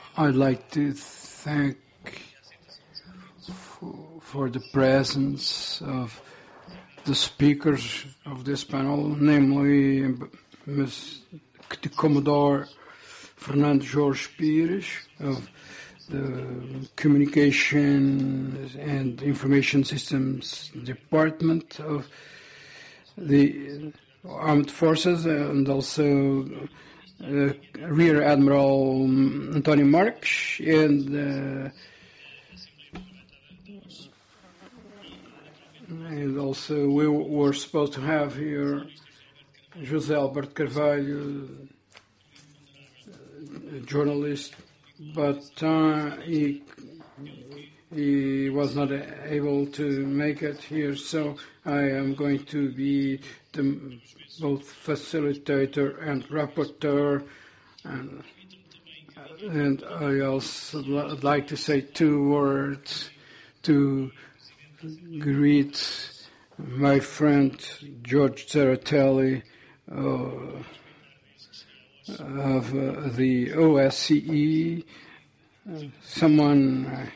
I'd like to thank for the presence of the speakers of this panel, namely the Commodore Fernando Jorge Pires of the Communication and Information Systems Department of the Armed Forces, and also Rear Admiral António Marques, and also we were supposed to have here José Alberto Carvalho, a journalist, but he was not able to make it here, so I am going to be both facilitator and rapporteur, and I also would like to say 2 words to greet my friend George Tsereteli of the OSCE, someone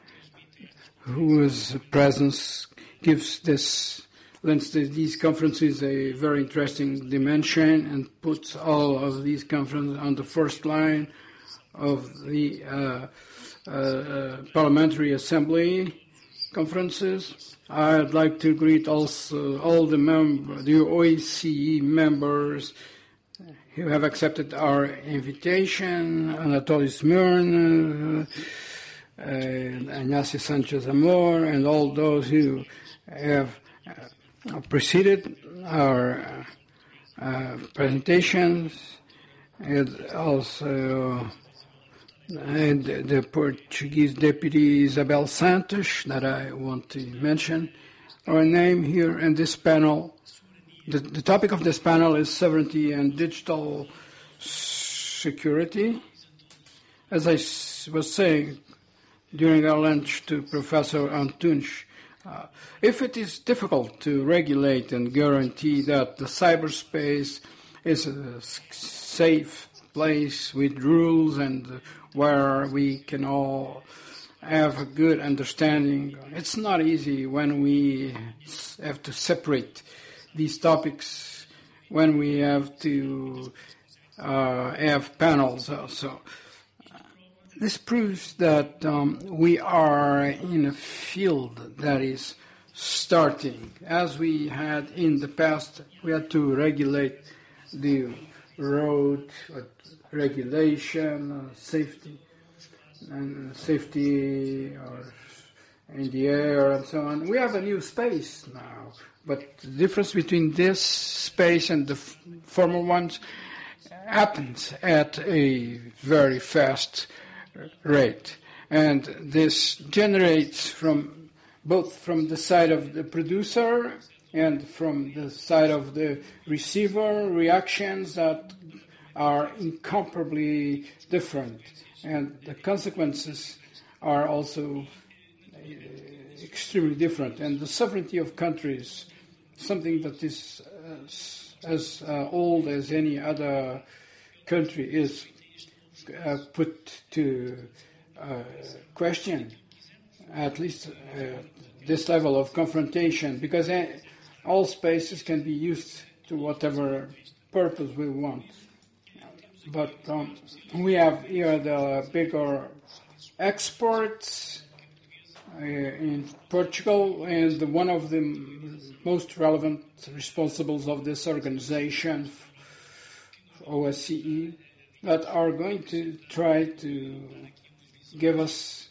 whose presence lends these conferences a very interesting dimension and puts all of these conferences on the first line of the Parliamentary Assembly conferences. I'd like to greet also all the OSCE members who have accepted our invitation, Anatoly Smyrn, Ignacio Sanchez Amor, and all those who have preceded our presentations, and also and the Portuguese Deputy Isabel Santos, that I want to mention our name here in this panel. The topic of this panel is sovereignty and digital security. As I was saying during our lunch to Professor Antunes, if it is difficult to regulate and guarantee that the cyberspace is a safe place with rules and where we can all have a good understanding, it's not easy when we have to separate these topics, when we have to have panels also. This proves that we are in a field that is starting. As we had in the past, we had to regulate the road regulation, safety or in the air and so on. We have a new space now, but the difference between this space and the former ones happens at a very fast rate. And this generates from both from the side of the producer and from the side of the receiver reactions that are incomparably different. And the consequences are also extremely different. And the sovereignty of countries, something that is as old as any other country, is put to question, at least this level of confrontation, because all spaces can be used to whatever purpose we want. But we have here the bigger exports in Portugal, and one of the most relevant responsibles of this organization, OSCE, that are going to try to give us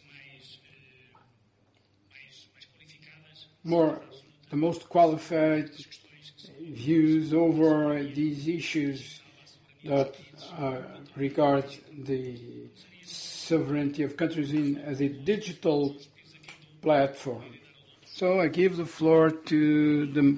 the most qualified views over these issues that regard the sovereignty of countries in the digital platform. So I give the floor to the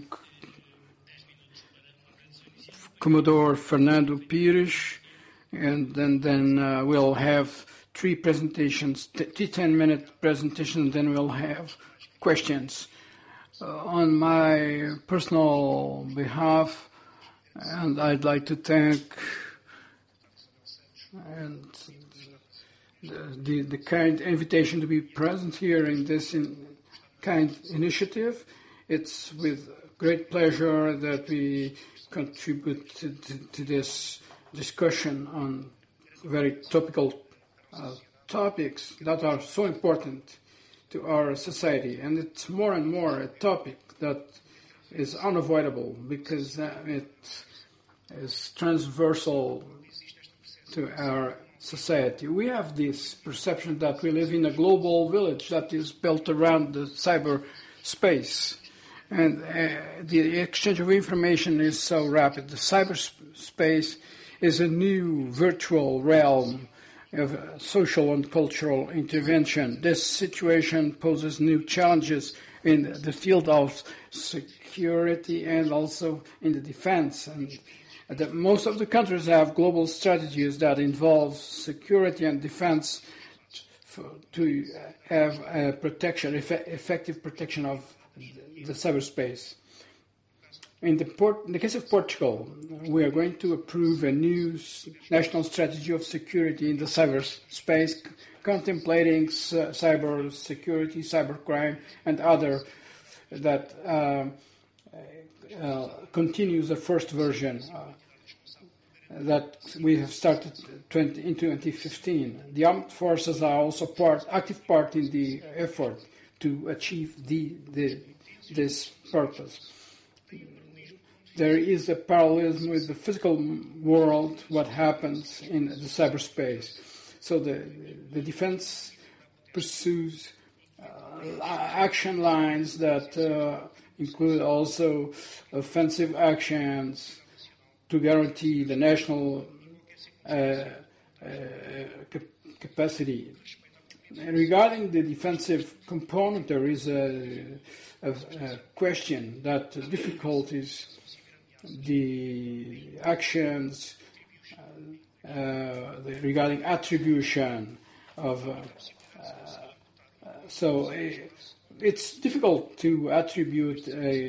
Commodore Fernando Pires, and then we'll have 3 presentations, 10-minute presentations, then we'll have questions. On my personal behalf, and I'd like to thank the kind invitation to be present here in this kind initiative. It's with great pleasure that we contribute to this discussion on very topical topics that are so important to our society. And it's more and more a topic that is unavoidable because it is transversal to our society. We have this perception that we live in a global village that is built around the cyberspace. And the exchange of information is so rapid. The cyberspace is a new virtual realm of social and cultural intervention. This situation poses new challenges in the field of security and also in the defense. And most of the countries have global strategies that involve security and defense to have protection, effective protection of the cyberspace. In the case of Portugal, we are going to approve a new national strategy of security in the cyberspace, contemplating cyber security, cybercrime, and other that continues the first version that we have started in 2015. The armed forces are also active part in the effort to achieve this purpose. There is a parallelism with the physical world, what happens in the cyberspace. So the defense pursues action lines that include also offensive actions to guarantee the national capacity. And regarding the defensive component, there is a question that the difficulties, the actions regarding attribution of so it's difficult to attribute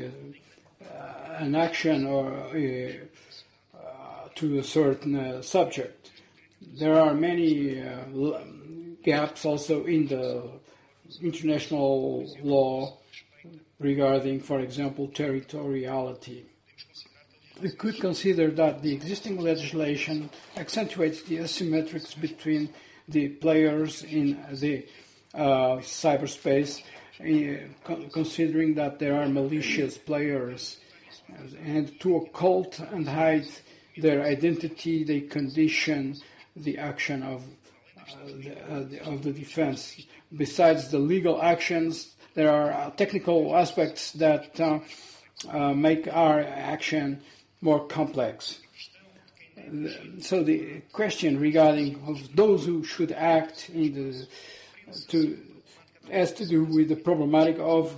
an action or to a certain subject. There are many gaps also in the international law regarding, for example, territoriality. We could consider that the existing legislation accentuates the asymmetries between the players in the cyberspace, considering that there are malicious players, and to occult and hide their identity, they condition the action of the defense. Besides the legal actions, there are technical aspects that make our action more complex. So the question regarding of those who should act has to do with the problematic of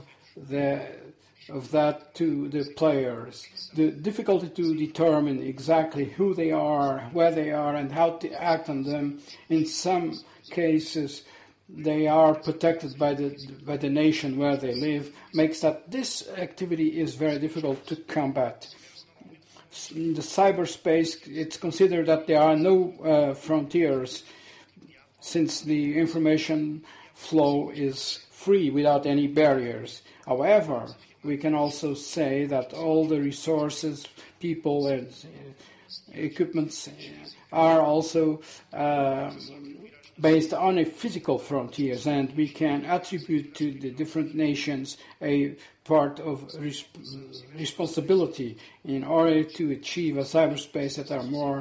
that to the players. The difficulty to determine exactly who they are, where they are, and how to act on them. In some cases, they are protected by the nation where they live, makes that this activity is very difficult to combat. In the cyberspace, it's considered that there are no frontiers, since the information flow is free without any barriers. However, we can also say that all the resources, people, and equipments are also based on a physical frontiers, and we can attribute to the different nations a part of responsibility in order to achieve a cyberspace that are more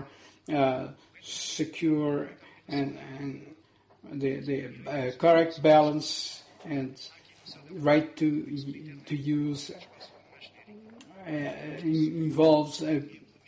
secure and the correct balance and right to use involves a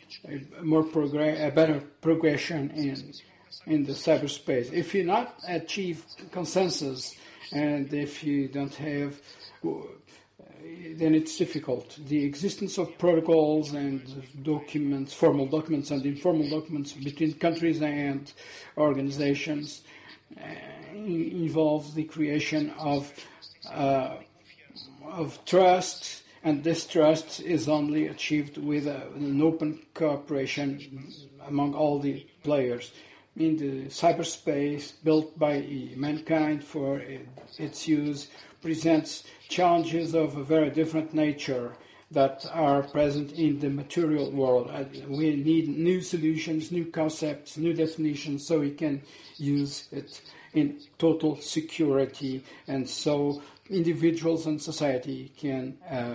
better progression in the cyberspace. If you not achieve consensus, and if you don't have, then it's difficult. The existence of protocols and documents, formal documents and informal documents between countries and organizations involves the creation of trust, and this trust is only achieved with an open cooperation among all the players. in the cyberspace built by mankind for its use presents challenges of a very different nature that are present in the material world. We need new solutions, new concepts, new definitions, so we can use it in total security, and so individuals and society can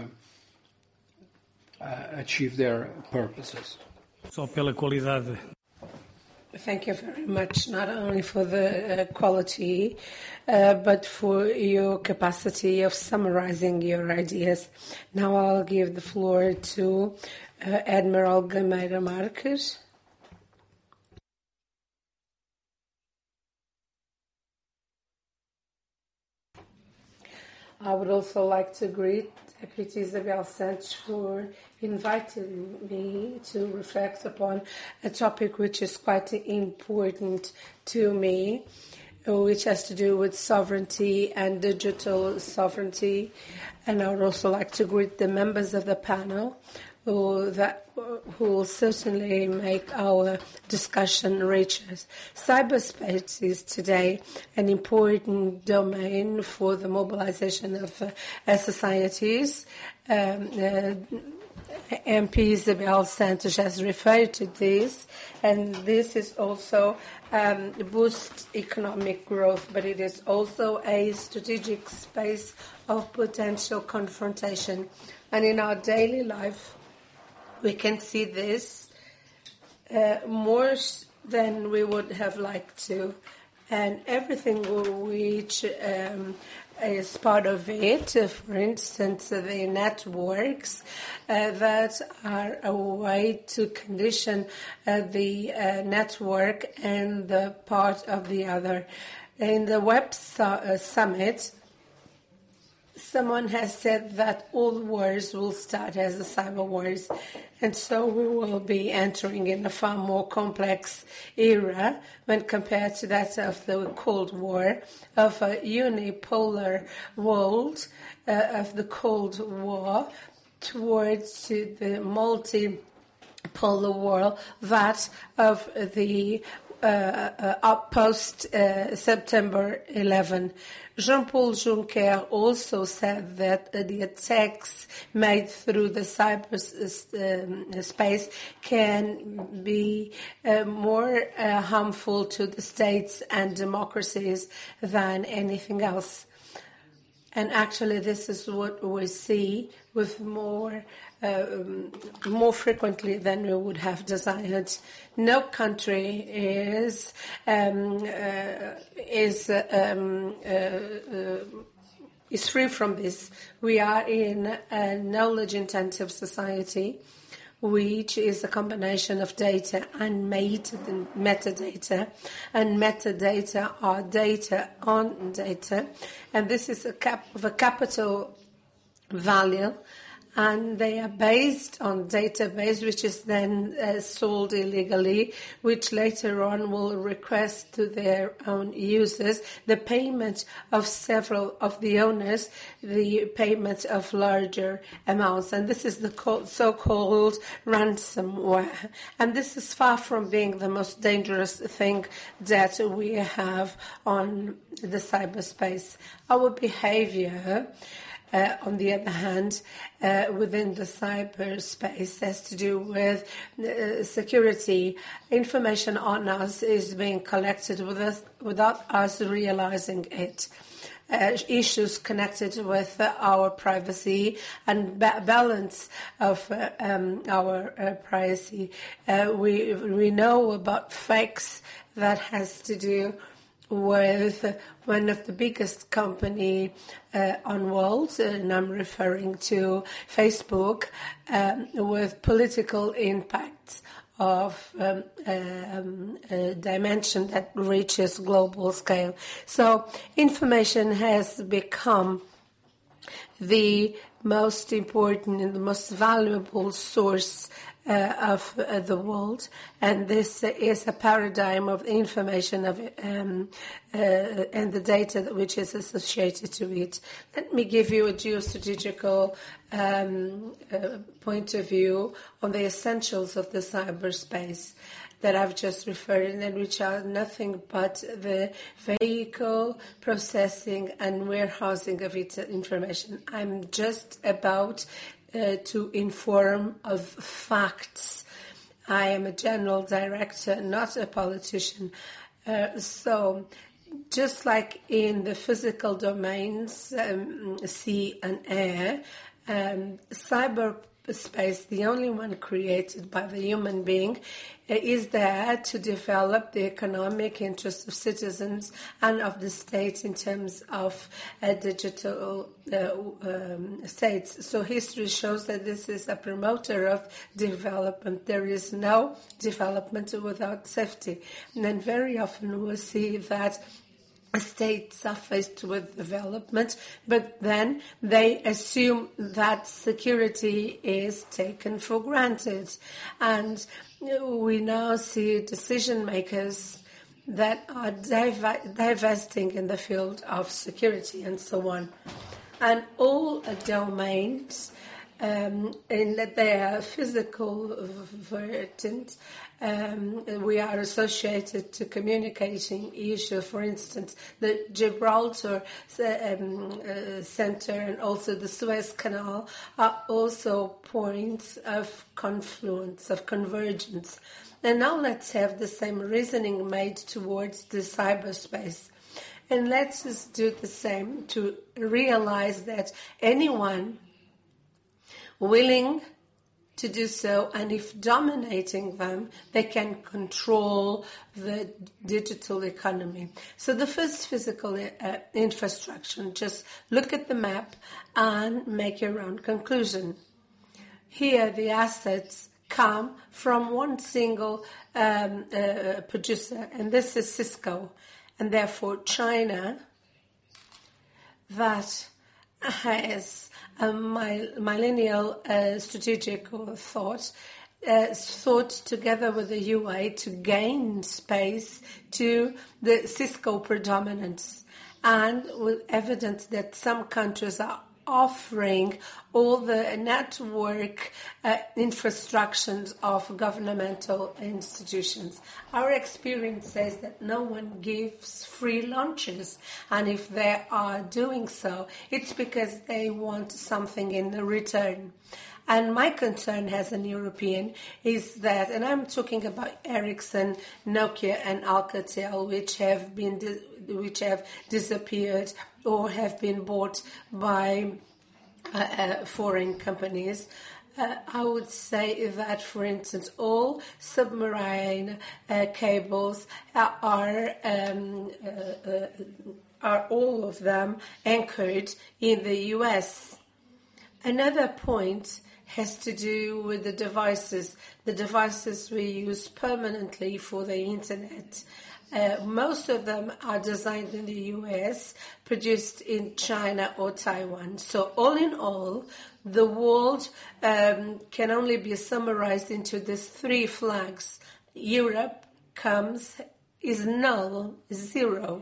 achieve their purposes. Só pela qualidade. Thank you very much, not only for the quality, but for your capacity of summarizing your ideas. Now I'll give the floor to Admiral Gameira Marques. I would also like to greet Deputy Isabel Santos for inviting me to reflect upon a topic which is quite important to me, which has to do with sovereignty and digital sovereignty. And I would also like to greet the members of the panel who will certainly make our discussion richer. Cyberspace is today an important domain for the mobilization of societies. MP Isabel Santos has referred to this, and this is also boost economic growth, but it is also a strategic space of potential confrontation. And in our daily life, we can see this more than we would have liked to. And everything which is part of it, for instance, the networks that are a way to condition the network and the part of the other. In the Web Summit, someone has said that all wars will start as the cyber wars, and so we will be entering in a far more complex era when compared to that of the Cold War, of a unipolar world of the Cold War towards the multipolar world, that of the post September 11. Jean-Paul Juncker also said that the attacks made through the cyberspace can be more harmful to the states and democracies than anything else. And actually, this is what we see with more frequently than we would have desired. No country is free from this. We are in a knowledge-intensive society, which is a combination of data and metadata. And metadata are data on data. And this is of a capital value. And they are based on database, which is then sold illegally, which later on will request to their own users the payment of several of the owners, the payment of larger amounts. And this is the so-called ransomware. And this is far from being the most dangerous thing that we have on the cyberspace. Our behavior, on the other hand, within the cyberspace has to do with security. Information on us is being collected without us realizing it. Issues connected with our privacy and balance of our privacy. We know about fakes that has to do with one of the biggest company on world, and I'm referring to Facebook, with political impacts of a dimension that reaches global scale. So information has become the most important and the most valuable source of the world, and this is a paradigm of information and the data which is associated to it. Let me give you a geostrategical point of view on the essentials of the cyberspace. that I've just referred and which are nothing but the vehicle, processing and warehousing of information. I'm just about to inform of facts. I am a general director, not a politician. So just like in the physical domains, sea and air, cyberspace, the only one created by the human being, is there to develop the economic interests of citizens and of the state in terms of digital states. So history shows that this is a promoter of development. There is no development without safety. And then very often we see that states are faced with development, but then they assume that security is taken for granted. And we now see decision makers that are divesting in the field of security and so on. And all domains, in that they are physical verdant, we are associated to communicating issues. For instance, the Gibraltar Center and also the Suez Canal are also points of confluence, of convergence. And now let's have the same reasoning made towards the cyberspace. And let's just do the same to realize that anyone willing to do so, and if dominating them, they can control the digital economy. So the first physical infrastructure, just look at the map and make your own conclusion. Here the assets come from one single producer, and this is Cisco, and therefore China, that has a millennial strategic thought together with the UA to gain space to the Cisco predominance, and with evidence that some countries are offering all the network infrastructures of governmental institutions. Our experience says that no one gives free lunches, and if they are doing so, it's because they want something in return. And my concern as an European is that, and I'm talking about Ericsson, Nokia and Alcatel, which have disappeared or have been bought by foreign companies. I would say that, for instance, all submarine cables are all of them anchored in the US. Another point has to do with the devices we use permanently for the internet. Most of them are designed in the US, produced in China or Taiwan. So all in all, the world can only be summarized into these three flags. Europe is null, zero.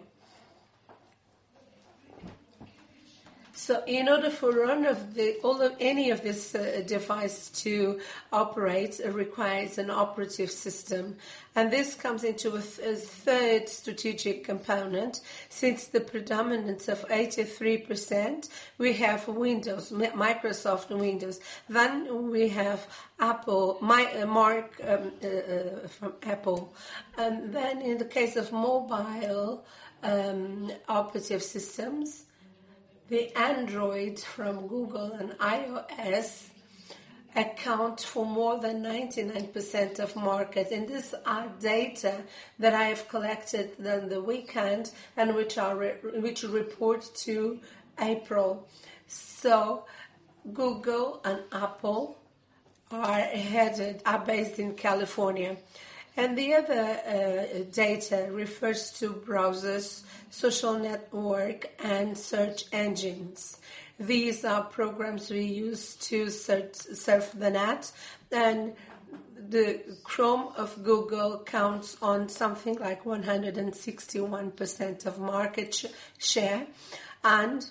So in order for any of this device to operate, it requires an operative system. And this comes into a third strategic component. Since the predominance of 83%, we have Windows, Microsoft Windows. Then we have Apple, Mark from Apple. And then in the case of mobile operative systems, the Android from Google and iOS account for more than 99% of market. And these are data that I have collected on the weekend and which report to April. So Google and Apple are based in California. And the other data refers to browsers, social network, and search engines. These are programs we use to surf the net, and the Chrome of Google counts on something like 161% of market share. And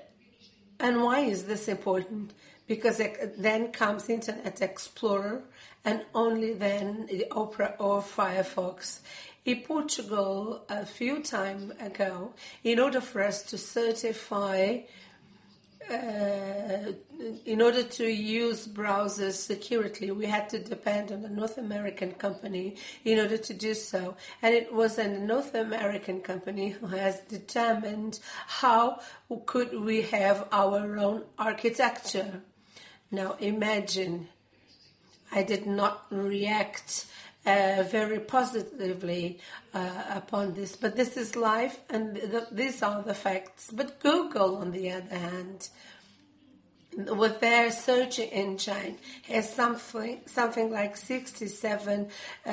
why is this important? Because then comes Internet Explorer and only then the Opera or Firefox. In Portugal, a few time ago, in order for us to certify, in order to use browsers securely, we had to depend on a North American company in order to do so. And it was a North American company who has determined how could we have our own architecture. Now imagine, I did not react very positively upon this, but this is life, and these are the facts. But Google, on the other hand, with their search engine, has something like 67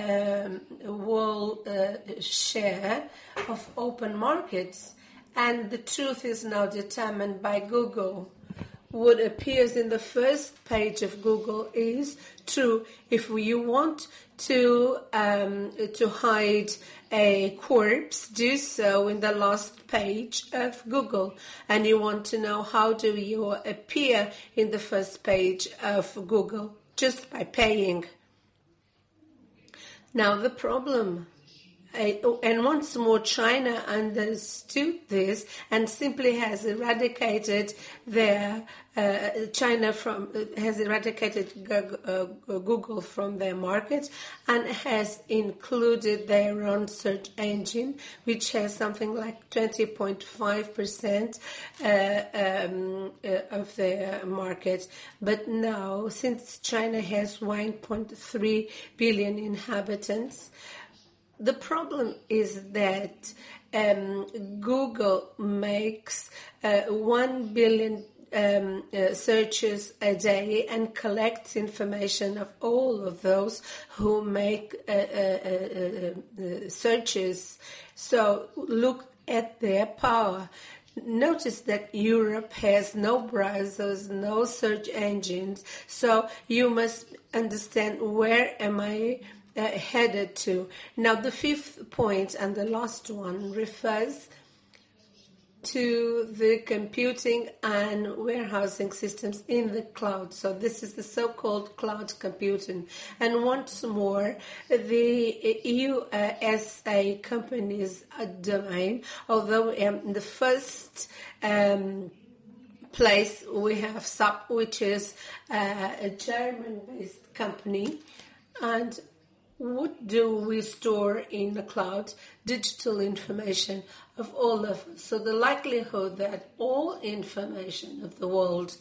world share of open markets, and the truth is now determined by Google. What appears in the first page of Google is true. If you want to hide a corpse, do so in the last page of Google. And you want to know how do you appear in the first page of Google? Just by paying. Now the problem, and once more China understood this and simply has eradicated Google from their market, and has included their own search engine, which has something like 20.5% of their market. But now, since China has 1.3 billion inhabitants, the problem is that Google makes 1 billion searches a day and collects information of all of those who make searches. So look at their power. Notice that Europe has no browsers, no search engines, so you must understand where am I headed to. Now the fifth point and the last one refers to the computing and warehousing systems in the cloud. So this is the so-called cloud computing. And once more, the USA company's domain, although in the first place we have SAP, which is a German-based company, and what do we store in the cloud? Digital information of all of us. So the likelihood that all information of the world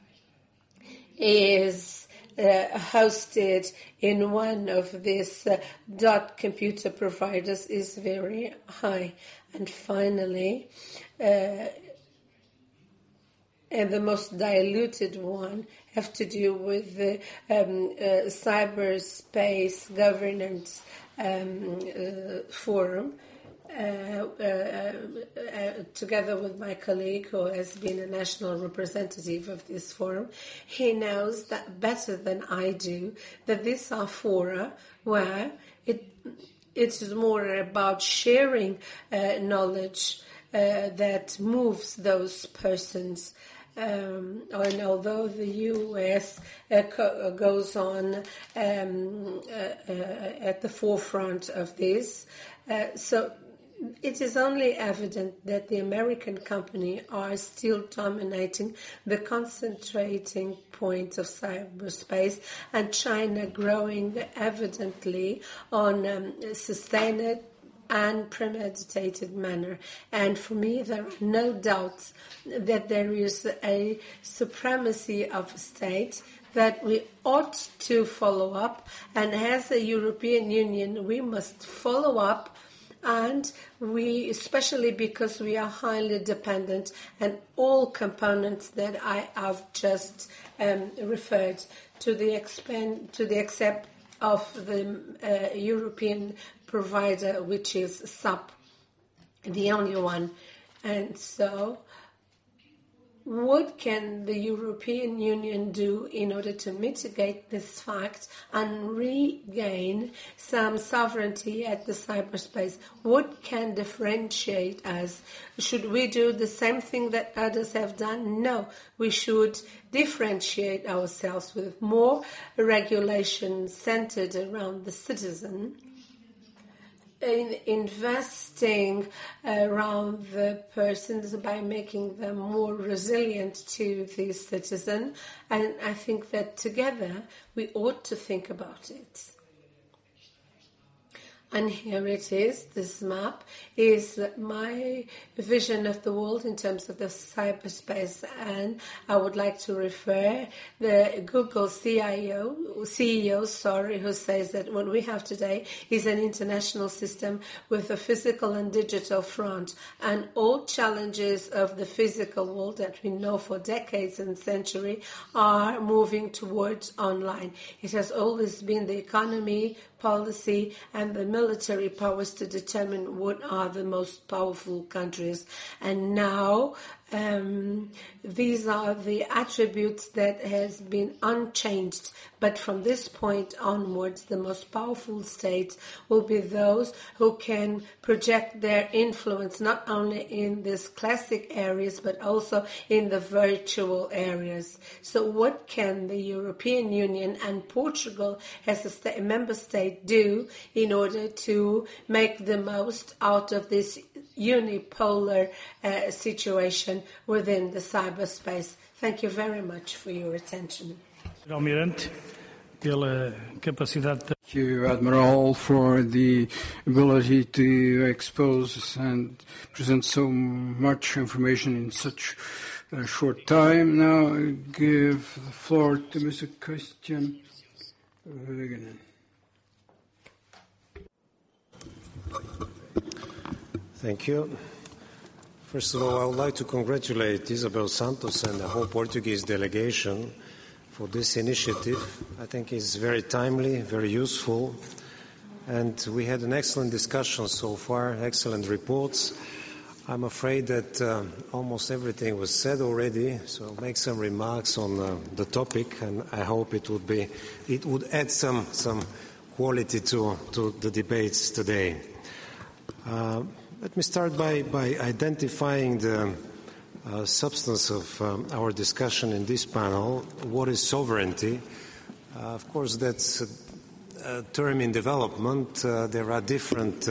is hosted in one of these computer providers is very high. And finally, and the most diluted one have to do with the cyberspace governance forum. Together with my colleague who has been a national representative of this forum, he knows that better than I do that these are fora where it is more about sharing knowledge that moves those persons. And although the U.S. goes on at the forefront of this, so it is only evident that the American company are still dominating the concentrating point of cyberspace, and China growing evidently on sustained and premeditated manner. And for me, there are no doubts that there is a supremacy of state that we ought to follow up, and as a European Union we must follow up, and we, especially because we are highly dependent, and all components that I have just referred to the except of the European provider, which is SAP, the only one. And so what can the European Union do in order to mitigate this fact and regain some sovereignty at the cyberspace? What can differentiate us? Should we do the same thing that others have done? No, we should differentiate ourselves with more regulation centered around the citizen, in investing around the persons by making them more resilient to the citizen. And I think that together we ought to think about it. And here it is. This map is my vision of the world in terms of the cyberspace. And I would like to refer the Google CEO, who says that what we have today is an international system with a physical and digital front. And all challenges of the physical world that we know for decades and centuries are moving towards online. It has always been the economy, policy, and the military powers to determine what are the most powerful countries. And now these are the attributes that has been unchanged. But from this point onwards, the most powerful states will be those who can project their influence not only in these classic areas, but also in the virtual areas. So what can the European Union and Portugal as a member state do in order to make the most out of this unipolar situation within the cyberspace? Thank you very much for your attention. Almirante, pela capacidade. Thank you, Admiral, for the ability to expose and present so much information in such a short time. Now I give the floor to Mr. Christian Wigenen. Thank you. First of all, I would like to congratulate Isabel Santos and the whole Portuguese delegation for this initiative. I think it's very timely, very useful, and we had an excellent discussion so far, excellent reports. I'm afraid that almost everything was said already, so I'll make some remarks on the topic, and I hope it would add some quality to the debates today. Let me start by identifying the substance of our discussion in this panel. What is sovereignty? Of course, that's a term in development. There are different,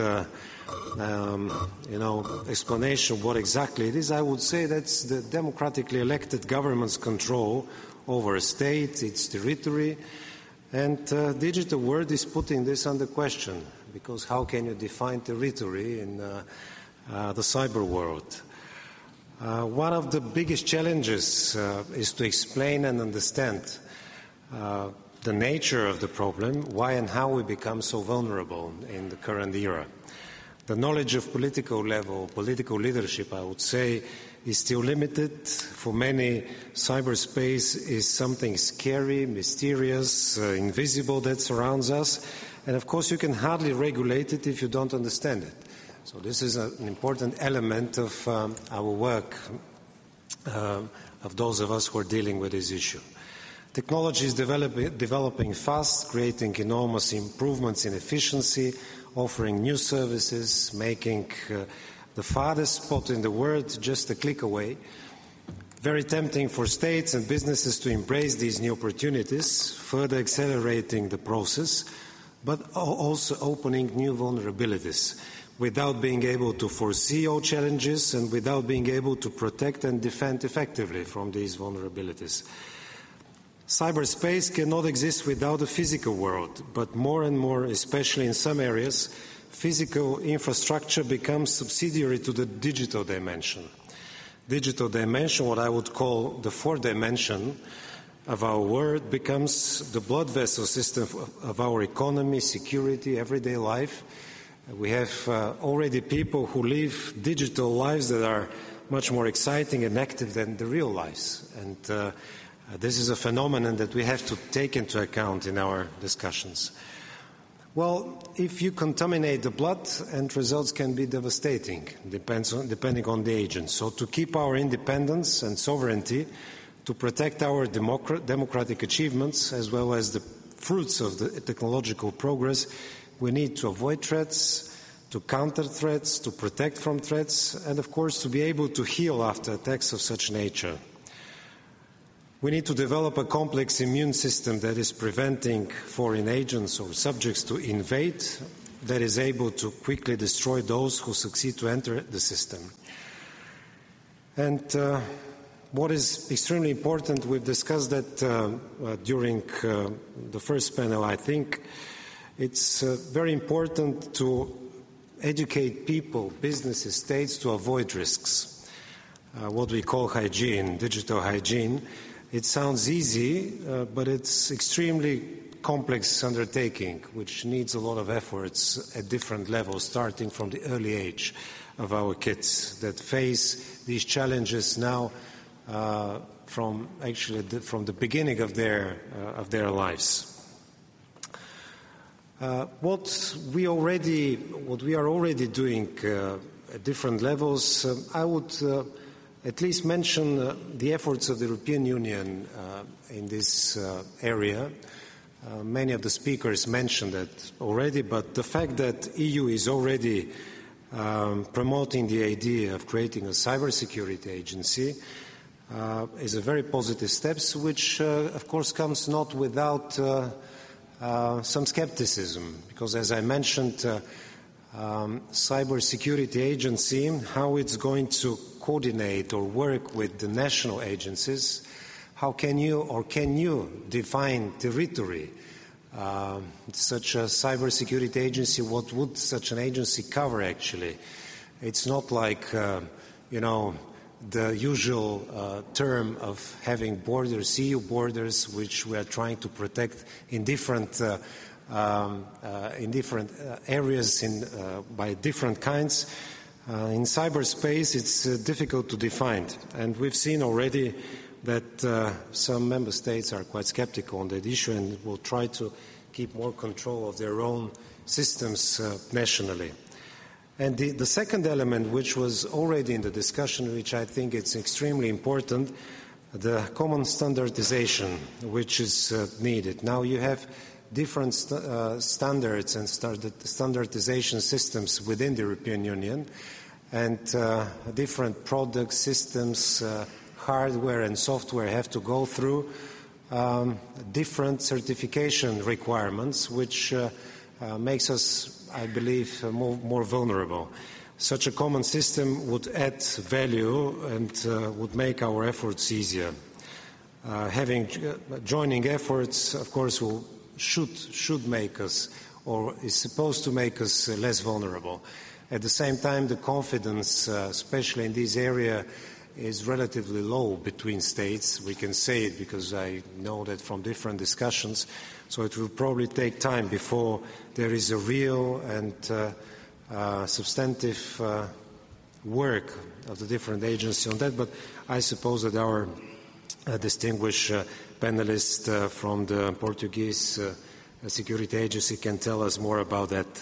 explanation what exactly it is. I would say that's the democratically elected government's control over a state, its territory, and digital world is putting this under question, because how can you define territory in the cyber world? One of the biggest challenges is to explain and understand the nature of the problem, why and how we become so vulnerable in the current era. The knowledge of political level, political leadership, I would say, is still limited. For many, cyberspace is something scary, mysterious, invisible that surrounds us. And of course, you can hardly regulate it if you don't understand it. So this is an important element of our work, of those of us who are dealing with this issue. Technology is developing fast, creating enormous improvements in efficiency, offering new services, making the farthest spot in the world just a click away. Very tempting for states and businesses to embrace these new opportunities, further accelerating the process, but also opening new vulnerabilities without being able to foresee all challenges and without being able to protect and defend effectively from these vulnerabilities. Cyberspace cannot exist without a physical world, but more and more, especially in some areas, physical infrastructure becomes subsidiary to the digital dimension. Digital dimension, what I would call the fourth dimension of our world, becomes the blood vessel system of our economy, security, everyday life. We have already people who live digital lives that are much more exciting and active than the real lives. And this is a phenomenon that we have to take into account in our discussions. Well, if you contaminate the blood, end results can be devastating, depending on the agent. So to keep our independence and sovereignty, to protect our democratic achievements, as well as the fruits of the technological progress, we need to avoid threats, to counter threats, to protect from threats, and of course to be able to heal after attacks of such nature. We need to develop a complex immune system that is preventing foreign agents or subjects to invade, that is able to quickly destroy those who succeed to enter the system. And what is extremely important, we've discussed that during the first panel, I think, it's very important to educate people, businesses, states to avoid risks, what we call hygiene, digital hygiene. It sounds easy, but it's extremely complex undertaking, which needs a lot of efforts at different levels, starting from the early age of our kids that face these challenges now from the beginning of their lives. What we are already doing at different levels, I would at least mention the efforts of the European Union in this area. Many of the speakers mentioned that already, but the fact that EU is already promoting the idea of creating a cybersecurity agency is a very positive step, which of course comes not without some skepticism, because as I mentioned, cybersecurity agency, how it's going to coordinate or work with the national agencies, how can you define territory? Such a cybersecurity agency, what would such an agency cover actually? It's not like, the usual term of having borders, EU borders, which we are trying to protect in different areas by different kinds. In cyberspace, it's difficult to define, and we've seen already that some member states are quite skeptical on that issue and will try to keep more control of their own systems nationally. And the second element, which was already in the discussion, which I think is extremely important, the common standardization, which is needed. Now you have different standards and standardization systems within the European Union, and different product systems, hardware and software have to go through different certification requirements, which makes us, I believe, more vulnerable. Such a common system would add value and would make our efforts easier. Joining efforts, of course, should make us, or is supposed to make us less vulnerable. At the same time, the confidence, especially in this area, is relatively low between states. We can say it because I know that from different discussions. So it will probably take time before there is a real and substantive work of the different agencies on that. But I suppose that our distinguished panelist from the Portuguese Security Agency can tell us more about that.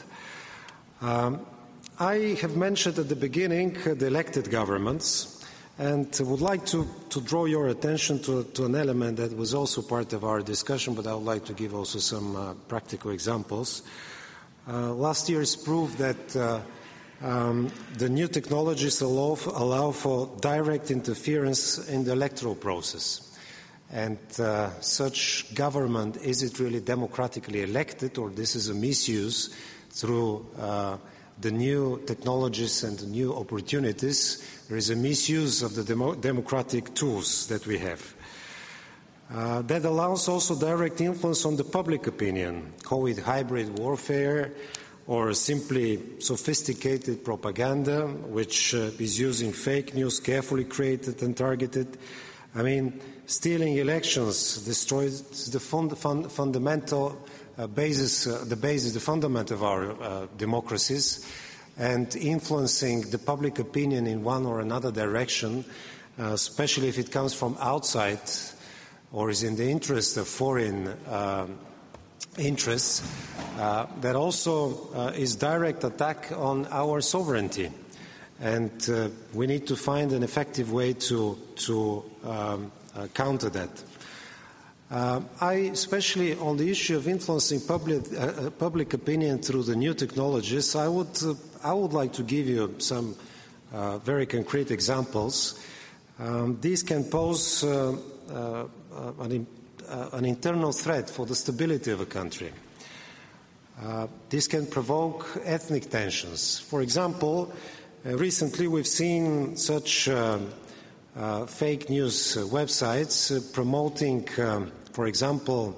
I have mentioned at the beginning the elected governments, and would like to draw your attention to an element that was also part of our discussion, but I would like to give also some practical examples. Last year's proved that the new technologies allow for direct interference in the electoral process. And such government, is it really democratically elected, or this is a misuse through the new technologies and the new opportunities? There is a misuse of the democratic tools that we have. That allows also direct influence on the public opinion, call it hybrid warfare or simply sophisticated propaganda, which is using fake news, carefully created and targeted. I mean, stealing elections destroys the fundamental basis, the fundament of our democracies, and influencing the public opinion in one or another direction, especially if it comes from outside or is in the interest of foreign interests, that also is direct attack on our sovereignty. And we need to find an effective way to counter that. Especially on the issue of influencing public opinion through the new technologies, I would like to give you some very concrete examples. These can pose an internal threat for the stability of a country. This can provoke ethnic tensions. For example, recently we've seen such fake news websites promoting, for example,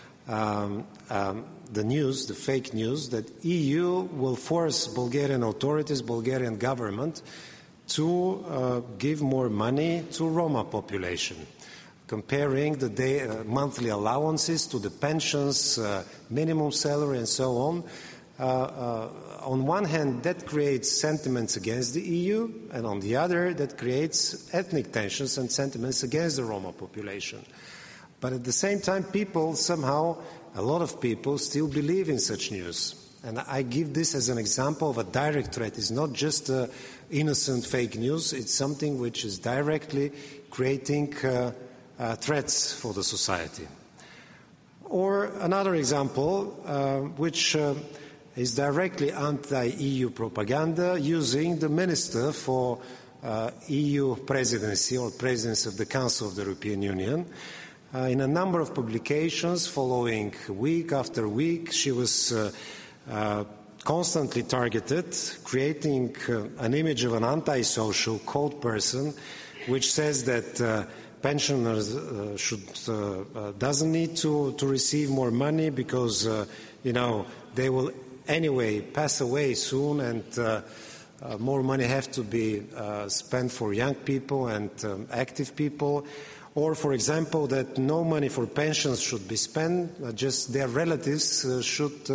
the fake news that EU will force Bulgarian authorities, Bulgarian government to give more money to Roma population, comparing the monthly allowances to the pensions, minimum salary and so on. On one hand, that creates sentiments against the EU, and on the other, that creates ethnic tensions and sentiments against the Roma population. But at the same time, a lot of people still believe in such news. And I give this as an example of a direct threat. It's not just innocent fake news, it's something which is directly creating threats for the society. Or another example, which is directly anti-EU propaganda, using the Minister for EU presidency or presidency of the Council of the European Union. In a number of publications following week after week, she was constantly targeted, creating an image of an antisocial, cold person, which says that pensioners doesn't need to receive more money because they will anyway pass away soon, and more money have to be spent for young people and active people. Or, for example, that no money for pensions should be spent, just their relatives should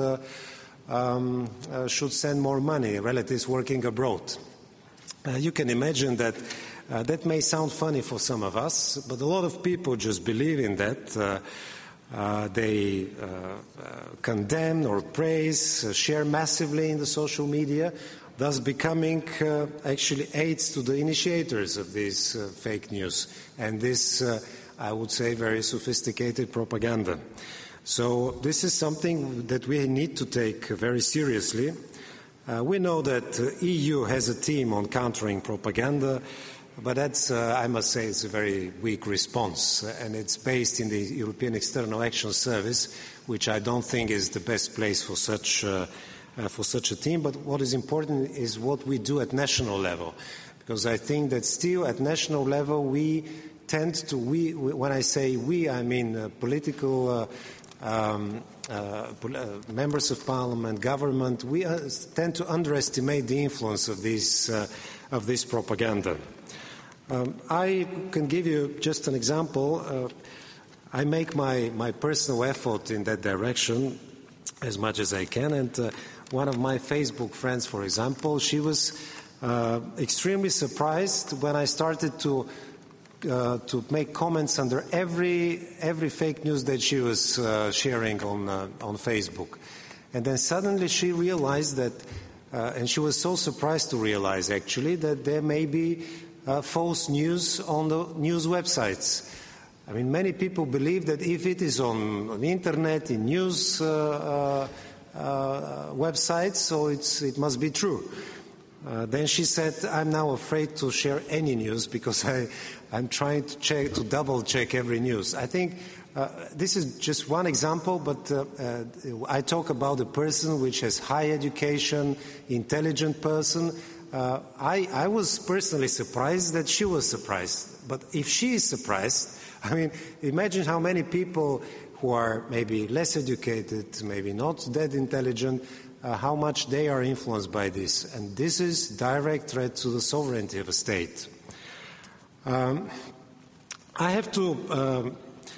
send more money, relatives working abroad. You can imagine that that may sound funny for some of us, but a lot of people just believe in that. They condemn or praise, share massively in the social media, thus becoming actually aids to the initiators of this fake news and this, I would say, very sophisticated propaganda. So this is something that we need to take very seriously. We know that the EU has a team on countering propaganda, but that's, I must say, it's a very weak response, and it's based in the European External Action Service, which I don't think is the best place for such a team. But what is important is what we do at national level, because I think that still at national level we tend to, when I say we, I mean political members of parliament, government, we tend to underestimate the influence of this propaganda. I can give you just an example. I make my personal effort in that direction as much as I can, and one of my Facebook friends, for example, she was extremely surprised when I started to make comments under every fake news that she was sharing on Facebook. And then suddenly she realized that, and she was so surprised to realize actually that there may be false news on the news websites. I mean, many people believe that if it is on the internet, in news websites, so it must be true. Then she said, I'm now afraid to share any news because I'm trying to double check every news. I think this is just one example, but I talk about a person which has high education, intelligent person. I was personally surprised that she was surprised. But if she is surprised, I mean, imagine how many people who are maybe less educated, maybe not that intelligent, how much they are influenced by this. And this is direct threat to the sovereignty of a state. I have to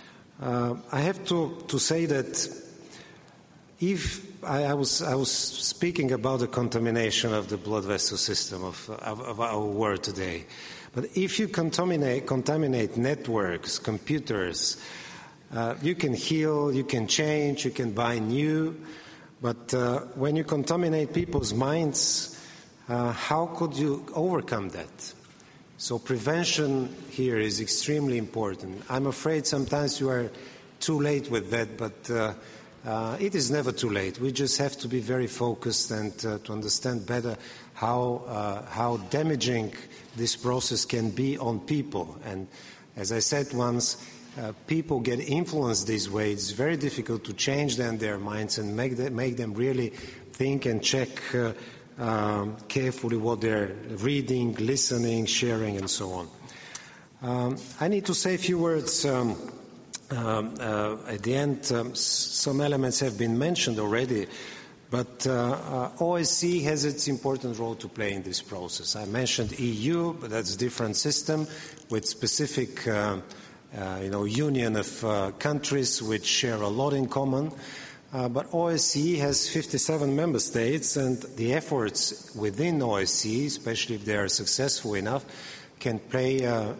say that if I was speaking about the contamination of the blood vessel system of our world today, but if you contaminate networks, computers, You can heal, you can change, you can buy new, but when you contaminate people's minds, how could you overcome that? So prevention here is extremely important. I'm afraid sometimes you are too late with that, but it is never too late. We just have to be very focused and to understand better how damaging this process can be on people. And as I said once, people get influenced this way. It's very difficult to change then their minds and make them really think and check carefully what they're reading, listening, sharing, and so on. I need to say a few words at the end. Some elements have been mentioned already, but OSCE has its important role to play in this process. I mentioned EU, but that's a different system with specific union of countries which share a lot in common. But OSCE has 57 member states, and the efforts within OSCE, especially if they are successful enough, can play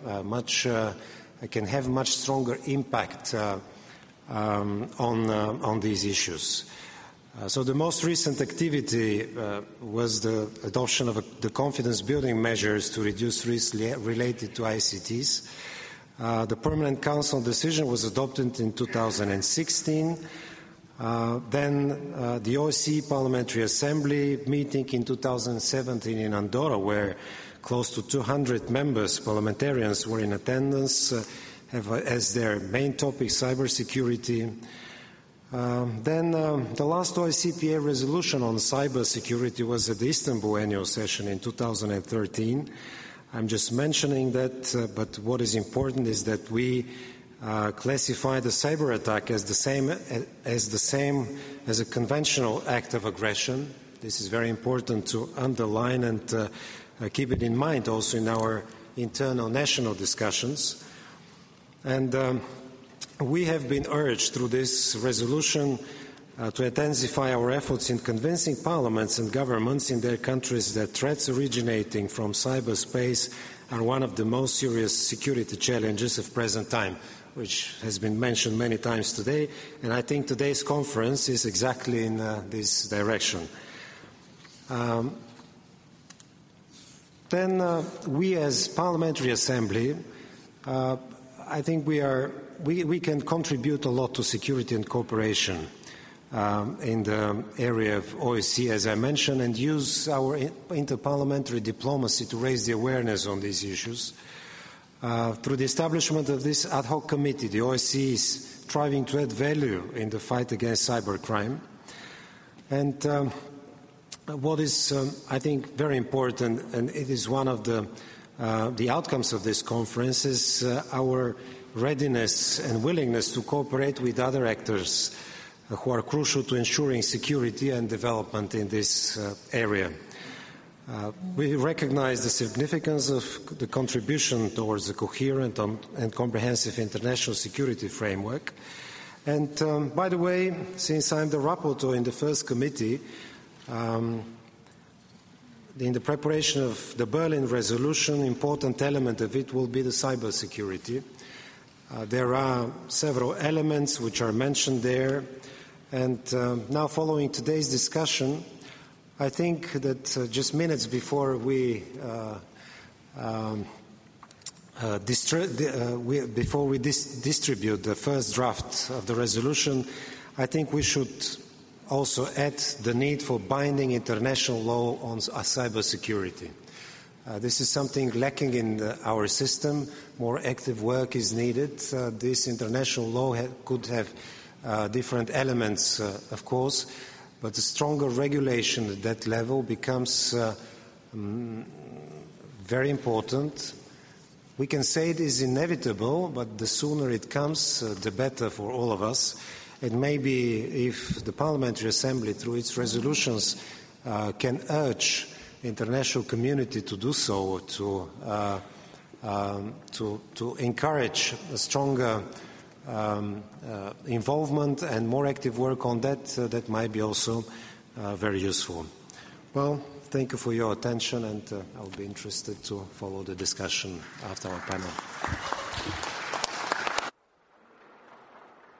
can have much stronger impact on these issues. So the most recent activity was the adoption of the confidence-building measures to reduce risks related to ICTs. The Permanent Council decision was adopted in 2016. Then the OSCE Parliamentary Assembly meeting in 2017 in Andorra, where close to 200 members, parliamentarians, were in attendance, have as their main topic cybersecurity. Then the last OSCE resolution on cybersecurity was at the Istanbul annual session in 2013. I'm just mentioning that, but what is important is that we classify the cyber attack as the same as a conventional act of aggression. This is very important to underline and keep it in mind also in our internal national discussions. And we have been urged through this resolution to intensify our efforts in convincing parliaments and governments in their countries that threats originating from cyberspace are one of the most serious security challenges of present time, which has been mentioned many times today, and I think today's conference is exactly in this direction. Then we as Parliamentary Assembly, I think we can contribute a lot to security and cooperation in the area of OSCE, as I mentioned, and use our interparliamentary diplomacy to raise the awareness on these issues. Through the establishment of this ad hoc committee, the OSCE is striving to add value in the fight against cybercrime. And what is, I think, very important, and it is one of the outcomes of this conference, is our readiness and willingness to cooperate with other actors who are crucial to ensuring security and development in this area. We recognize the significance of the contribution towards a coherent and comprehensive international security framework. And by the way, since I'm the rapporteur in the first committee, in the preparation of the Berlin resolution, an important element of it will be the cybersecurity. There are several elements which are mentioned there. And now, following today's discussion, I think that just minutes before we distribute the first draft of the resolution, I think we should also add the need for binding international law on cybersecurity. This is something lacking in our system. More active work is needed. This international law could have different elements, of course, but a stronger regulation at that level becomes very important. We can say it is inevitable, but the sooner it comes, the better for all of us. And maybe if the Parliamentary Assembly, through its resolutions, can urge the international community to do so, to encourage a stronger involvement and more active work on that, that might be also very useful. Well, thank you for your attention, and I'll be interested to follow the discussion after our panel.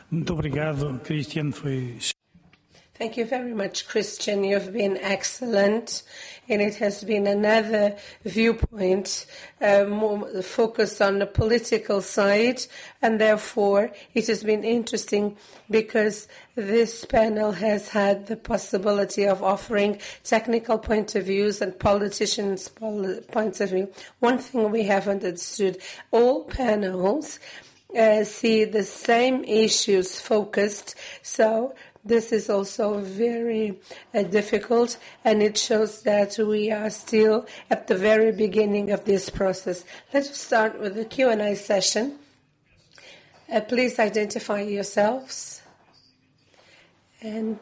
Muito obrigado, Cristian. Thank you very much, Christian. You've been excellent, and it has been another viewpoint more focused on the political side, and therefore it has been interesting because this panel has had the possibility of offering technical point of views and politicians' points of view. One thing we have understood, all panels see the same issues focused, so this is also very difficult, and it shows that we are still at the very beginning of this process. Let's start with the Q&A session. Please identify yourselves. And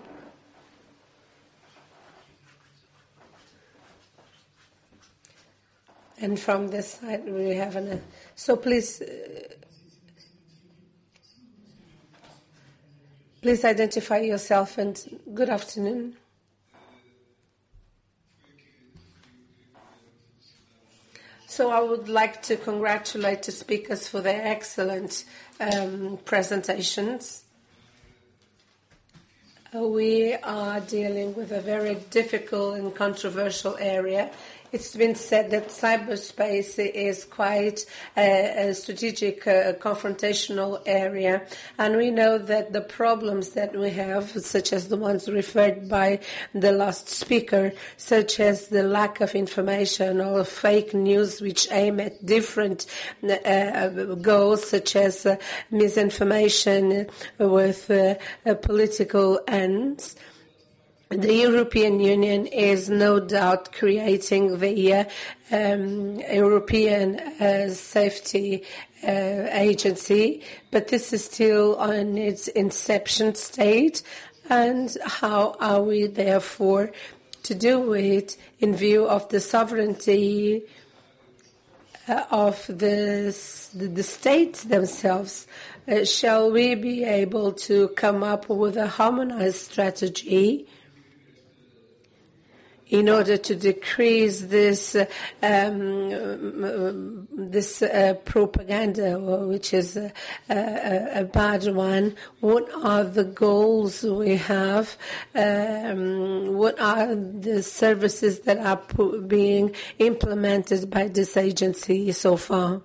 from this side we have so please identify yourself, and good afternoon. So I would like to congratulate the speakers for their excellent presentations. We are dealing with a very difficult and controversial area. It's been said that cyberspace is quite a strategic confrontational area, and we know that the problems that we have, such as the ones referred by the last speaker, such as the lack of information or fake news which aim at different goals, such as misinformation with political ends. The European Union is no doubt creating the European Safety Agency, but this is still on its inception state. And how are we, therefore, to do it in view of the sovereignty of the states themselves? Shall we be able to come up with a harmonized strategy in order to decrease this propaganda, which is a bad one? What are the goals we have? What are the services that are being implemented by this agency so far?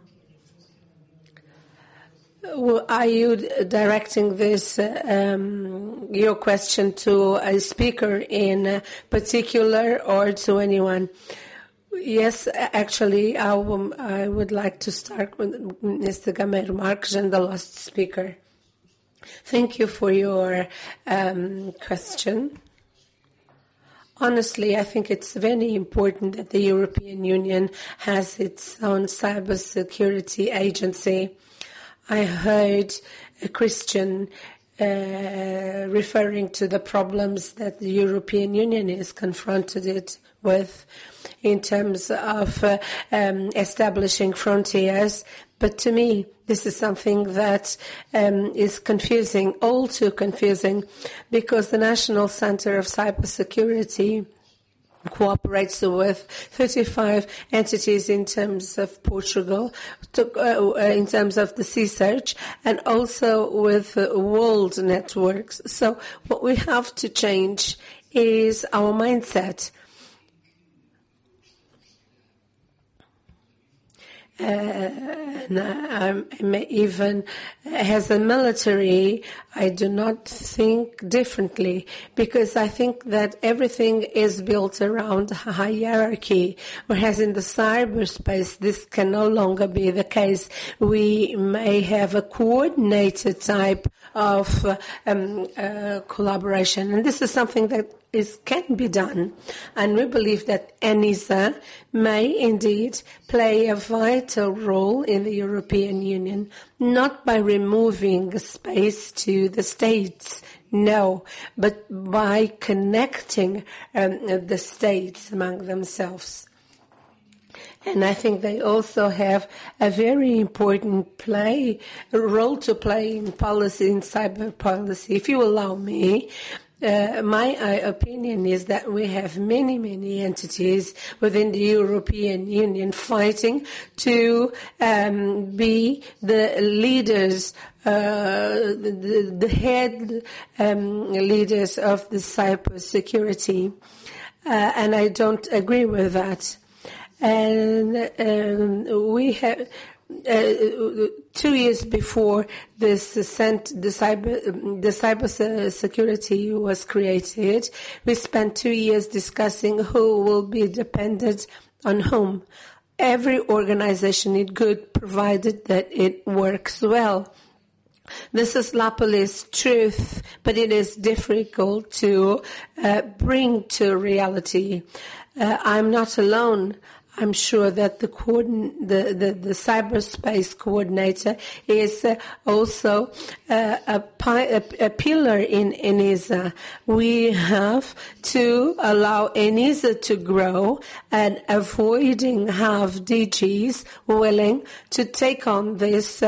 Are you directing this, your question to a speaker in particular or to anyone? Yes, actually, I would like to start with Mr. Gameiro Marques and the last speaker. Thank you for your question. Honestly, I think it's very important that the European Union has its own cybersecurity agency. I heard a Christian referring to the problems that the European Union is confronted with in terms of establishing frontiers. But to me, this is something that is confusing, all too confusing, because the National Center of Cybersecurity cooperates with 35 entities in terms of Portugal, in terms of the Sea Search, and also with world networks. So what we have to change is our mindset. Even as a military, I do not think differently, because I think that everything is built around hierarchy, whereas in the cyberspace this can no longer be the case. We may have a coordinated type of collaboration, and this is something that can be done, and we believe that ENISA may indeed play a vital role in the European Union, not by removing space to the states, no, but by connecting the states among themselves. And I think they also have a very important role to play in policy, in cyber policy. If you allow me, My opinion is that we have many entities within the European Union fighting to be the leaders, the head leaders of the cybersecurity. And I don't agree with that. And we have 2 years before this the cyber security was created, we spent 2 years discussing who will be dependent on whom. Every organization is good provided that it works well. This is Lapolis truth, but it is difficult to bring to reality. I'm not alone. I'm sure that the cyberspace coordinator is also a pillar in ENISA. We have to allow ENISA to grow and avoiding have DGs willing to take on this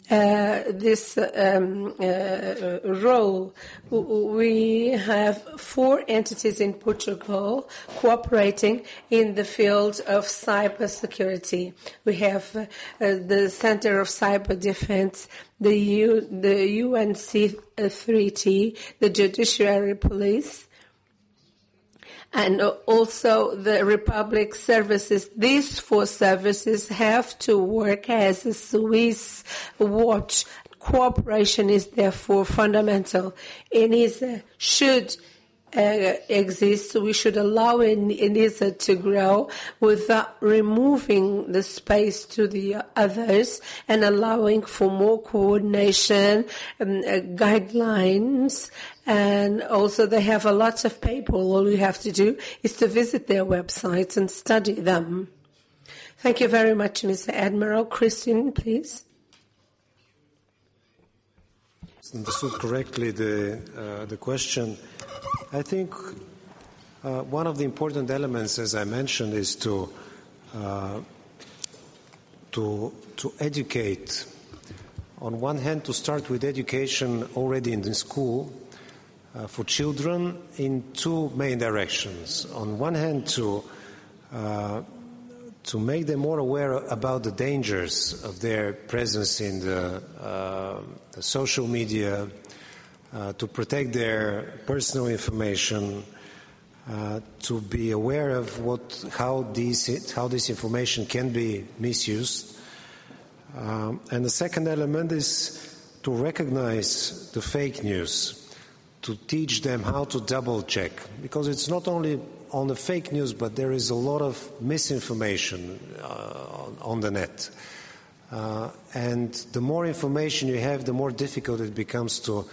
role. We have 4 entities in Portugal cooperating in the field of cybersecurity. We have the Center of Cyber Defense, the UNC3T, the Judiciary Police, and also the Republic Services. These 4 services have to work as a Swiss watch. Cooperation is therefore fundamental. ENISA should exist. We should allow ENISA to grow without removing the space to the others and allowing for more coordination, guidelines. And also they have a lot of people. All you have to do is to visit their websites and study them. Thank you very much, Mr. Admiral. Christian, please. Understood correctly the question. I think one of the important elements, as I mentioned, is to educate. On one hand, to start with education already in the school for children in 2 main directions. On one hand, to make them more aware about the dangers of their presence in the social media, to protect their personal information, to be aware of how this information can be misused. And the second element is to recognize the fake news, to teach them how to double check, because it's not only on the fake news, but there is a lot of misinformation on the net. And the more information you have, the more difficult it becomes to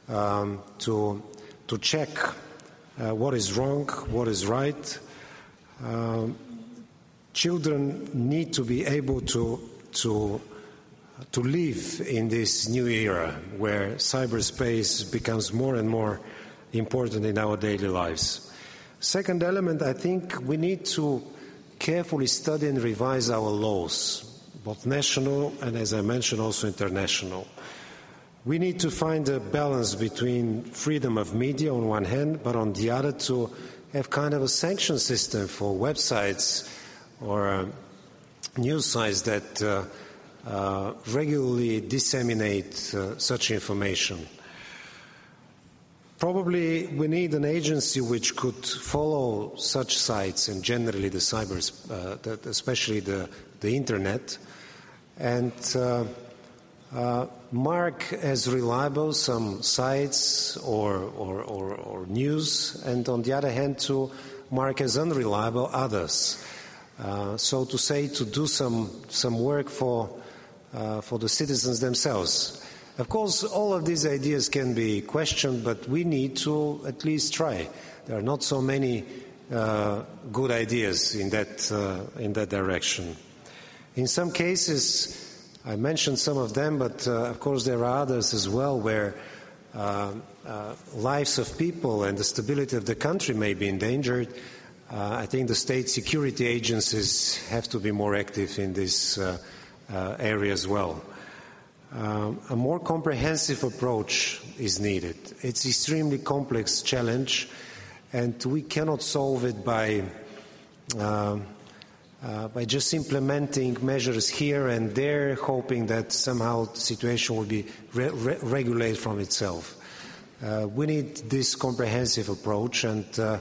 check what is wrong, what is right. Children need to be able to live in this new era where cyberspace becomes more and more important in our daily lives. Second element, I think we need to carefully study and revise our laws, both national and, as I mentioned, also international. We need to find a balance between freedom of media on one hand, but on the other to have kind of a sanction system for websites or news sites that regularly disseminate such information. Probably we need an agency which could follow such sites and generally the especially the internet, and mark as reliable some sites or news, and on the other hand to mark as unreliable others. So to say, to do some work for the citizens themselves. Of course, all of these ideas can be questioned, but we need to at least try. There are not so many good ideas in that direction. In some cases, I mentioned some of them, but of course there are others as well where lives of people and the stability of the country may be endangered. I think the state security agencies have to be more active in this area as well. A more comprehensive approach is needed. It's an extremely complex challenge, and we cannot solve it by just implementing measures here and there, hoping that somehow the situation will be regulated from itself. We need this comprehensive approach and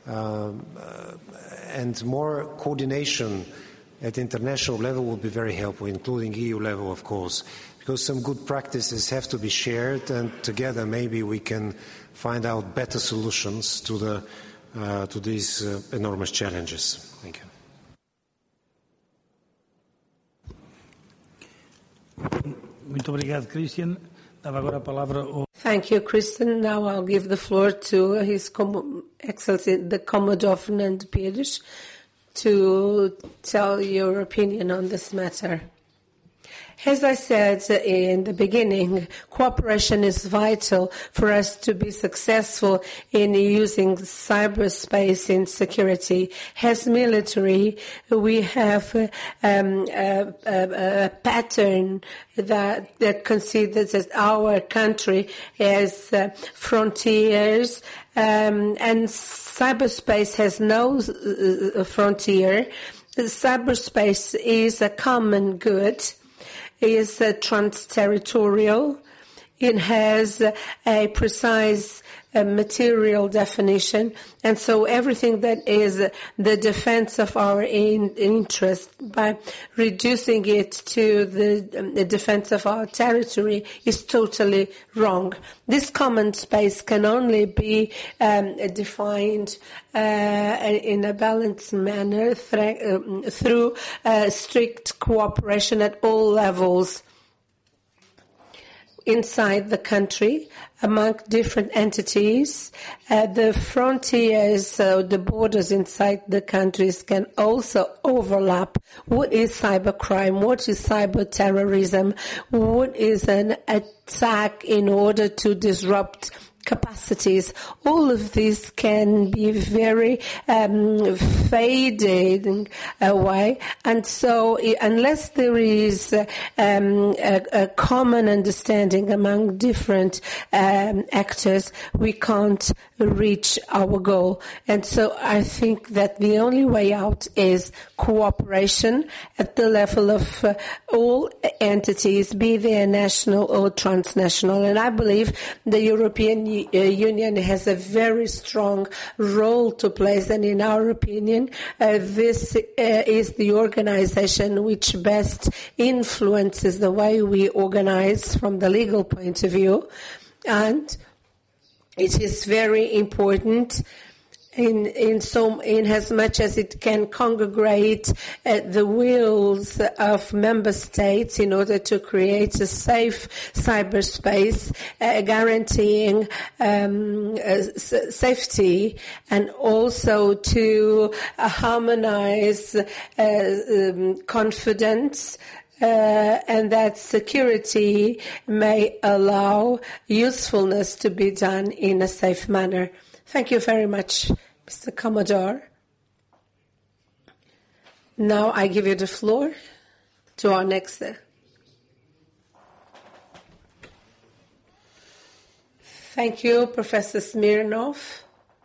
more coordination at international level would be very helpful, including EU level, of course, because some good practices have to be shared, and together maybe we can find out better solutions to these enormous challenges. Thank you. Muito obrigado, Christian. Dava agora a palavra ao... Thank you, Christian. Now I'll give the floor to His Excellency, the Commodore Fernando Pires, to tell your opinion on this matter. As I said in the beginning, cooperation is vital for us to be successful in using cyberspace in security. As military, we have a pattern that considers that our country has frontiers, and cyberspace has no frontier. Cyberspace is a common good. Is trans-territorial. It has a precise material definition, and so everything that is the defense of our interest by reducing it to the defense of our territory is totally wrong. This common space can only be defined in a balanced manner through strict cooperation at all levels inside the country, among different entities. The frontiers, the borders inside the countries can also overlap. What is cybercrime? What is cyber terrorism? What is an attack in order to disrupt capacities? All of this can be very faded away, and so unless there is a common understanding among different actors, we can't reach our goal. And so I think that the only way out is cooperation at the level of all entities, be they national or transnational. And I believe the European Union has a very strong role to play, and in our opinion, this is the organization which best influences the way we organize from the legal point of view, and it is very important in as much as it can congregate the wills of member states in order to create a safe cyberspace, guaranteeing safety, and also to harmonize confidence, and that security may allow usefulness to be done in a safe manner. Thank you very much, Mr. Commodore. Now I give you the floor to our next. Thank you, Professor Smirnov.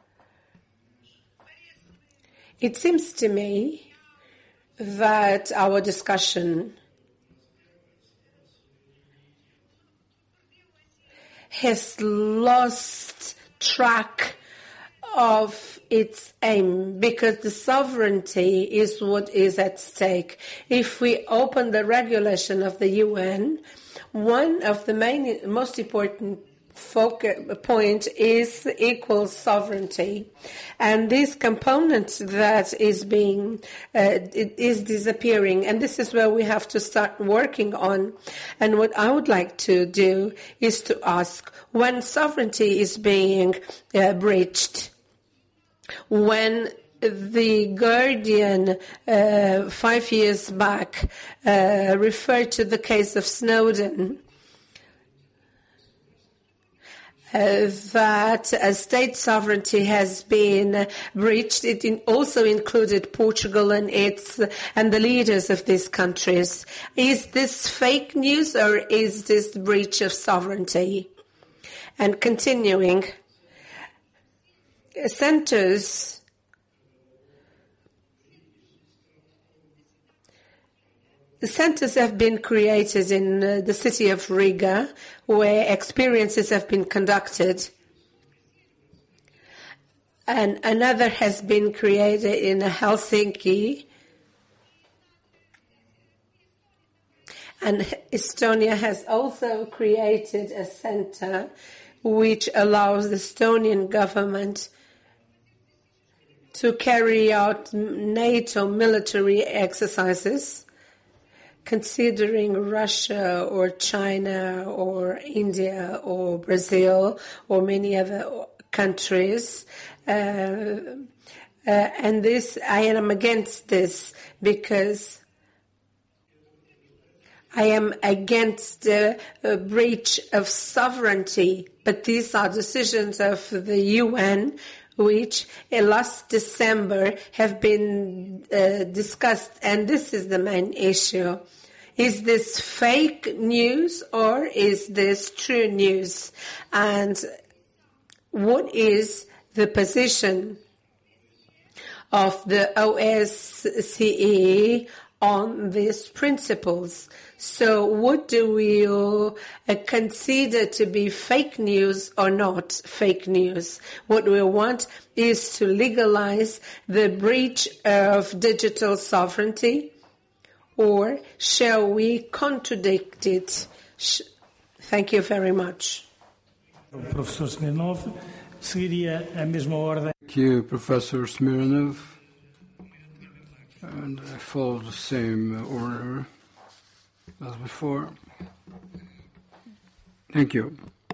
It seems to me that our discussion has lost track of its aim, because the sovereignty is what is at stake. If we open the regulation of the UN, one of the most important point is equal sovereignty, and this component that is is disappearing, and this is where we have to start working on. And what I would like to do is to ask, when sovereignty is being breached, when the Guardian 5 years back referred to the case of Snowden, that state sovereignty has been breached. It also included Portugal and the leaders of these countries. Is this fake news or is this breach of sovereignty? And continuing, centers have been created in the city of Riga, where experiences have been conducted. And another has been created in Helsinki. And Estonia has also created a center which allows the Estonian government to carry out NATO military exercises, considering Russia or China or India or Brazil or many other countries. And this, I am against this because I am against the breach of sovereignty. But these are decisions of the UN, which last December have been discussed, and this is the main issue. Is this fake news or is this true news? And what is the position of the OSCE on these principles? So what do we consider to be fake news or not fake news? What we want is to legalize the breach of digital sovereignty, or shall we contradict it? Thank you very much. Professor Smirnov, seguiria a mesma ordem. Thank you, Professor Smirnov. And I follow the same order as before. Thank you.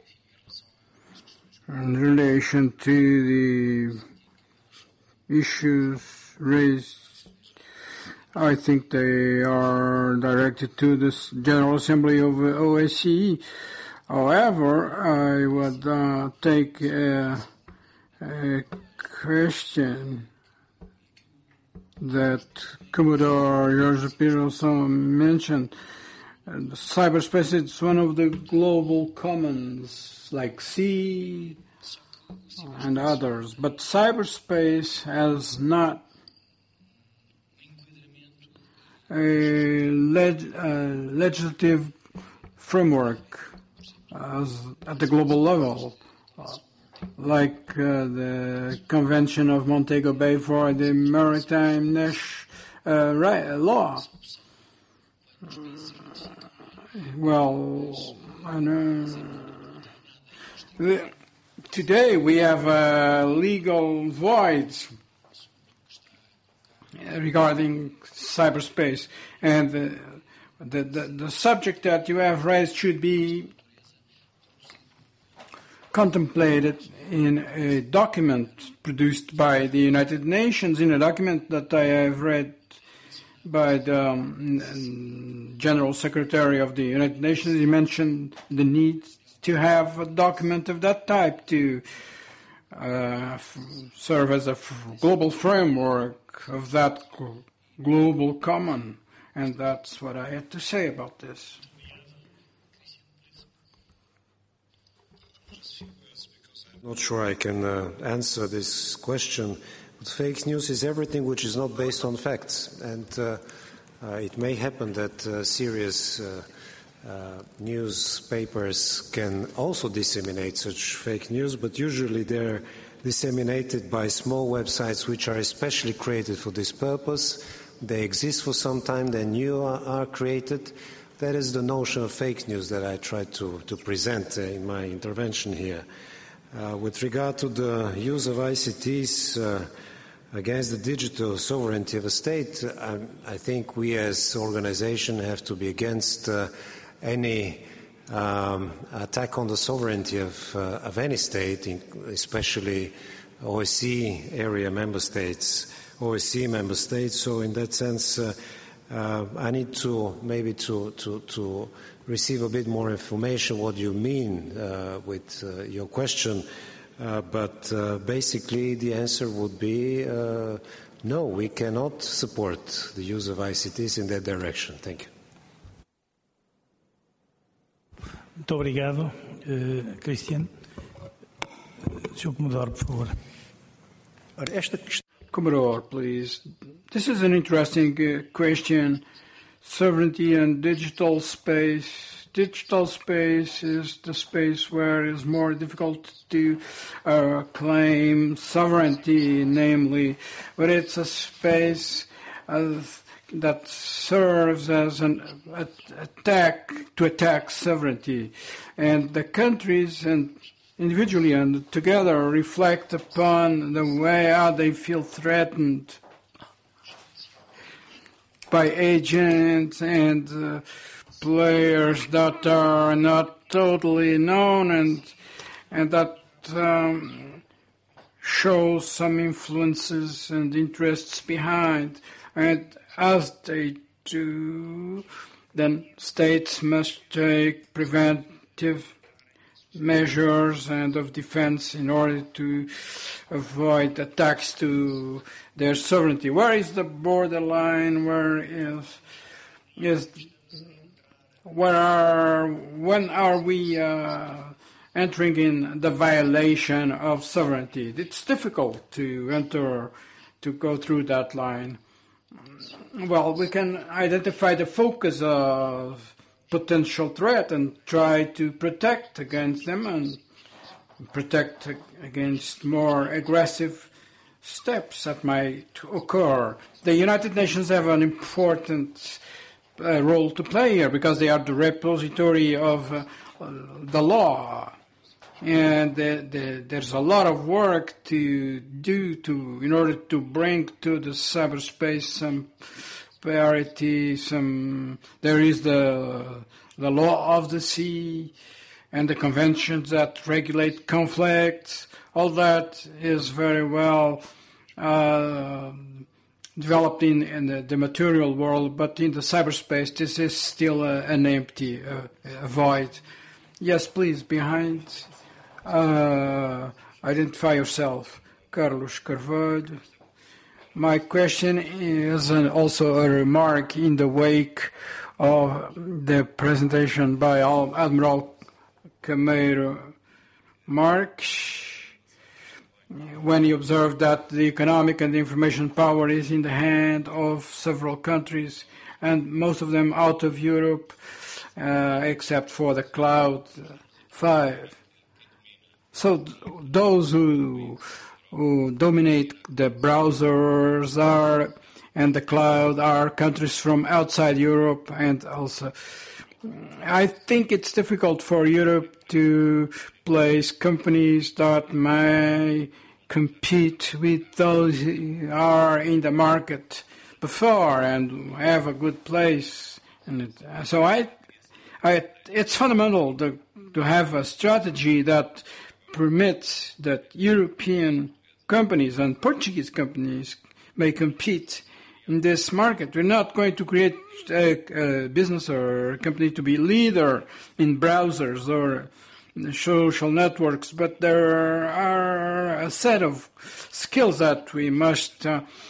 In relation to the issues raised, I think they are directed to this General Assembly of OSCE. However, I would take a question that Commodore George Piroso mentioned. Cyberspace is one of the global commons, like sea and others. But cyberspace has not a legislative framework at the global level, like the Convention of Montego Bay for the Maritime Law. Well, today we have legal voids regarding cyberspace, and the subject that you have raised should be contemplated in a document produced by the United Nations, in a document that I have read by the General Secretary of the United Nations. He mentioned the need to have a document of that type to serve as a global framework of that global common. And that's what I had to say about this. I'm not sure I can answer this question. But fake news is everything which is not based on facts. And it may happen that serious newspapers can also disseminate such fake news, but usually they're disseminated by small websites which are especially created for this purpose. They exist for some time, then new are created. That is the notion of fake news that I tried to present in my intervention here. With regard to the use of ICTs against the digital sovereignty of a state, I think we as organization have to be against any attack on the sovereignty of any state, especially OSCE area member states, OSCE member states. So in that sense, I need to maybe to receive a bit more information what you mean with your question, but basically the answer would be no, we cannot support the use of ICTs in that direction. Thank you. Muito obrigado, Christian. Sr. Comodoro, por favor. Commodore, please. This is an interesting question. Sovereignty and digital space. Digital space is the space where it's more difficult to claim sovereignty, namely, but it's a space that serves as an attack sovereignty, and the countries and individually and together reflect upon the way how they feel threatened by agents and players that are not totally known and that show some influences and interests behind. And as they do, then states must take preventive measures and of defense in order to avoid attacks to their sovereignty. Where is the borderline? When are we entering in the violation of sovereignty? It's difficult to go through that line. Well, we can identify the focus of potential threat and try to protect against them and protect against more aggressive steps that might occur. The United Nations have an important role to play here because they are the repository of the law. And there's a lot of work to do in order to bring to the cyberspace some parity. There is the law of the sea and the conventions that regulate conflicts. All that is very well developed in the material world, but in the cyberspace, this is still an empty void. Yes, please, behind. Identify yourself. Carlos Carvalho. My question is also a remark in the wake of the presentation by Admiral Cameiro Marques, when he observed that the economic and the information power is in the hand of several countries, and most of them out of Europe, except for the Cloud 5. So those who dominate the browsers and the cloud are countries from outside Europe, and also I think it's difficult for Europe to place companies that may compete with those who are in the market before and have a good place. And so it's fundamental to have a strategy that permits that European companies and Portuguese companies may compete in this market. We're not going to create a business or a company to be leader in browsers or social networks, but there are a set of skills that we must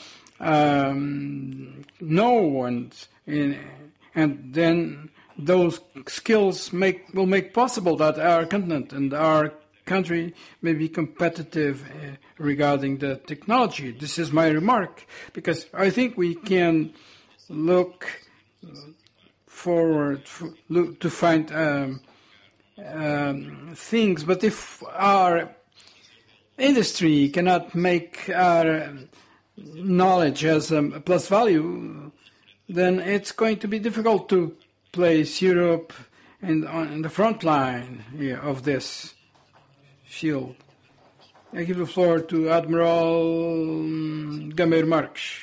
know, and then those skills will make possible that our continent and our country may be competitive regarding the technology. This is my remark, because I think we can look forward to find things, but if our industry cannot make our knowledge as a plus value, then it's going to be difficult to place Europe in the front line of this field. I give the floor to Admiral Cameiro Marques.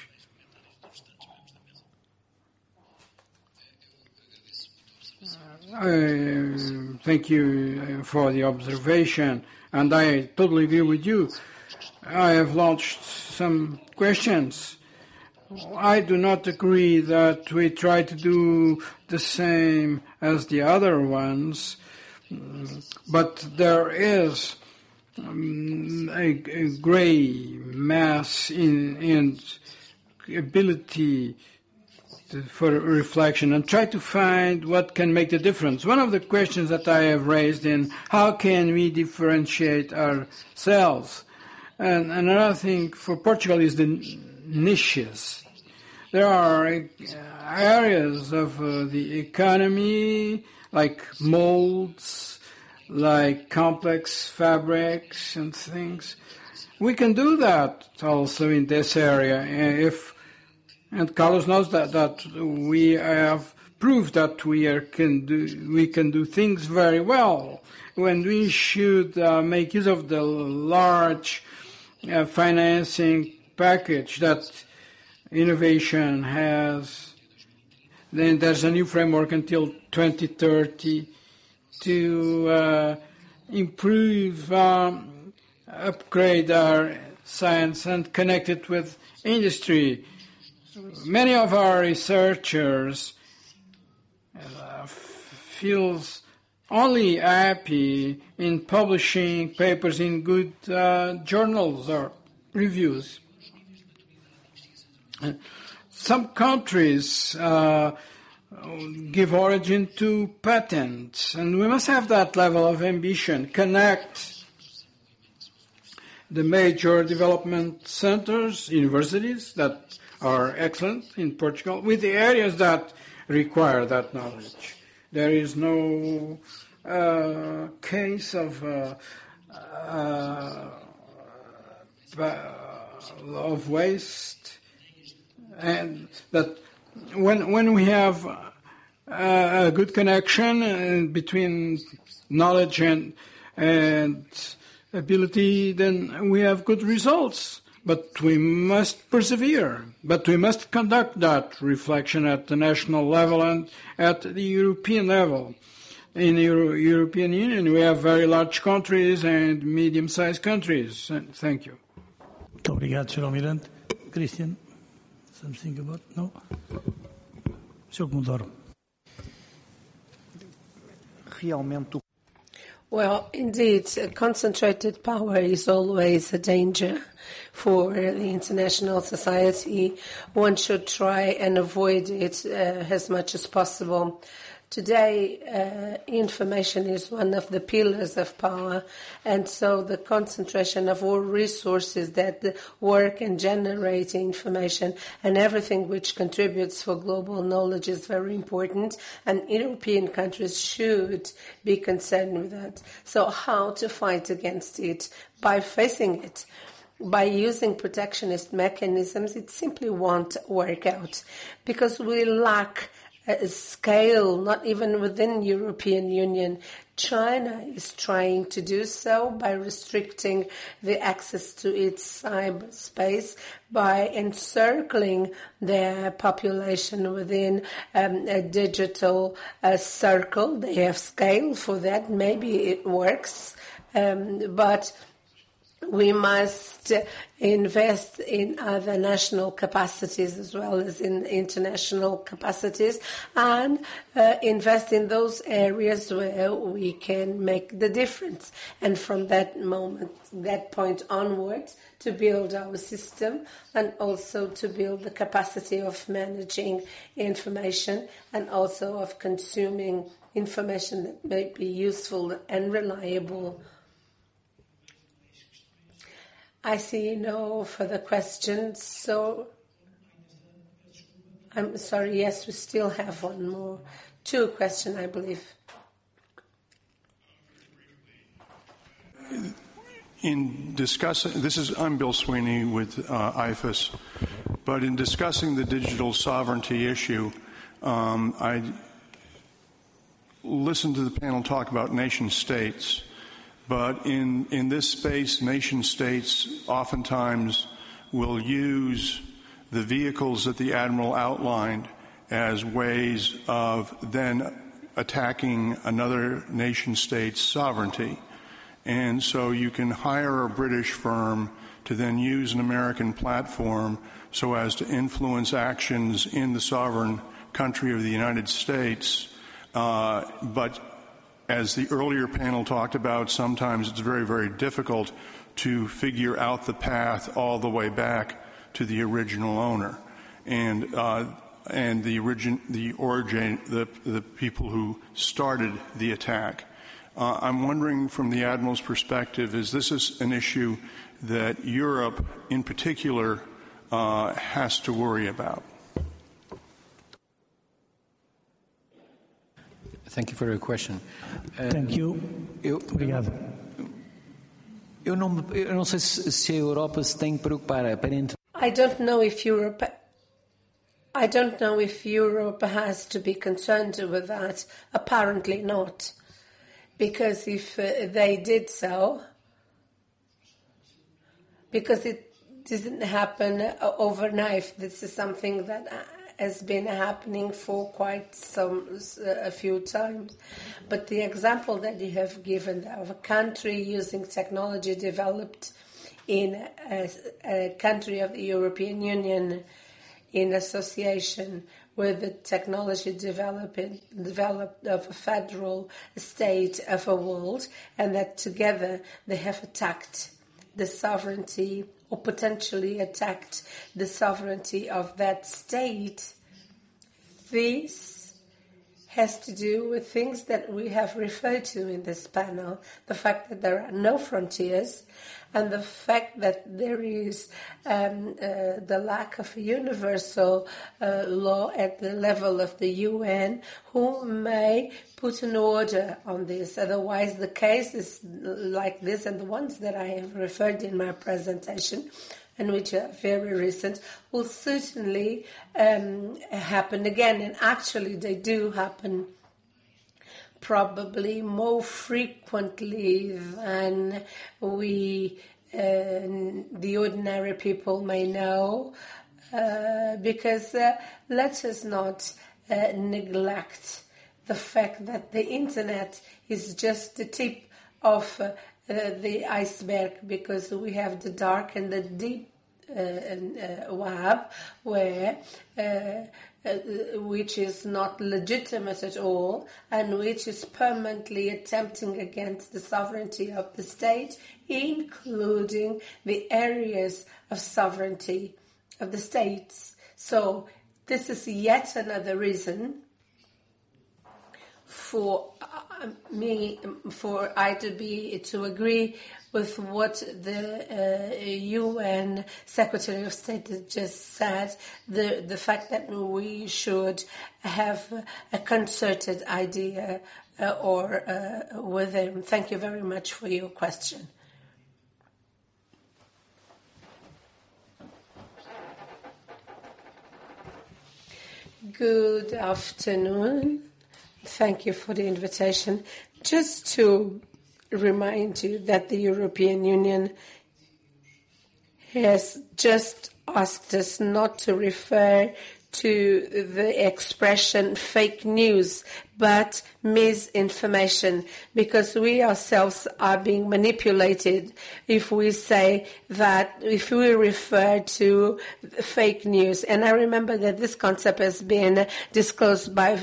Thank you for the observation, and I totally agree with you. I have launched some questions I do not agree that we try to do the same as the other ones, but there is a gray mass in ability for reflection and try to find what can make the difference. One of the questions that I have raised in how can we differentiate ourselves, and another thing for Portugal is the niches. There are areas of the economy like molds, like complex fabrics and things. We can do that also in this area. And Carlos knows that we have proved that we can do things very well. When we should make use of the large financing package that innovation has, then there's a new framework until 2030 to improve, upgrade our science and connect it with industry. Many of our researchers feels only happy in publishing papers in good journals or reviews. Some countries give origin to patents, and we must have that level of ambition, connect the major development centers, universities that are excellent in Portugal, with the areas that require that knowledge. There is no case of waste, and that when we have a good connection between knowledge and ability, then we have good results. But we must persevere. But we must conduct that reflection at the national level and at the European level. In the European Union, we have very large countries and medium-sized countries. Thank you. Muito obrigado, Sr. Almirante. Christian, something about? No? Sr. Comodoro. Realmente Well, indeed, concentrated power is always a danger for the international society. One should try and avoid it as much as possible. Today, information is one of the pillars of power, and so the concentration of all resources that work and generate information and everything which contributes for global knowledge is very important, and European countries should be concerned with that. So how to fight against it? By facing it. By using protectionist mechanisms, it simply won't work out, because we lack scale, not even within European Union. China is trying to do so by restricting the access to its cyberspace, by encircling their population within a digital circle. They have scale for that. Maybe it works, but we must invest in other national capacities as well as in international capacities, and invest in those areas where we can make the difference. And from that point onwards, to build our system and also to build the capacity of managing information and also of consuming information that may be useful and reliable. I see no further questions, so I'm sorry, yes, we still have one more. Two questions, I believe. In discussing, I'm Bill Sweeney with IFAS, but in discussing the digital sovereignty issue, I listened to the panel talk about nation states. But in this space, nation-states oftentimes will use the vehicles that the Admiral outlined as ways of then attacking another nation-state's sovereignty. And so you can hire a British firm to then use an American platform so as to influence actions in the sovereign country of the United States. But as the earlier panel talked about, sometimes it's very, very difficult to figure out the path all the way back to the original owner and the people who started the attack. I'm wondering, from the Admiral's perspective, is this an issue that Europe, in particular, has to worry about? Thank you for your question. Thank you. Obrigado. Eu não sei se a Europa se tem que preocupar. I don't know if Europe has to be concerned with that. Apparently not. Because if they did so, because it didn't happen overnight, this is something that has been happening for quite a few times. But the example that you have given of a country using technology developed in a country of the European Union in association with the technology developed of a federal state of a world, and that together they have attacked the sovereignty or potentially attacked the sovereignty of that state. This has to do with things that we have referred to in this panel, the fact that there are no frontiers, and the fact that there is the lack of a universal law at the level of the UN who may put an order on this. Otherwise, the cases like this and the ones that I have referred in my presentation, and which are very recent, will certainly happen again. And actually, they do happen probably more frequently than we, the ordinary people, may know, because let us not neglect the fact that the internet is just the tip of the iceberg, because we have the dark and the deep web, where which is not legitimate at all, and which is permanently attempting against the sovereignty of the state, including the areas of sovereignty of the states. So this is yet another reason for I to agree with what the UN Secretary of State has just said, the fact that we should have a concerted idea with him. Thank you very much for your question. Good afternoon. Thank you for the invitation. Just to remind you that the European Union has just asked us not to refer to the expression fake news, but misinformation, because we ourselves are being manipulated if we say that, if we refer to fake news. And I remember that this concept has been disclosed by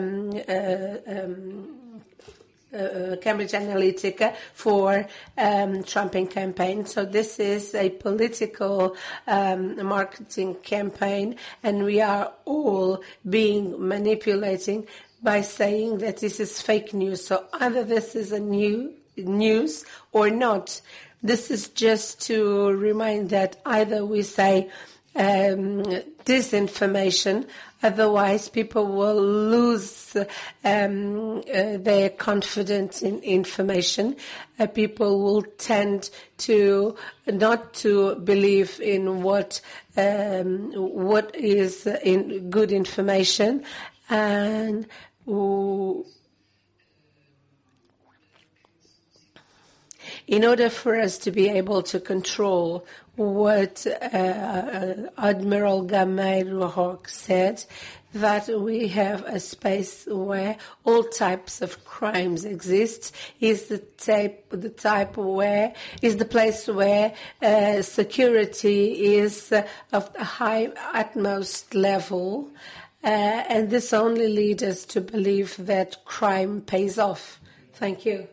Cambridge Analytica for Trumping campaign. So this is a political marketing campaign, and we are all being manipulating by saying that this is fake news. So either this is a new news or not. This is just to remind that either we say disinformation, otherwise people will lose their confidence in information. People will tend to not to believe in what is in good information, and in order for us to be able to control what Admiral Gameiro Hawke said, that we have a space where all types of crimes exist, is the place where security is of the high utmost level, and this only leads us to believe that crime pays off. Thank you.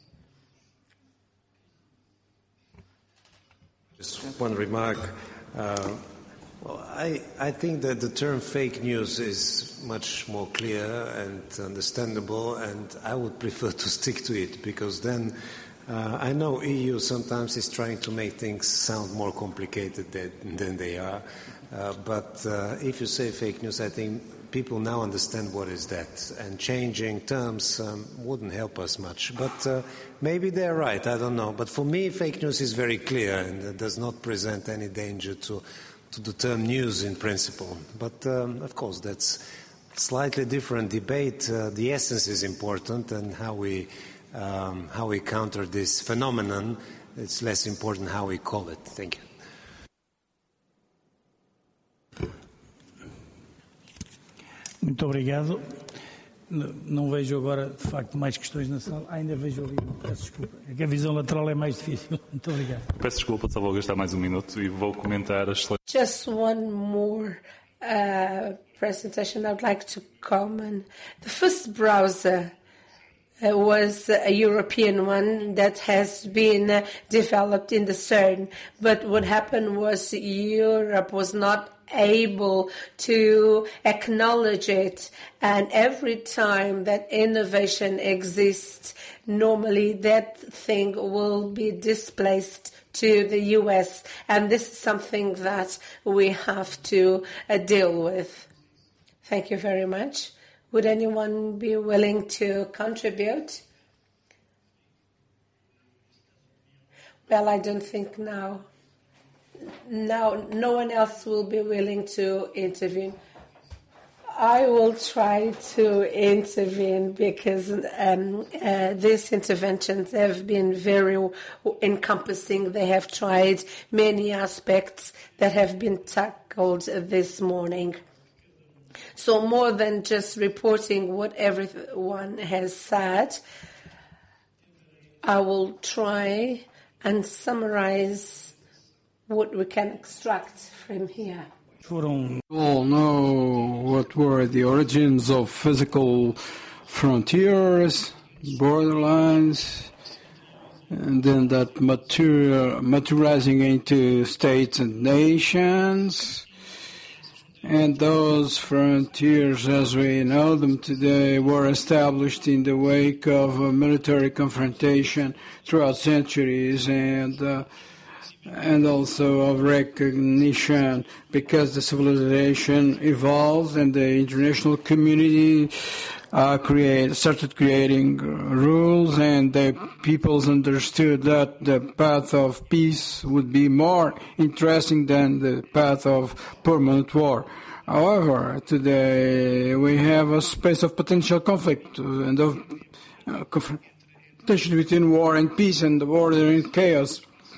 Just one remark. Well, I think that the term fake news is much more clear and understandable, and I would prefer to stick to it, because then I know EU sometimes is trying to make things sound more complicated than they are, but if you say fake news, I think people now understand what is that, and changing terms wouldn't help us much. But maybe they're right, I don't know. But for me, fake news is very clear and does not present any danger to the term news in principle. But of course, that's a slightly different debate. The essence is important, and how we counter this phenomenon, it's less important how we call it. Thank you. Muito obrigado. Não vejo agora, de facto, mais questões na sala. Ainda vejo ali, peço desculpa. É que a visão lateral é mais difícil. Muito obrigado. Peço desculpa, só vou gastar mais um minuto e vou comentar as excelentes... Just one more presentation I'd like to comment. The first browser was a European one that has been developed in the CERN. But what happened was Europe was not able to acknowledge it, and every time that innovation exists, normally that thing will be displaced to the US, and this is something that we have to deal with. Thank you very much. Would anyone be willing to contribute? Well, I don't think now. Now, no one else will be willing to intervene. I will try to intervene because these interventions have been very encompassing. They have tried many aspects that have been tackled this morning. So more than just reporting what everyone has said, I will try and summarize what we can extract from here. We all know what were the origins of physical frontiers, borderlines, and then that materializing into states and nations. And those frontiers, as we know them today, were established in the wake of a military confrontation throughout centuries, and also of recognition, because the civilization evolved and the international community started creating rules, and the peoples understood that the path of peace would be more interesting than the path of permanent war. However, today we have a space of potential conflict and of confrontation between war and peace, and the order and chaos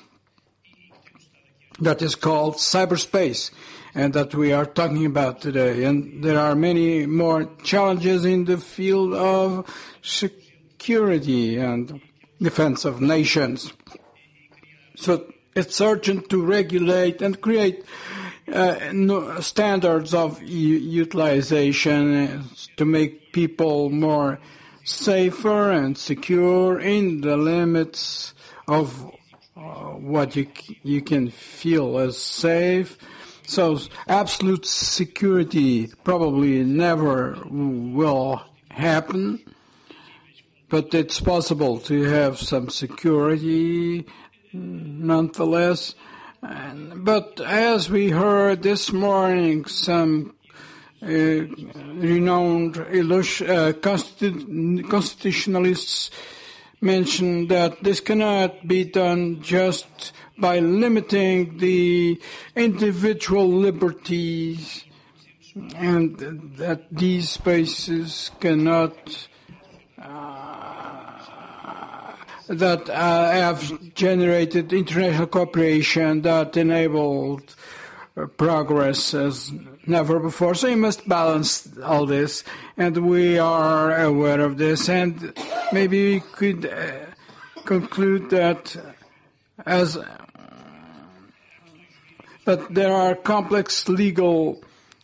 that is called cyberspace, and that we are talking about today. And there are many more challenges in the field of security and defense of nations. So it's urgent to regulate and create standards of utilization to make people more safer and secure in the limits of what you can feel as safe. So absolute security probably never will happen, but it's possible to have some security nonetheless. But as we heard this morning, some renowned constitutionalists mentioned that this cannot be done just by limiting the individual liberties, and that these spaces cannot that have generated international cooperation that enabled progress as never before. So you must balance all this, and we are aware of this. And maybe we could conclude that that there are complex legal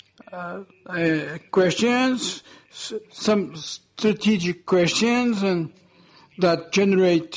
questions, some strategic questions, and that generate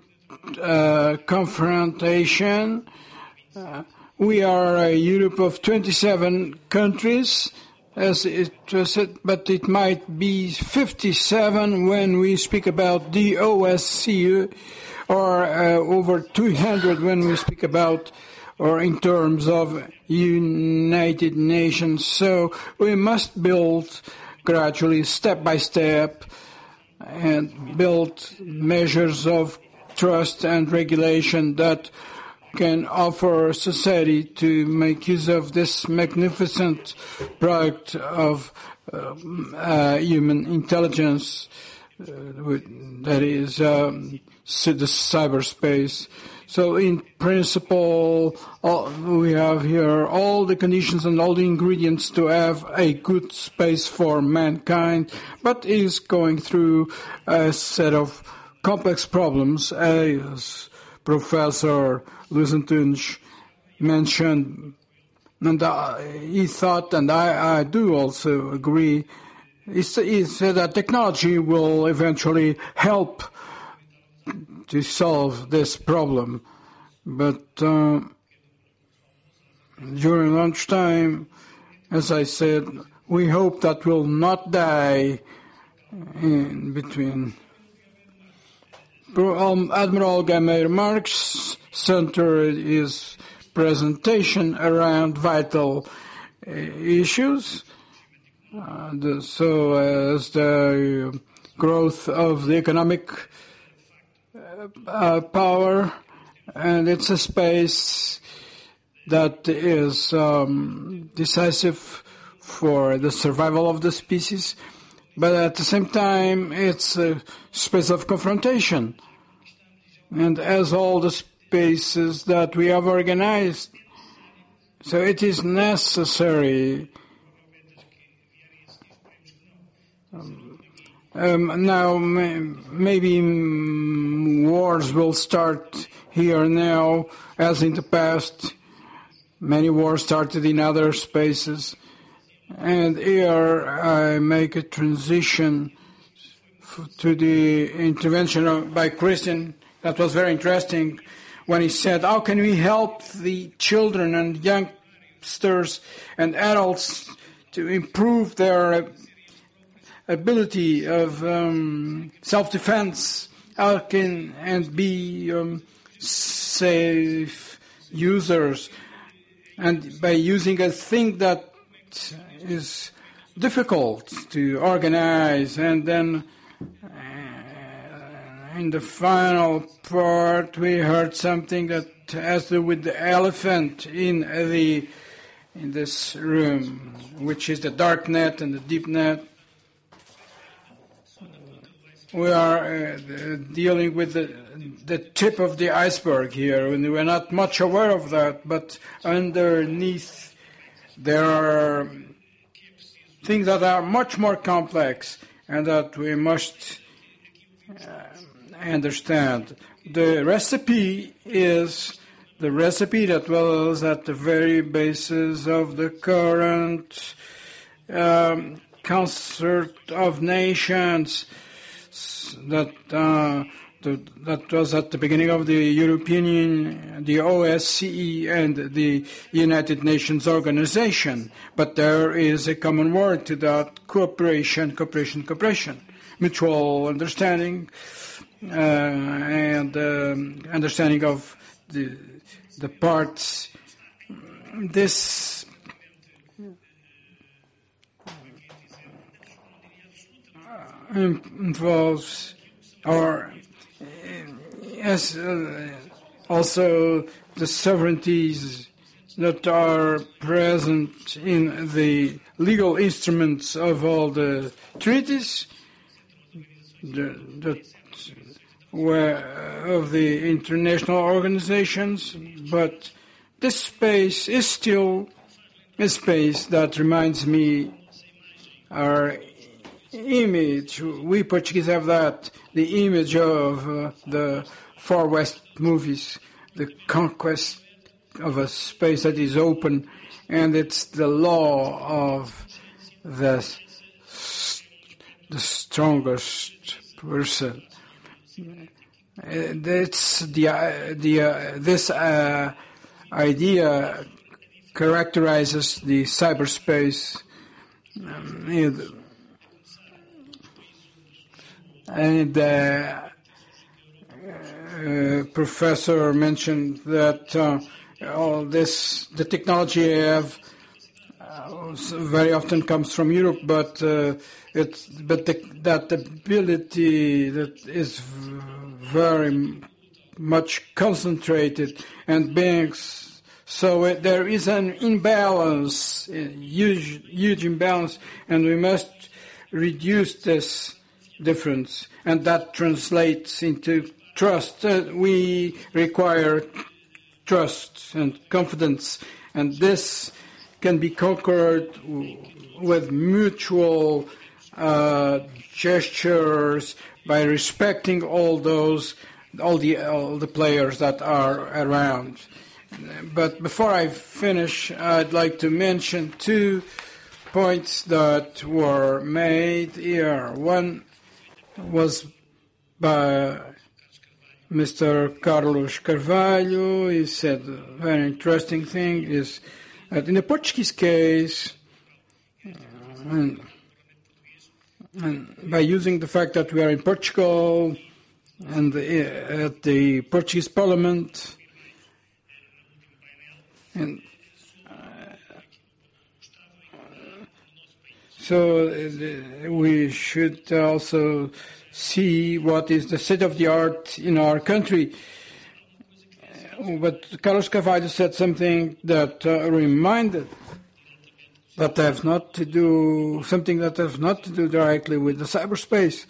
confrontation. We are a Europe of 27 countries, as it was said, but it might be 57 when we speak about the OSCE, or over 200 when we speak about, or in terms of United Nations. So we must build gradually, step by step, and build measures of trust and regulation that can offer society to make use of this magnificent product of human intelligence that is the cyberspace. So in principle, we have here all the conditions and all the ingredients to have a good space for mankind, but is going through a set of complex problems, as Professor Luis Antunes mentioned, and he thought, and I do also agree, he said that technology will eventually help to solve this problem. But during lunchtime, as I said, we hope that we'll not die in between. Admiral Gameiro Marques centered his presentation around vital issues, so as the growth of the economic power, and it's a space that is decisive for the survival of the species, but at the same time it's a space of confrontation. And as all the spaces that we have organized, so it is necessary now maybe wars will start here now, as in the past. Many wars started in other spaces. And here I make a transition to the intervention by Christian. That was very interesting when he said, how can we help the children and youngsters and adults to improve their ability of self-defense, and be safe users, and by using a thing that is difficult to organize. And then in the final part we heard something that has to do with the elephant in this room, which is the dark net and the deep net. We are dealing with the tip of the iceberg here, and we're not much aware of that, but underneath there are things that are much more complex and that we must understand. The recipe is the recipe that was at the very basis of the current concert of nations that was at the beginning of the European Union, the OSCE, and the United Nations Organization. But there is a common word to that: cooperation, mutual understanding, and understanding of the parts. This involves also the sovereignties that are present in the legal instruments of all the treaties, of the international organizations, but this space is still space that reminds me our image. We Portuguese have that, the image of the Far West movies, the conquest of a space that is open, and it's the law of the strongest person. It's this idea characterizes the cyberspace, and professor mentioned that all this, the technology I have very often comes from Europe, but that ability that is very much concentrated and being so there is an imbalance, huge imbalance, and we must reduce this difference, and that translates into trust. We require trust and confidence, and this can be conquered with mutual gestures by respecting all the players that are around. But before I finish, I'd like to mention 2 points that were made here. One was by Mr. Carlos Carvalho. He said a very interesting thing is that in the Portuguese case, and by using the fact that we are in Portugal and at the Portuguese Parliament, and so we should also see what is the state of the art in our country. But Carlos Carvalho said something that reminded that has not to do something that has not to do directly with the cyberspace.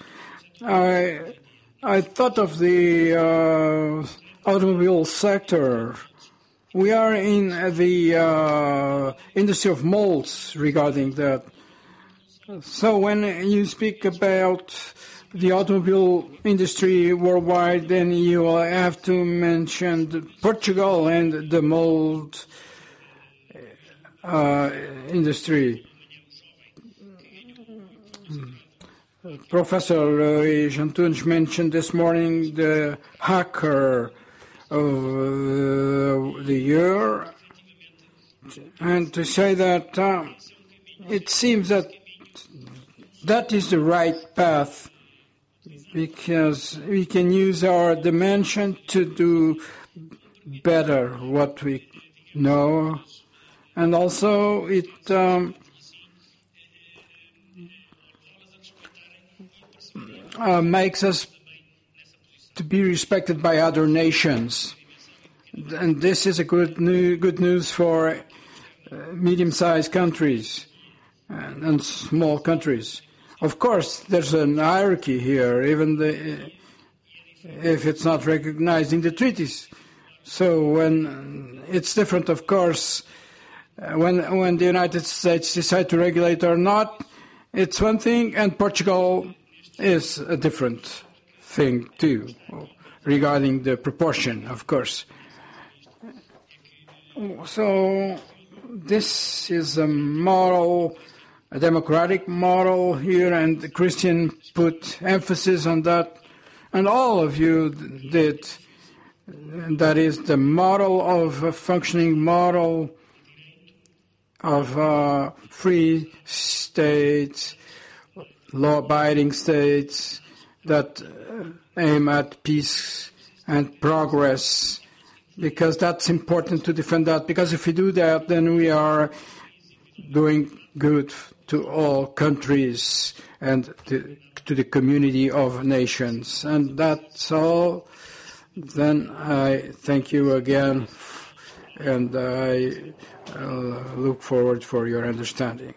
I thought of the automobile sector. We are in the industry of molds regarding that. So when you speak about the automobile industry worldwide, then you have to mention Portugal and the mold industry. Professor Luís Antunes mentioned this morning the hacker of the year, and to say that it seems that that is the right path, because we can use our dimension to do better what we know, and also it makes us to be respected by other nations, and this is a good news for medium-sized countries and small countries. Of course, there's an hierarchy here, even if it's not recognized in the treaties. So when it's different, of course, when the United States decide to regulate or not, it's one thing, and Portugal is a different thing too, regarding the proportion, of course. So this is a model, a democratic model here, and the Christian put emphasis on that, and all of you did. And that is the model of a functioning model of free states, law-abiding states that aim at peace and progress, because that's important to defend that, because if we do that, then we are doing good to all countries and to the community of nations. And that's all. Then I thank you again, and I look forward for your understanding.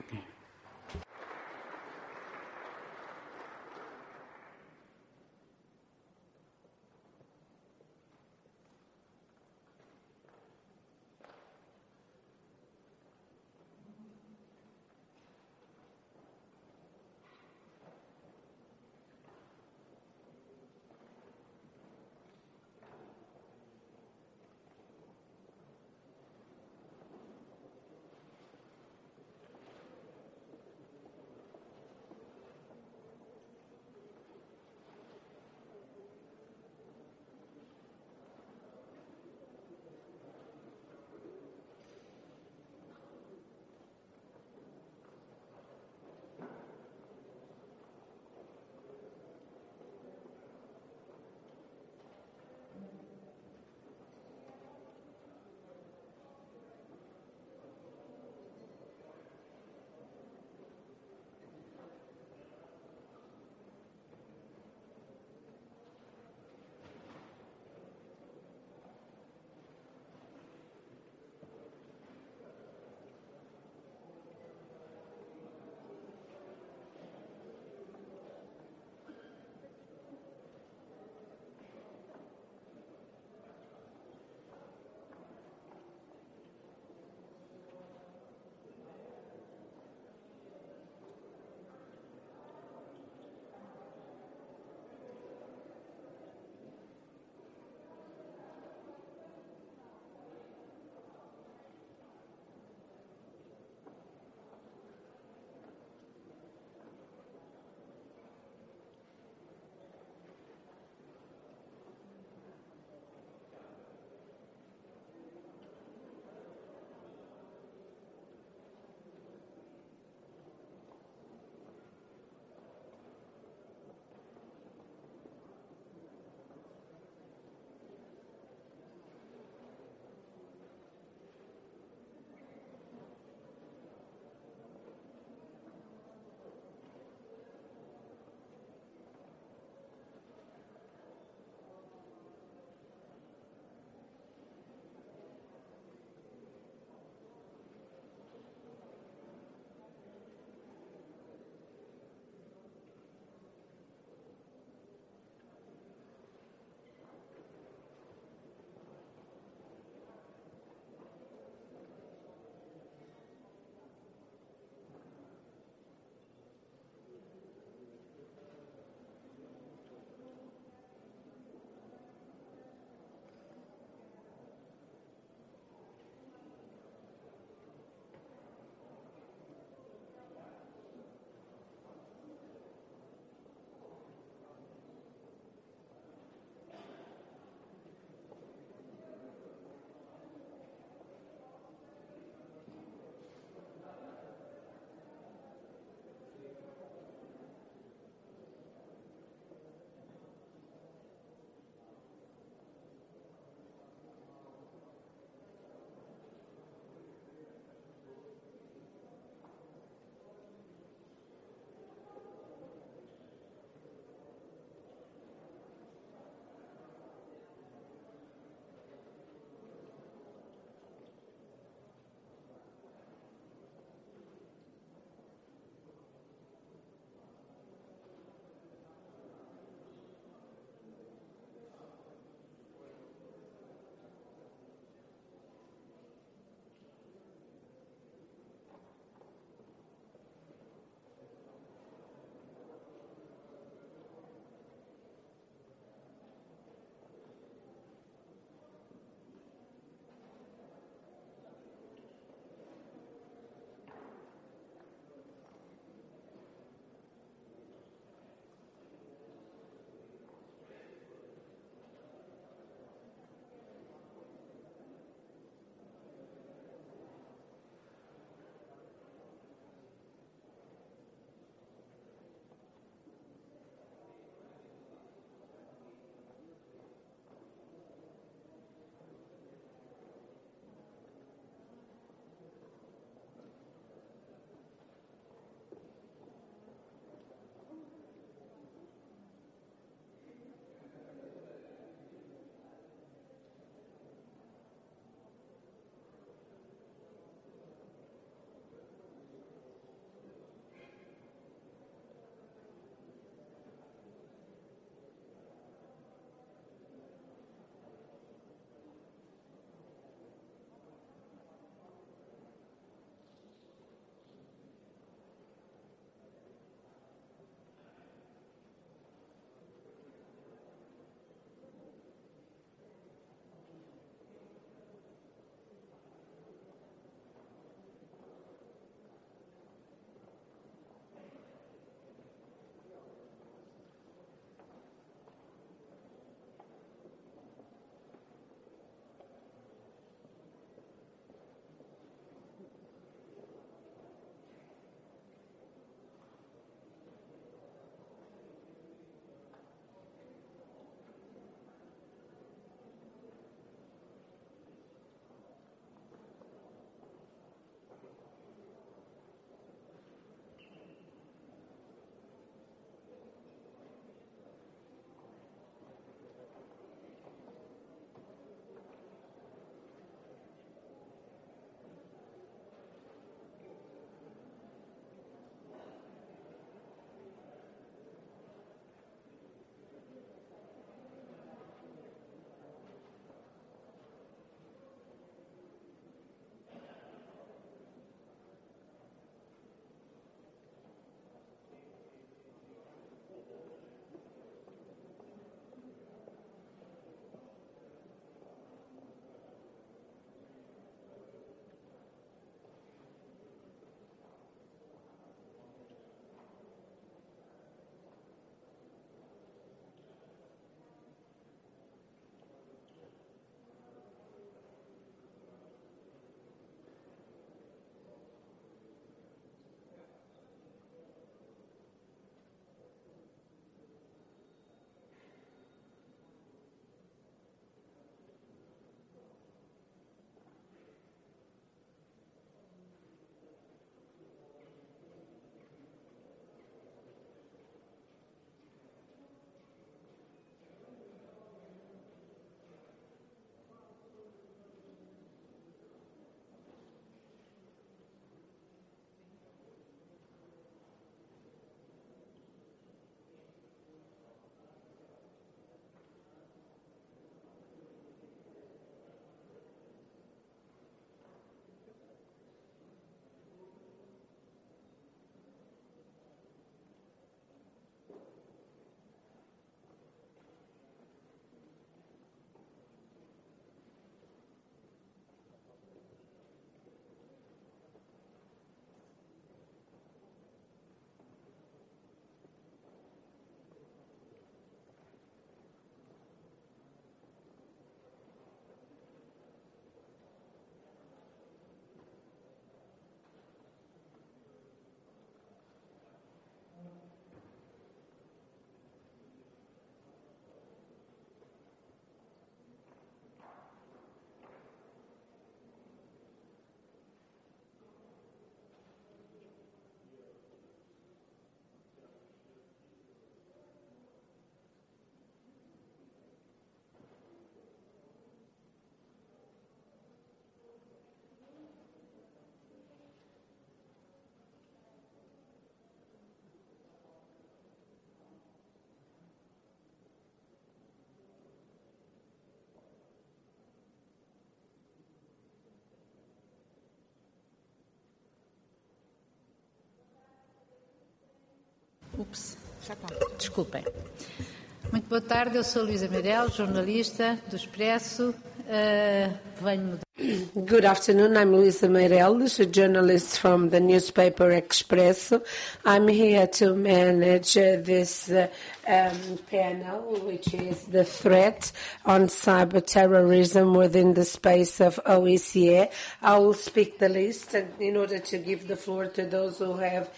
Desculpem. Muito boa tarde, eu sou Luísa Meirelles, jornalista do Expresso. Venho Good afternoon, I'm Luísa Meirelles, a journalist from the newspaper Expresso. I'm here to manage this panel, which is the threat on cyber terrorism within the space of OSCE. I will speak the least in order to give the floor to those who have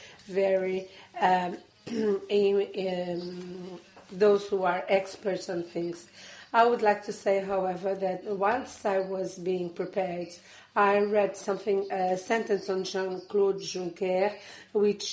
those who are experts on things. I would like to say, however, that whilst I was being prepared, I read a sentence on Jean-Claude Juncker, which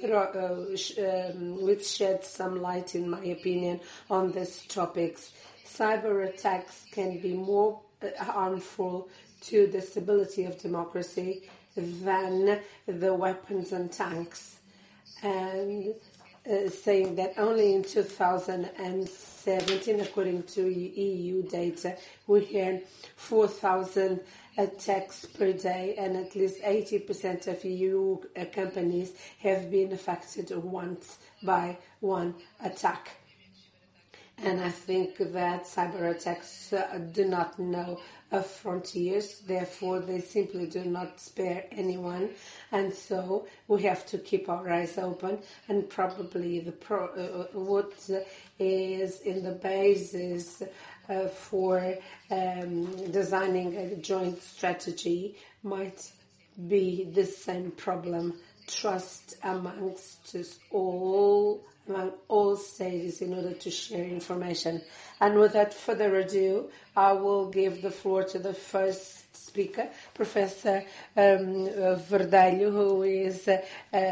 sheds some light, in my opinion, on these topics. Cyber attacks can be more harmful to the stability of democracy than the weapons and tanks. And saying that only in 2017, according to EU data, we had 4,000 attacks per day, and at least 80% of EU companies have been affected once by one attack. And I think that cyber attacks do not know of frontiers, therefore they simply do not spare anyone, and so we have to keep our eyes open, and probably what is in the basis for designing a joint strategy might be the same problem: trust among all states in order to share information. And without further ado, I will give the floor to the first speaker, Professor Verdelho, who is the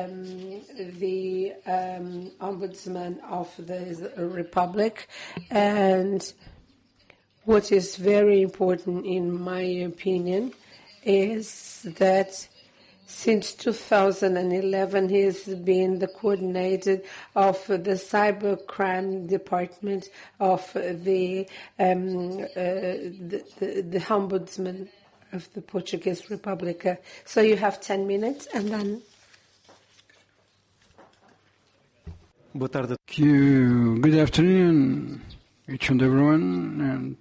Ombudsman of the Republic. And what is very important, in my opinion, is that since 2011, he has been the coordinator of the cybercrime department of the Ombudsman of the Portuguese Republic. So you have 10 minutes, and then. Thank you. Good afternoon, each and everyone, and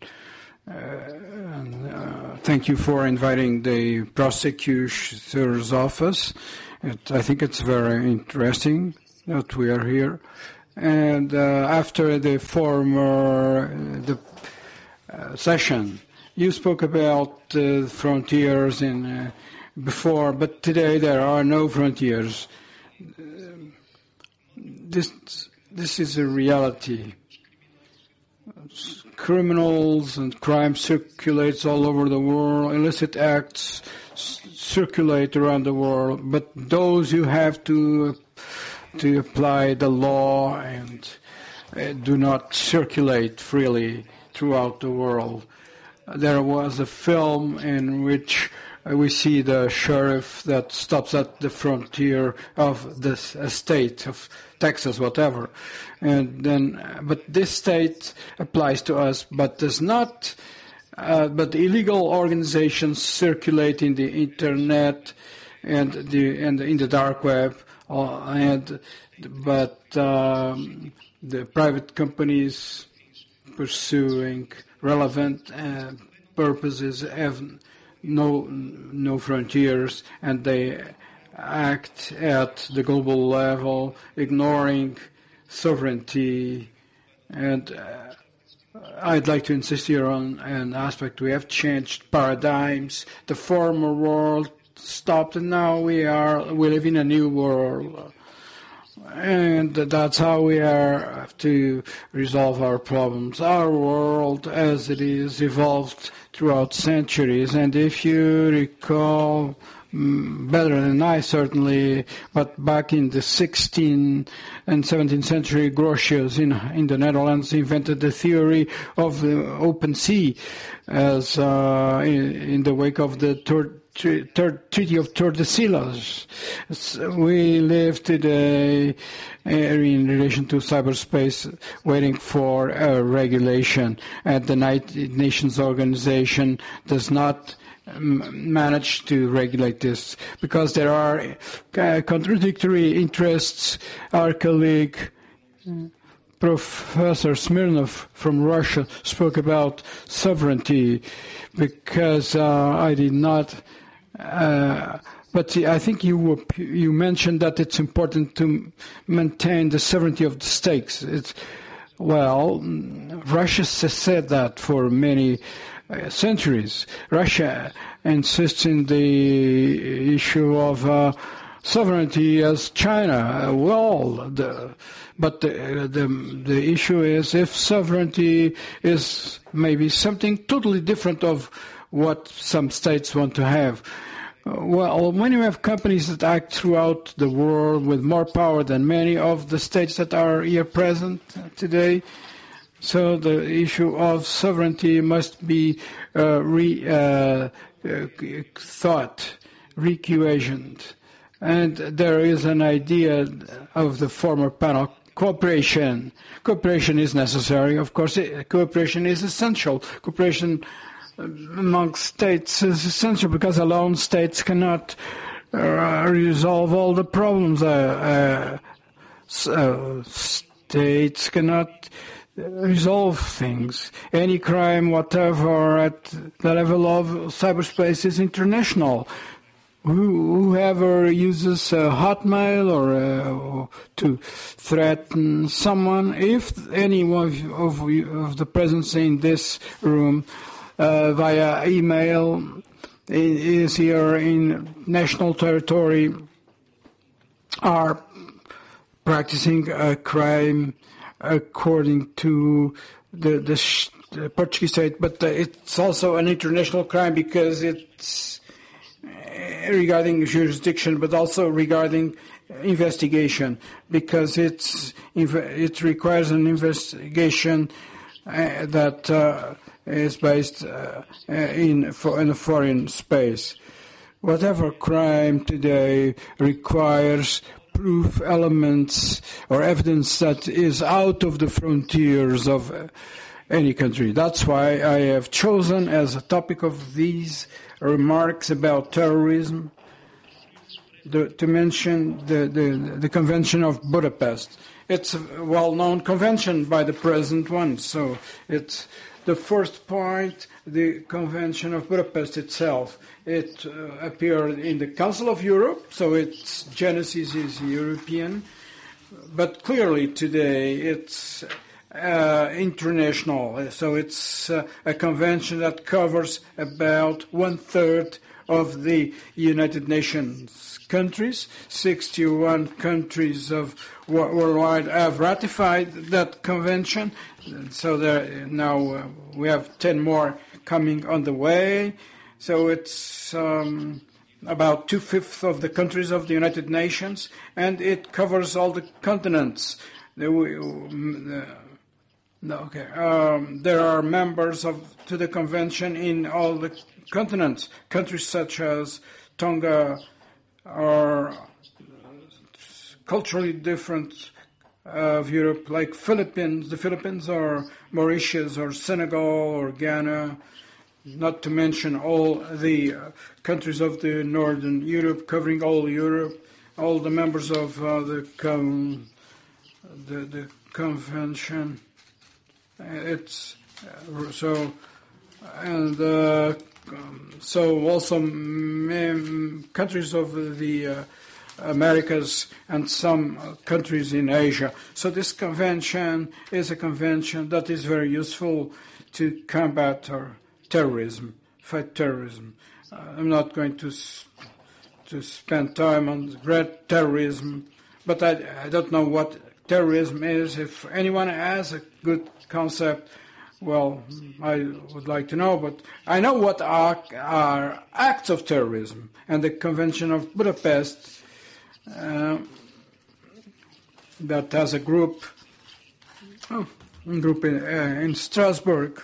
thank you for inviting the prosecutor's office. I think it's very interesting that we are here. And after the former session, you spoke about frontiers before, but today there are no frontiers. This is a reality. Criminals and crime circulates all over the world. Illicit acts circulate around the world. But those who have to apply the law and do not circulate freely throughout the world. There was a film in which we see the sheriff that stops at the frontier of the state of Texas, whatever, and then, but this state applies to us, but does not. But illegal organizations circulate in the internet and in the dark web, but the private companies pursuing relevant purposes have no frontiers, and they act at the global level, ignoring sovereignty. And I'd like to insist here on an aspect. We have changed paradigms. The former world stopped, and now we live in a new world. And that's how we have to resolve our problems. Our world, as it is, evolved throughout centuries. And if you recall, better than I certainly, but back in the 16th and 17th century, Grotius in the Netherlands invented the theory of the open sea as in the wake of the Third Treaty of Tordesillas. We live today in relation to cyberspace waiting for a regulation, and the United Nations organization does not manage to regulate this, because there are contradictory interests. Our colleague, Professor Smirnov from Russia, spoke about sovereignty, because I did not. But I think you mentioned that it's important to maintain the sovereignty of the states. Russia has said that for many centuries. Russia insists in the issue of sovereignty as China. But the issue is, if sovereignty is maybe something totally different of what some states want to have. When you have companies that act throughout the world with more power than many of the states that are here present today, so the issue of sovereignty must be re-questioned. And there is an idea of the former panel, cooperation. Cooperation is necessary. Of course, cooperation is essential. Cooperation among states is essential, because alone states cannot resolve all the problems. States cannot resolve things. Any crime, whatever, at the level of cyberspace is international. Whoever uses Hotmail or to threaten someone, if any of the presence in this room via email is here in national territory, are practicing a crime according to the Portuguese state, but it's also an international crime, because it's regarding jurisdiction, but also regarding investigation, because it requires an investigation that is based in a foreign space. Whatever crime today requires proof, elements, or evidence that is out of the frontiers of any country. That's why I have chosen as a topic of these remarks about terrorism to mention the Convention of Budapest. It's a well-known convention by the present one, so it's the first point, the Convention of Budapest itself. It appeared in the Council of Europe, so its genesis is European, but clearly today it's international. So it's a convention that covers about 1/3 of the United Nations countries. 61 countries of worldwide have ratified that convention. So now we have 10 more coming on the way. So it's about 2/5 of the countries of the United Nations, and it covers all the continents. There are members to the convention in all the continents. Countries such as Tonga are culturally different of Europe, like the Philippines, or Mauritius, or Senegal, or Ghana, not to mention all the countries of the Northern Europe, covering all Europe, all the members of the convention. It's so, and so also countries of the Americas and some countries in Asia. So this convention is a convention that is very useful to combat terrorism, fight terrorism. I'm not going to spend time on terrorism, but I don't know what terrorism is. If anyone has a good concept, well, I would like to know, but I know what are acts of terrorism, and the Convention of Budapest that has a group in Strasbourg.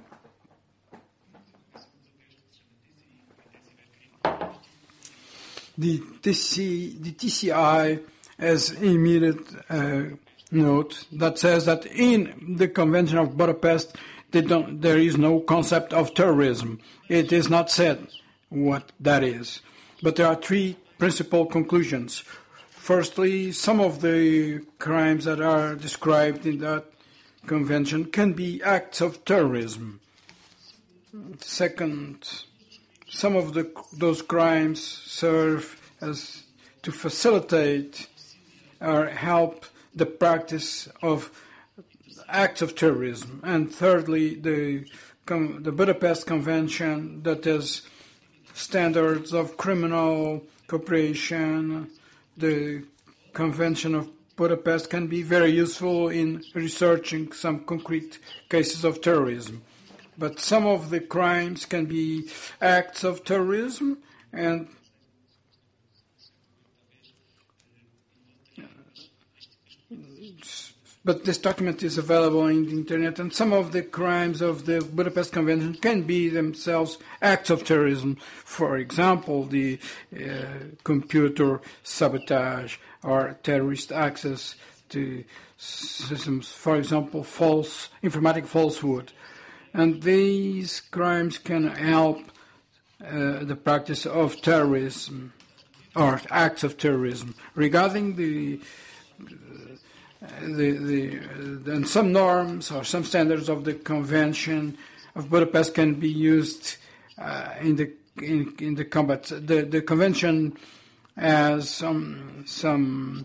The TCI has immediate note that says that in the Convention of Budapest there is no concept of terrorism. It is not said. what that is. But there are three principal conclusions. Firstly, some of the crimes that are described in that convention can be acts of terrorism. Second, some of those crimes serve as to facilitate or help the practice of acts of terrorism. And thirdly, the Budapest Convention, that is standards of criminal cooperation. The Convention of Budapest can be very useful in researching some concrete cases of terrorism. But some of the crimes can be acts of terrorism, but this document is available on the internet, and some of the crimes of the Budapest Convention can be themselves acts of terrorism. For example, the computer sabotage or terrorist access to systems, for example, informatic falsehood. And these crimes can help the practice of terrorism or acts of terrorism. Regarding and some norms or some standards of the Convention of Budapest can be used in the combat. The Convention has some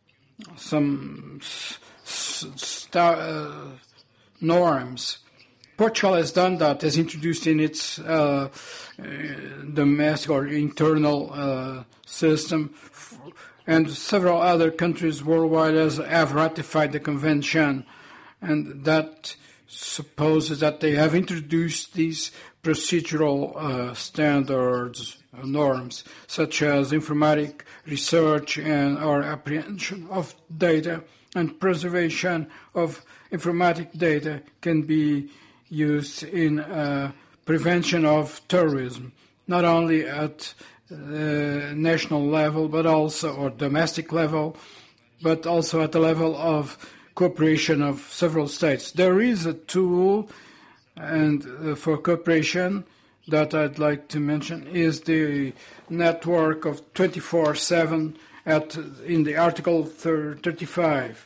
norms. Portugal has done that, has introduced in its domestic or internal system, and several other countries worldwide have ratified the convention, and that supposes that they have introduced these procedural standards, norms, such as informatic research and or apprehension of data and preservation of informatic data can be used in prevention of terrorism, not only at national level, but also, or domestic level, but also at the level of cooperation of several states. There is a tool and for cooperation that I'd like to mention is the network of 24/7 in the Article 35.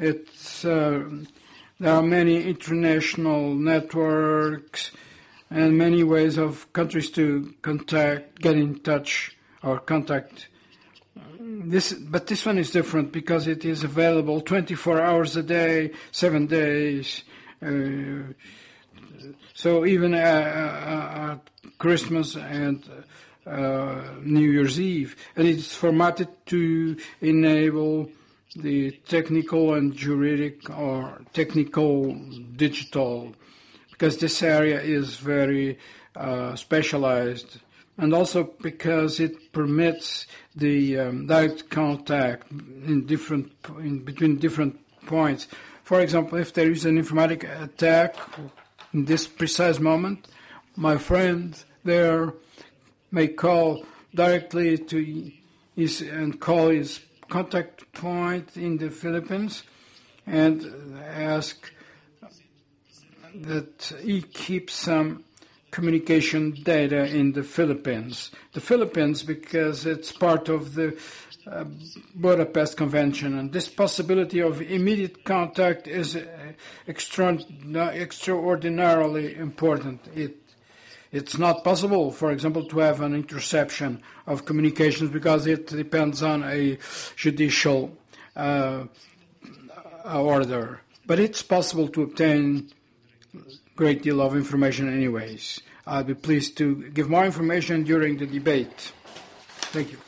There are many international networks and many ways of countries to get in touch or contact. But this one is different because it is available 24 hours a day, 7 days. So even at Christmas and New Year's Eve. And it's formatted to enable the technical and juridic or technical digital, because this area is very specialized, and also because it permits the direct contact between different points. For example, if there is an informatic attack in this precise moment, my friend there may call directly to call his contact point in the Philippines and ask that he keeps some communication data in the Philippines. The Philippines, because it's part of the Budapest Convention, and this possibility of immediate contact is extraordinarily important. It's not possible, for example, to have an interception of communications because it depends on a judicial order. But it's possible to obtain a great deal of information anyways. I'll be pleased to give more information during the debate. Thank you.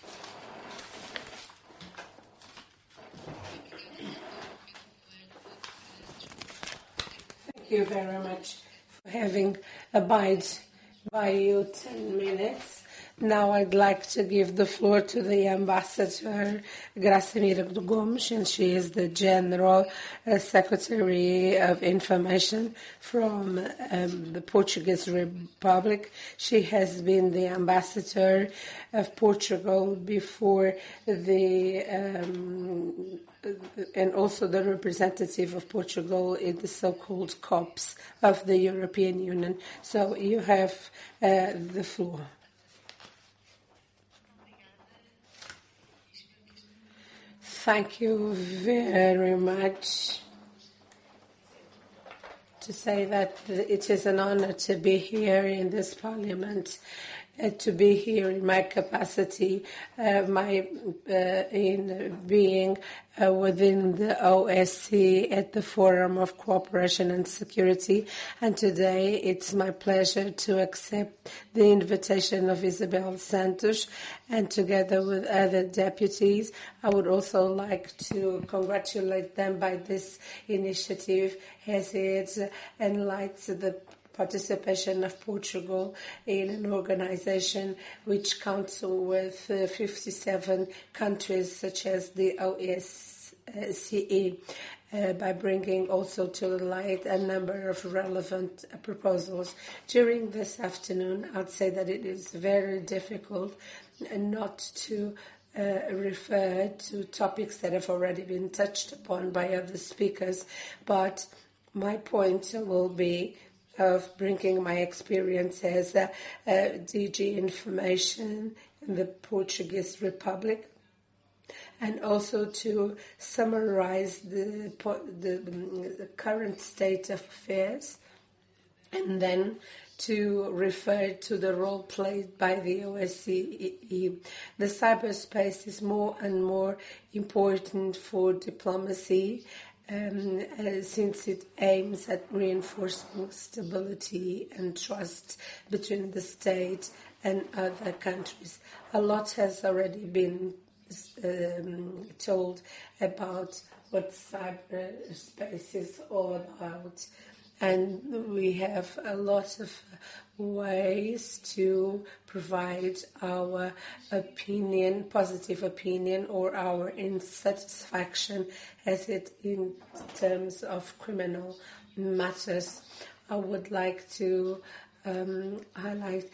Thank you very much for having abide by you 10 minutes. Now I'd like to give the floor to the Ambassador Gracimira Gomes, and she is the General Secretary of Information from the Portuguese Republic. She has been the Ambassador of Portugal before and also the representative of Portugal in the so-called COPs of the European Union. So you have the floor. Thank you very much. To say that it is an honor to be here in this parliament, to be here in my capacity, in being within the OSCE at the Forum of Cooperation and Security. And today it's my pleasure to accept the invitation of Isabel Santos, and together with other deputies, I would also like to congratulate them by this initiative, as it enlightens the participation of Portugal in an organization which counts with 57 countries, such as the OSCE, by bringing also to light a number of relevant proposals. During this afternoon, I'd say that it is very difficult not to refer to topics that have already been touched upon by other speakers, but my point will be of bringing my experience as DG Information in the Portuguese Republic, and also to summarize the current state of affairs, and then to refer to the role played by the OSCE. The cyberspace is more and more important for diplomacy, since it aims at reinforcing stability and trust between the state and other countries. A lot has already been told about what cyberspace is all about, and we have a lot of ways to provide our opinion, positive opinion, or our insatisfaction as it in terms of criminal matters. I would like to highlight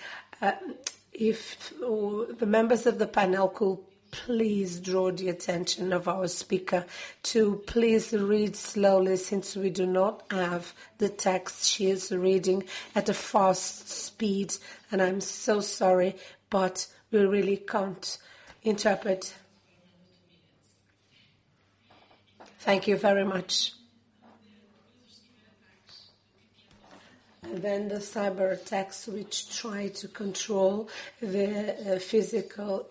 if the members of the panel could please draw the attention of our speaker to please read slowly, since we do not have the text she is reading at a fast speed, and I'm so sorry, but we really can't interpret. Thank you very much. And then the cyber attacks, which try to control the physical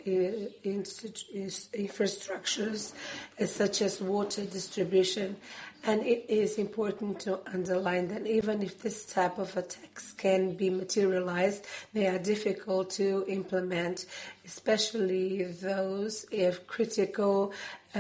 infrastructures, such as water distribution. And it is important to underline that even if this type of attacks can be materialized, they are difficult to implement, especially those if critical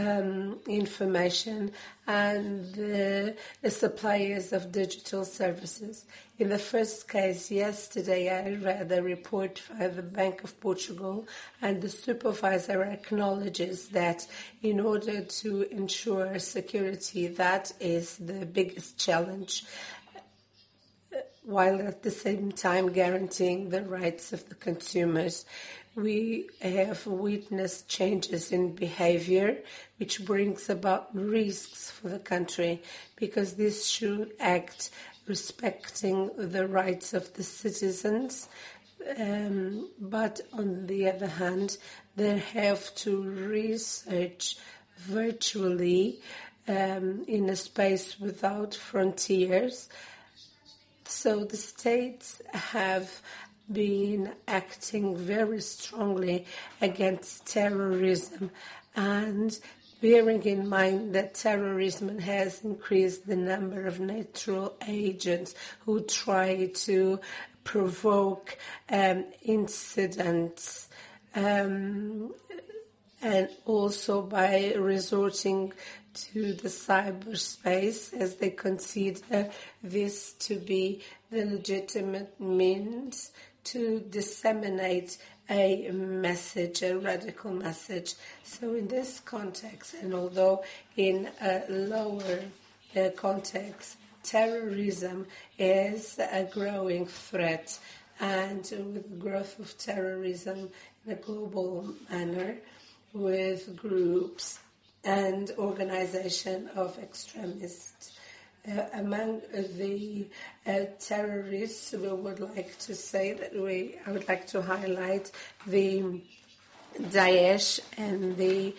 information and the suppliers of digital services. In the first case, yesterday, I read a report by the Bank of Portugal, and the supervisor acknowledges that in order to ensure security, that is the biggest challenge, while at the same time guaranteeing the rights of the consumers. We have witnessed changes in behavior, which brings about risks for the country, because this should act respecting the rights of the citizens. But on the other hand, they have to research virtually in a space without frontiers. So the states have been acting very strongly against terrorism, and bearing in mind that terrorism has increased the number of natural agents who try to provoke incidents, and also by resorting to the cyberspace, as they consider this to be the legitimate means to disseminate a message, a radical message. So in this context, and although in a lower context, terrorism is a growing threat, and with the growth of terrorism in a global manner, with groups and organization of extremists. Among the terrorists, we would like to say that I would like to highlight the Daesh and the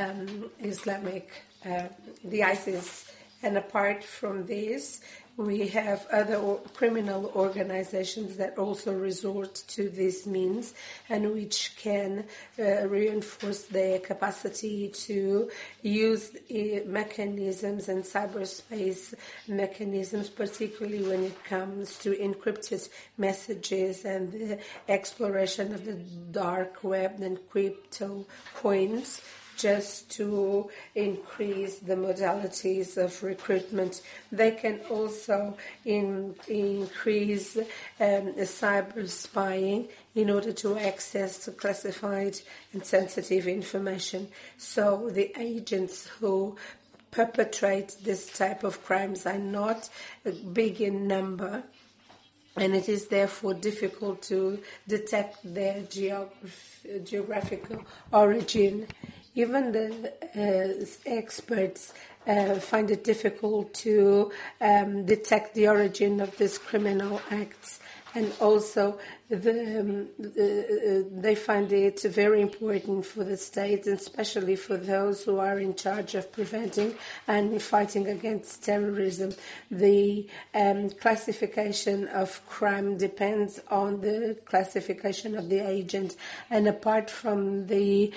the ISIS. And apart from this, we have other criminal organizations that also resort to these means and which can reinforce their capacity to use mechanisms and cyberspace mechanisms, particularly when it comes to encrypted messages and the exploration of the dark web and crypto coins, just to increase the modalities of recruitment. They can also increase cyber spying in order to access to classified and sensitive information. So the agents who perpetrate this type of crimes are not big in number, and it is therefore difficult to detect their geographical origin. Even the experts find it difficult to detect the origin of these criminal acts, and also they find it very important for the state, and especially for those who are in charge of preventing and fighting against terrorism. The classification of crime depends on the classification of the agent, and apart from the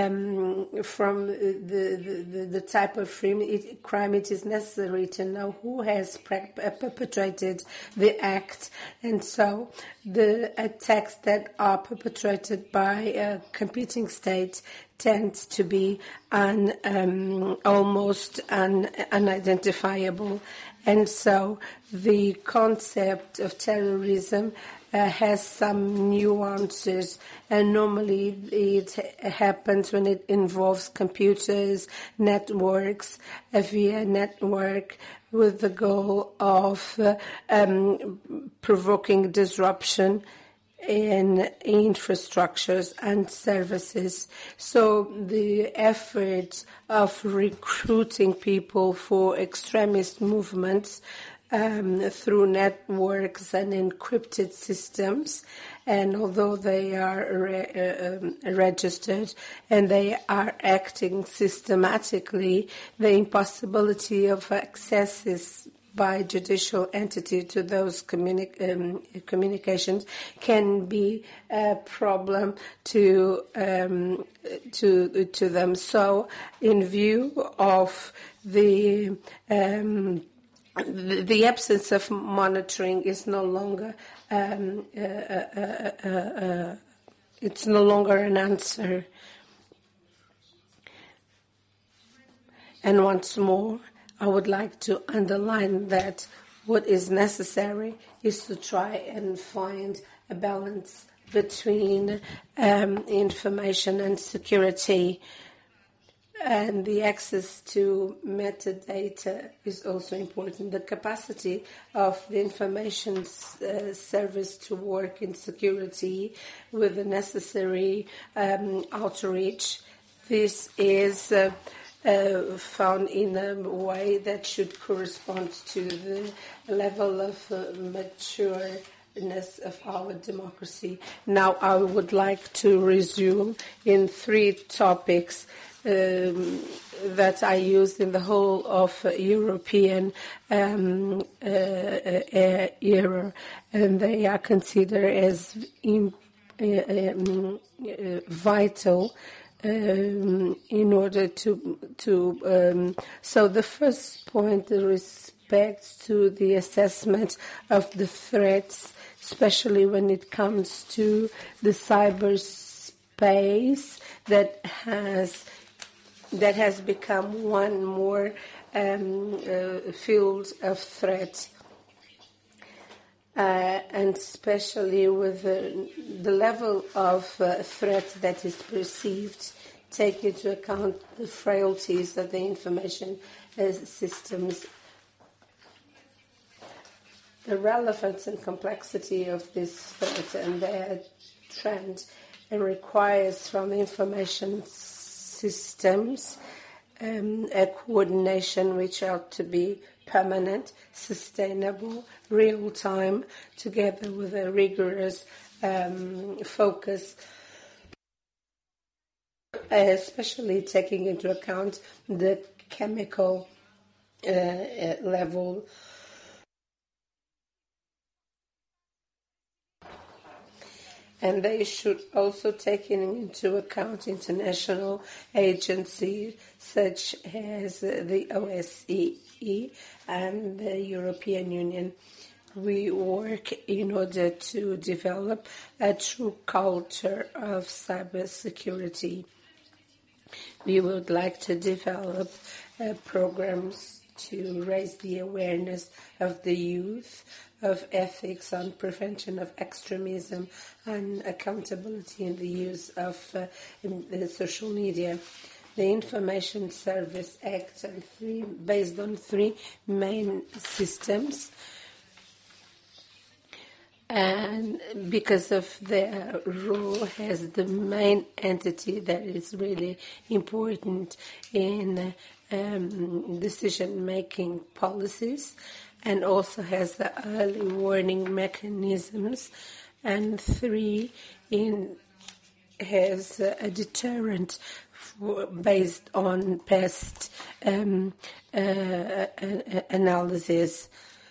type of crime, it is necessary to know who has perpetrated the act, and so the attacks that are perpetrated by a competing state tend to be almost unidentifiable. And so the concept of terrorism has some nuances, and normally it happens when it involves computers, networks, via network, with the goal of provoking disruption in infrastructures and services. So the effort of recruiting people for extremist movements through networks and encrypted systems, and although they are registered and they are acting systematically, the impossibility of access by judicial entity to those communications can be a problem to them. So, in view of the absence of monitoring is no longer it's no longer an answer. And once more, I would like to underline that what is necessary is to try and find a balance between information and security. And the access to metadata is also important. The capacity of the information service to work in security with the necessary outreach. This is found in a way that should correspond to the level of matureness of our democracy. Now I would like to resume in 3 topics that I used in the whole of European era, and they are considered as vital in order to so the first point, the respect to the assessment of the threats, especially when it comes to the cyberspace that has become one more field of threat. And especially with the level of threat that is perceived, take into account the frailties of the information systems, the relevance and complexity of this threat and their trend, and requires from information systems a coordination which ought to be permanent, sustainable, real-time, together with a rigorous focus especially taking into account the chemical level. And they should also take into account international agencies such as the OSCE and the European Union. We work in order to develop a true culture of cybersecurity. We would like to develop programs to raise the awareness of the youth of ethics on prevention of extremism and accountability in the use of social media. The Information Service Act based on three main systems, and because of their role as the main entity that is really important in decision-making policies, and also has the early warning mechanisms, and has a deterrent based on past analysis.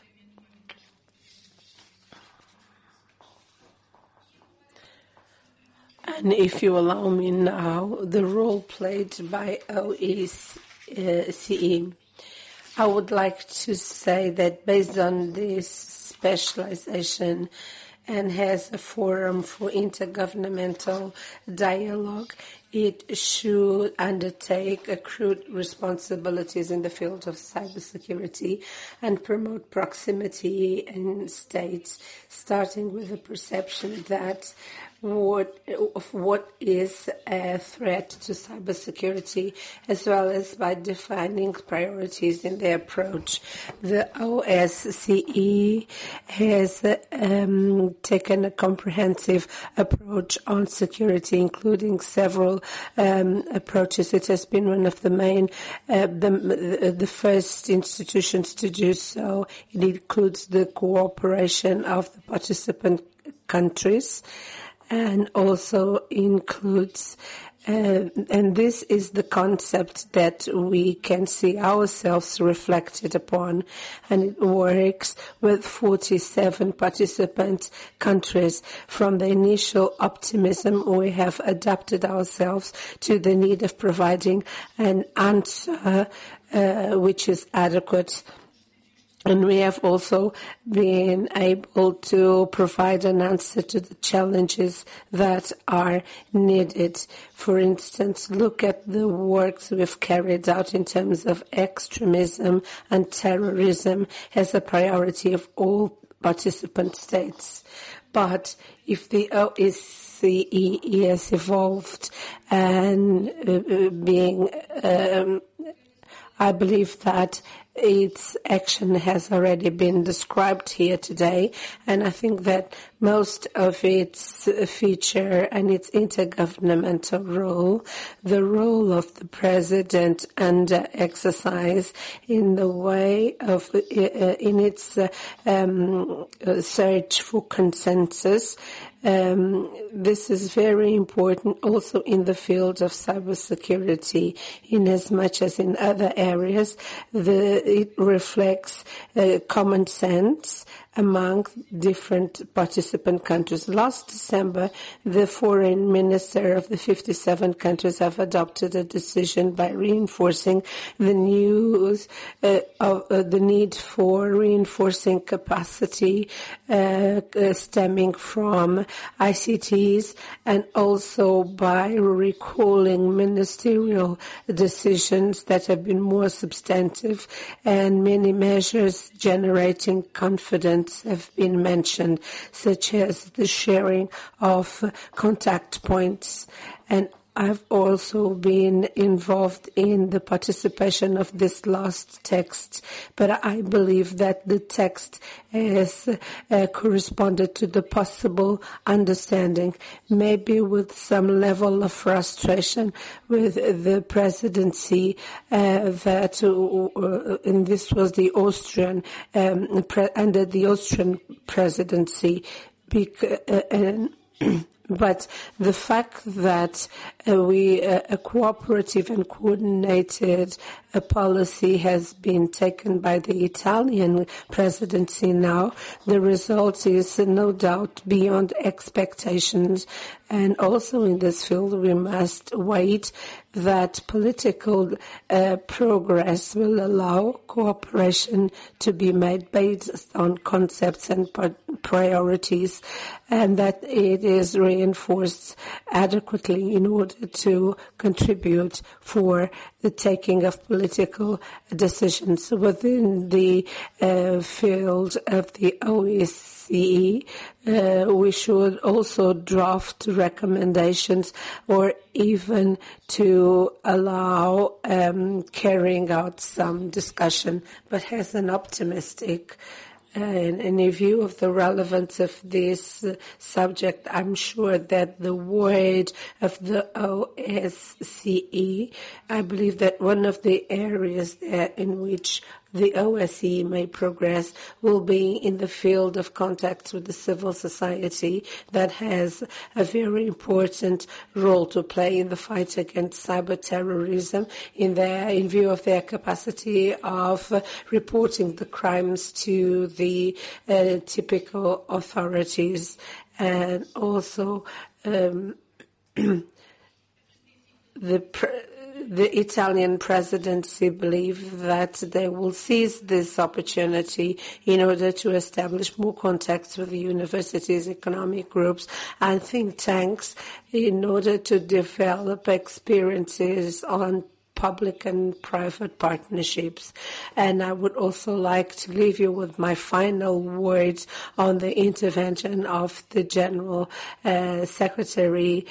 And if you allow me now, the role played by OSCE. I would like to say that based on this specialization and has a forum for intergovernmental dialogue, it should undertake accrued responsibilities in the field of cybersecurity and promote proximity in states, starting with the perception that what is a threat to cybersecurity, as well as by defining priorities in the approach. The OSCE has taken a comprehensive approach on security, including several approaches. It has been one of the main, the first institutions to do so. It includes the cooperation of the participant countries, and also includes, and this is the concept that we can see ourselves reflected upon, and it works with 47 participant countries. From the initial optimism, we have adapted ourselves to the need of providing an answer which is adequate. And we have also been able to provide an answer to the challenges that are needed. For instance, look at the works we've carried out in terms of extremism and terrorism as a priority of all participant states. But if the OSCE has evolved and I believe that its action has already been described here today, and I think that most of its feature and its intergovernmental role, the role of the president under exercise in the way of in its search for consensus. This is very important also in the field of cybersecurity, in as much as in other areas. It reflects common sense among different participant countries. Last December, the foreign minister of the 57 countries have adopted a decision by reinforcing the need for reinforcing capacity stemming from ICTs, and also by recalling ministerial decisions that have been more substantive, and many measures generating confidence have been mentioned, such as the sharing of contact points. And I've also been involved in the participation of this last text, but I believe that the text has corresponded to the possible understanding, maybe with some level of frustration with the presidency and this was the Austrian, under the Austrian presidency, But the fact that a cooperative and coordinated policy has been taken by the Italian presidency now, the result is no doubt beyond expectations. And also in this field, we must wait that political progress will allow cooperation to be made based on concepts and priorities, and that it is reinforced adequately in order to contribute for the taking of political decisions within the field of the OSCE. We should also draft recommendations or even to allow carrying out some discussion, but has an optimistic in view of the relevance of this subject, I'm sure that the word of the OSCE, I believe that one of the areas in which the OSCE may progress will be in the field of contacts with the civil society that has a very important role to play in the fight against cyber terrorism in view of their capacity of reporting the crimes to the typical authorities, and also the Italian presidency believe that they will seize this opportunity in order to establish more contacts with the universities, economic groups, and think tanks in order to develop experiences on public and private partnerships. And I would also like to leave you with my final words on the intervention of the General Secretary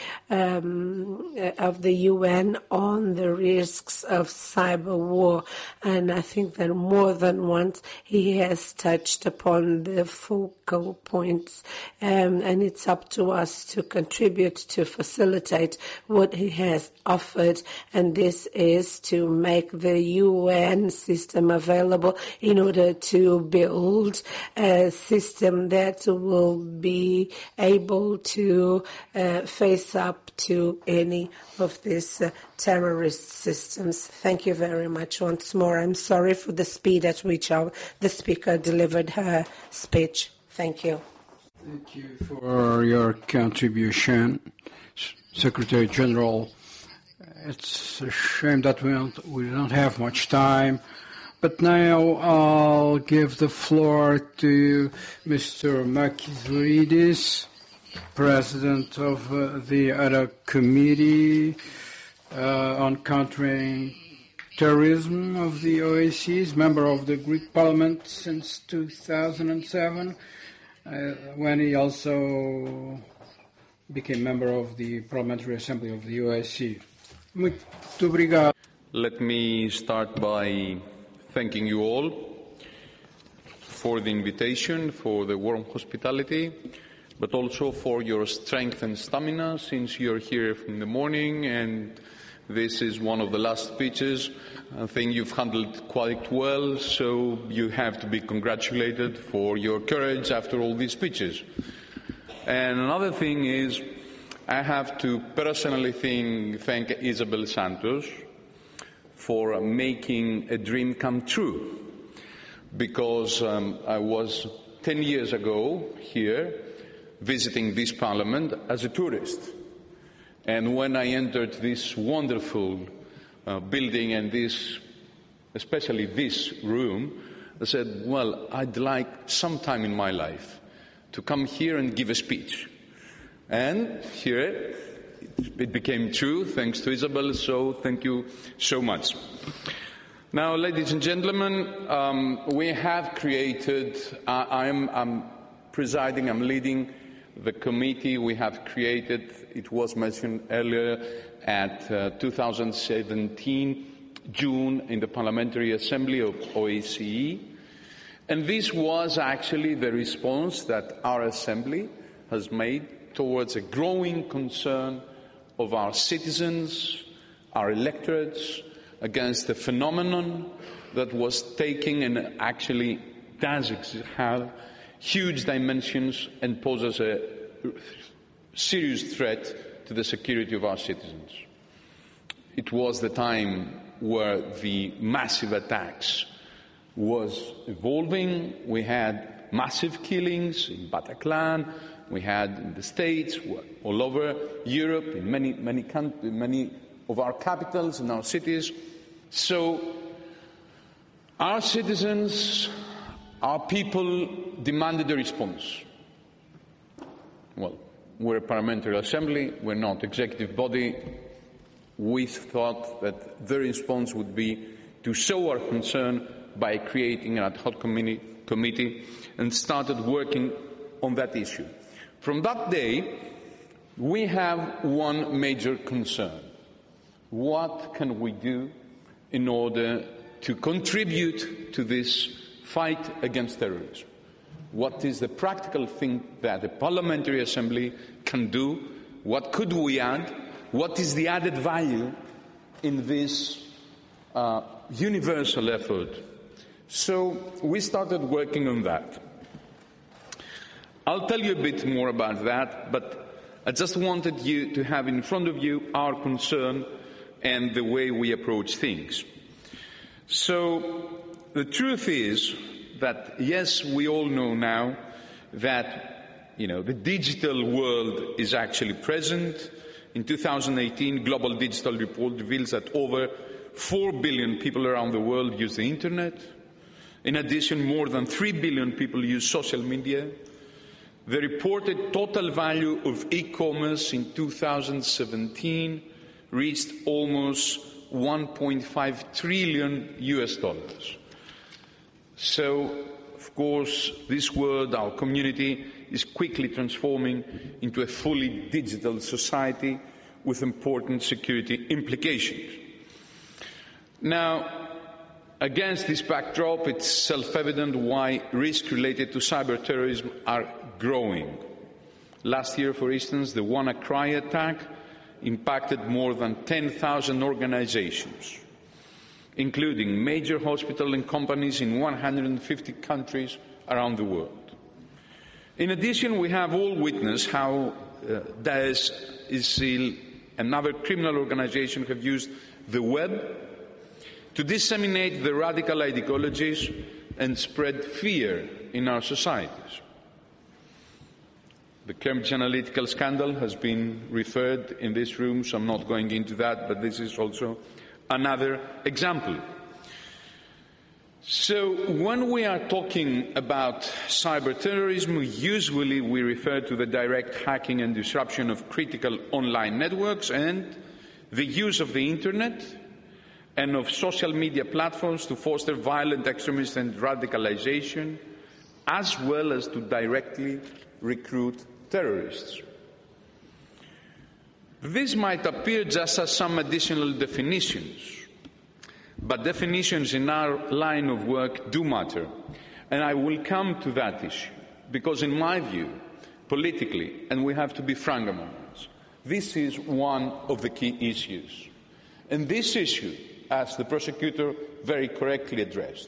of the UN on the risks of cyber war. And I think that more than once he has touched upon the focal points, and it's up to us to contribute to facilitate what he has offered, and this is to make the UN system available in order to build a system that will be able to face up to any of these terrorist systems. Thank you very much once more. I'm sorry for the speed at which the speaker delivered her speech. Thank you. Thank you for your contribution, Secretary General. It's a shame that we don't have much time, but now I'll give the floor to Mr. Makis Voridis, President of the ADA Committee on Countering Terrorism of the OSCE, member of the Greek Parliament since 2007, when he also became member of the Parliamentary Assembly of the OSCE. Muito obrigado. Let me start by thanking you all for the invitation, for the warm hospitality, but also for your strength and stamina since you're here in the morning, and this is one of the last speeches. I think you've handled quite well, so you have to be congratulated for your courage after all these speeches. And another thing is, I have to personally thank Isabel Santos for making a dream come true, because I was 10 years ago here visiting this parliament as a tourist, and when I entered this wonderful building and especially this room, I said, well, I'd like sometime in my life to come here and give a speech. And here it became true, thanks to Isabel, so thank you so much. Now, ladies and gentlemen, we have created, I'm presiding, I'm leading the committee we have created, it was mentioned earlier, at 2017, June, in the Parliamentary Assembly of OSCE. And this was actually the response that our Assembly has made towards a growing concern of our citizens, our electorates, against a phenomenon that was taking and actually does have huge dimensions and poses a serious threat to the security of our citizens. It was the time where the massive attacks was evolving. We had massive killings in Bataclan, we had in the States, all over Europe, in many of our capitals and our cities. So our citizens, our people demanded a response. Well, we're a parliamentary assembly, we're not executive body. We thought that the response would be to show our concern by creating an ad hoc committee and started working on that issue. From that day, we have one major concern. What can we do in order to contribute to this fight against terrorism? What is the practical thing that the Parliamentary Assembly can do? What could we add? What is the added value in this universal effort? So we started working on that. I'll tell you a bit more about that, but I just wanted you to have in front of you our concern and the way we approach things. So the truth is that, yes, we all know now that, the digital world is actually present. In 2018, Global Digital Report reveals that over 4 billion people around the world use the internet. In addition, more than 3 billion people use social media. The reported total value of e-commerce in 2017 reached almost $1.5 trillion US. So, of course, this world, our community, is quickly transforming into a fully digital society with important security implications. Now, against this backdrop, it's self-evident why risks related to cyber-terrorism are growing. Last year, for instance, the WannaCry attack impacted more than 10,000 organizations, including major hospitals and companies in 150 countries around the world. In addition, we have all witnessed how Daesh, ISIL, and other criminal organizations have used the web to disseminate the radical ideologies and spread fear in our societies. The Cambridge Analytica scandal has been referred in this room, so I'm not going into that, but this is also another example. So when we are talking about cyber-terrorism, usually we refer to the direct hacking and disruption of critical online networks and the use of the internet and of social media platforms to foster violent extremism and radicalization, as well as to directly recruit terrorists. This might appear just as some additional definitions, but definitions in our line of work do matter, and I will come to that issue, because in my view, politically, and we have to be frank among us, this is one of the key issues. And this issue, as the prosecutor very correctly addressed,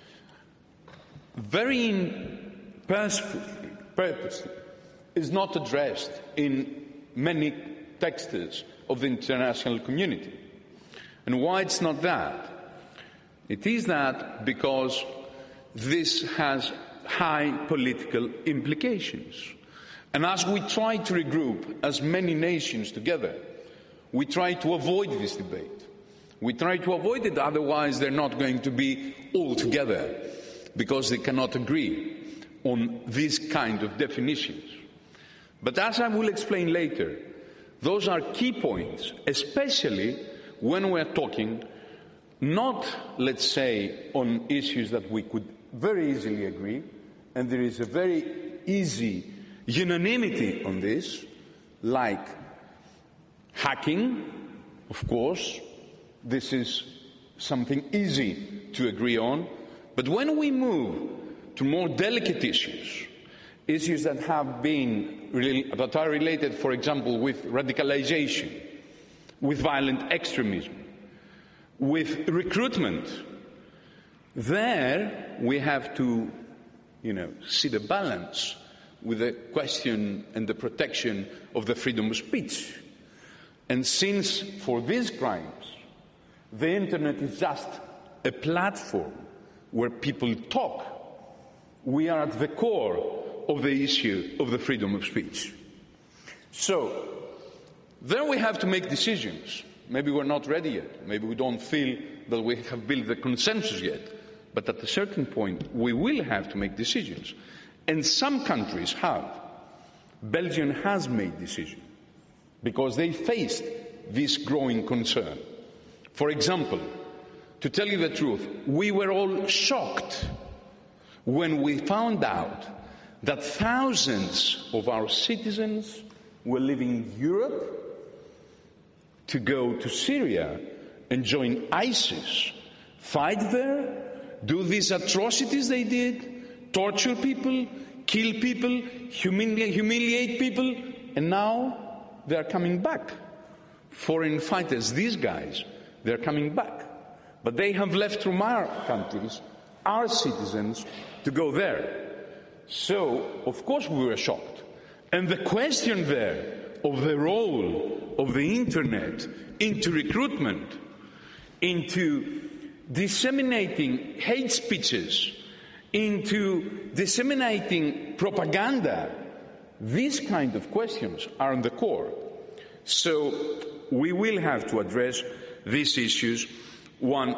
very purposely, is not addressed in many texts of the international community. And why it's not that? It is that because this has high political implications. And as we try to regroup as many nations together, we try to avoid this debate. We try to avoid it, otherwise they're not going to be all together, because they cannot agree on these kind of definitions. But as I will explain later, those are key points, especially when we're talking not, let's say, on issues that we could very easily agree, and there is a very easy unanimity on this, like hacking, of course. This is something easy to agree on. But when we move to more delicate issues that have been that are related, for example, with radicalization, with violent extremism, with recruitment, there we have to, see the balance with the question and the protection of the freedom of speech. And since for these crimes, the internet is just a platform where people talk, we are at the core of the issue of the freedom of speech. So, then we have to make decisions. Maybe we're not ready yet. Maybe we don't feel that we have built the consensus yet. But at a certain point, we will have to make decisions. And some countries have. Belgium has made decisions because they faced this growing concern. For example, to tell you the truth, we were all shocked when we found out that thousands of our citizens were leaving Europe to go to Syria and join ISIS, fight there, do these atrocities they did, torture people, kill people, humiliate people, and now they are coming back. Foreign fighters, these guys, they're coming back. But they have left from our countries, our citizens, to go there. So, of course we were shocked. And the question there of the role of the internet into recruitment, into disseminating hate speeches, into disseminating propaganda, these kind of questions are on the core. So we will have to address these issues one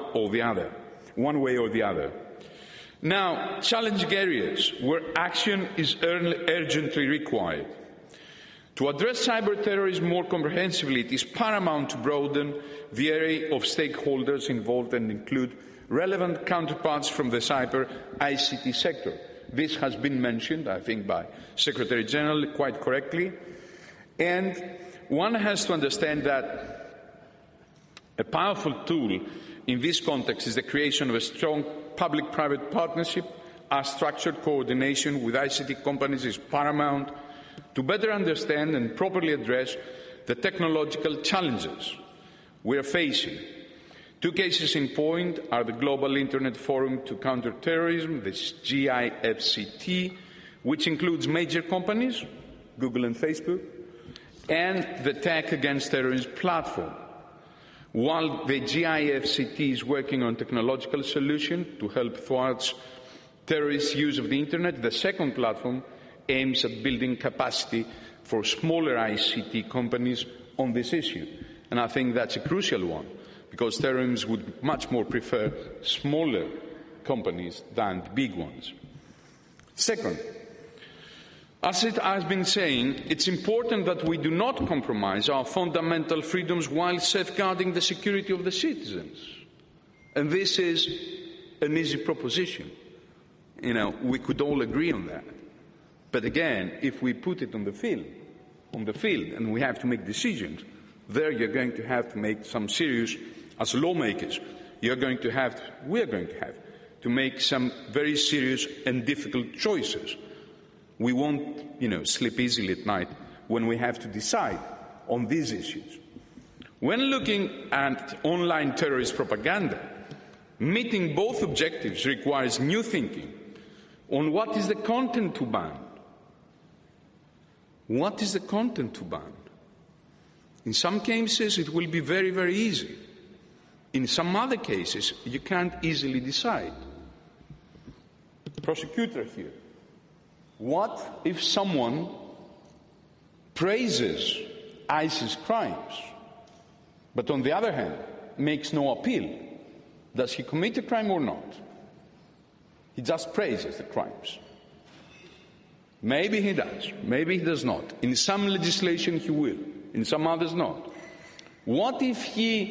way or the other. Now, challenging areas where action is urgently required. To address cyber terrorism more comprehensively, it is paramount to broaden the array of stakeholders involved and include relevant counterparts from the cyber ICT sector. This has been mentioned, I think, by Secretary General quite correctly. And one has to understand that a powerful tool in this context is the creation of a strong public-private partnership. Our structured coordination with ICT companies is paramount to better understand and properly address the technological challenges we are facing. Two cases in point are the Global Internet Forum to Counter Terrorism, this GIFCT, which includes major companies, Google and Facebook, and the Tech Against Terrorism platform. While the GIFCT is working on technological solutions to help thwart terrorist use of the Internet, the second platform aims at building capacity for smaller ICT companies on this issue. And I think that's a crucial one, because terrorists would much more prefer smaller companies than big ones. Second, as it has been saying, it's important that we do not compromise our fundamental freedoms while safeguarding the security of the citizens. And this is an easy proposition. We could all agree on that. But again, if we put it on the field, and we have to make decisions, there you're going to have to make some serious, as lawmakers, we're going to have to make some very serious and difficult choices. We won't, sleep easily at night when we have to decide on these issues. When looking at online terrorist propaganda, meeting both objectives requires new thinking on what is the content to ban. What is the content to ban? In some cases, it will be very, very easy. In some other cases, you can't easily decide. Prosecutor here. What if someone praises ISIS crimes, but on the other hand, makes no appeal? Does he commit a crime or not? He just praises the crimes. Maybe he does, maybe he does not. In some legislation he will, in some others not. What if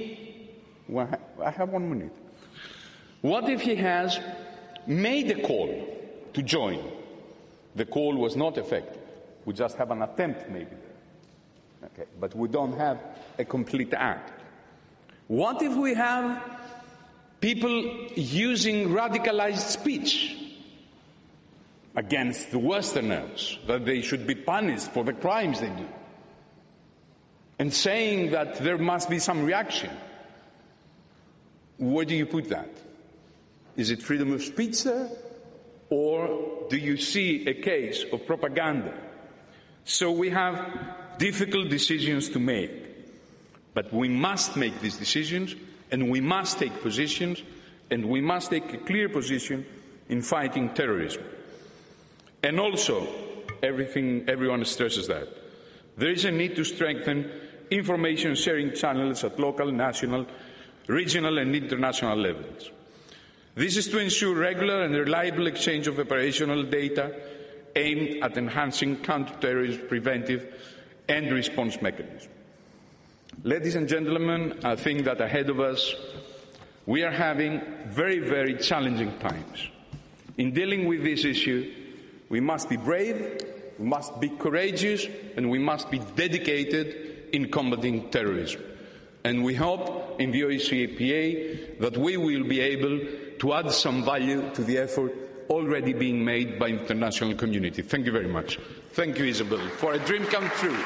I have 1 minute. What if he has made a call to join? The call was not effective. We just have an attempt maybe there. Okay, but we don't have a complete act. What if we have people using radicalized speech against the Westerners, that they should be punished for the crimes they do, and saying that there must be some reaction? Where do you put that? Is it freedom of speech there? Or do you see a case of propaganda? So we have difficult decisions to make. But we must make these decisions, and we must take positions, and we must take a clear position in fighting terrorism. And also, everyone stresses that there is a need to strengthen information sharing channels at local, national, regional and international levels. This is to ensure regular and reliable exchange of operational data aimed at enhancing counter-terrorism preventive and response mechanisms. Ladies and gentlemen, I think that ahead of us we are having very, very challenging times. In dealing with this issue, we must be brave, we must be courageous, and we must be dedicated in combating terrorism. And we hope in the OSCE that we will be able to add some value to the effort already being made by the international community. Thank you very much. Thank you, Isabel, for a dream come true.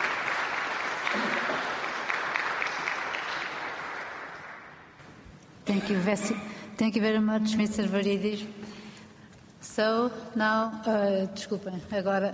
Thank you very much, Mr. Varidis. So now, desculpem, agora.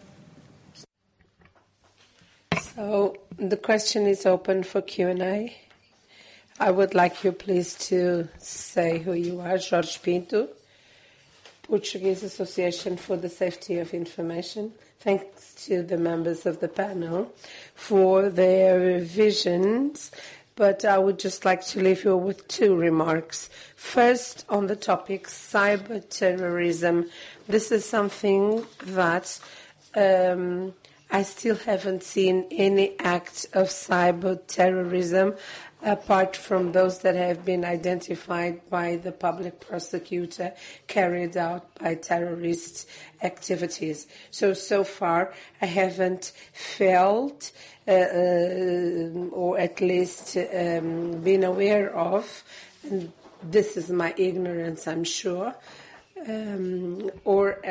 So the question is open for Q&A. I would like you please to say who you are. Jorge Pinto, Portuguese Association for the Safety of Information. Thanks to the members of the panel for their visions, but I would just like to leave you with two remarks. First, on the topic cyber terrorism. This is something that I still haven't seen any act of cyber terrorism apart from those that have been identified by the public prosecutor carried out by terrorist activities. So far, I haven't felt or at least been aware of, and this is my ignorance, I'm sure, or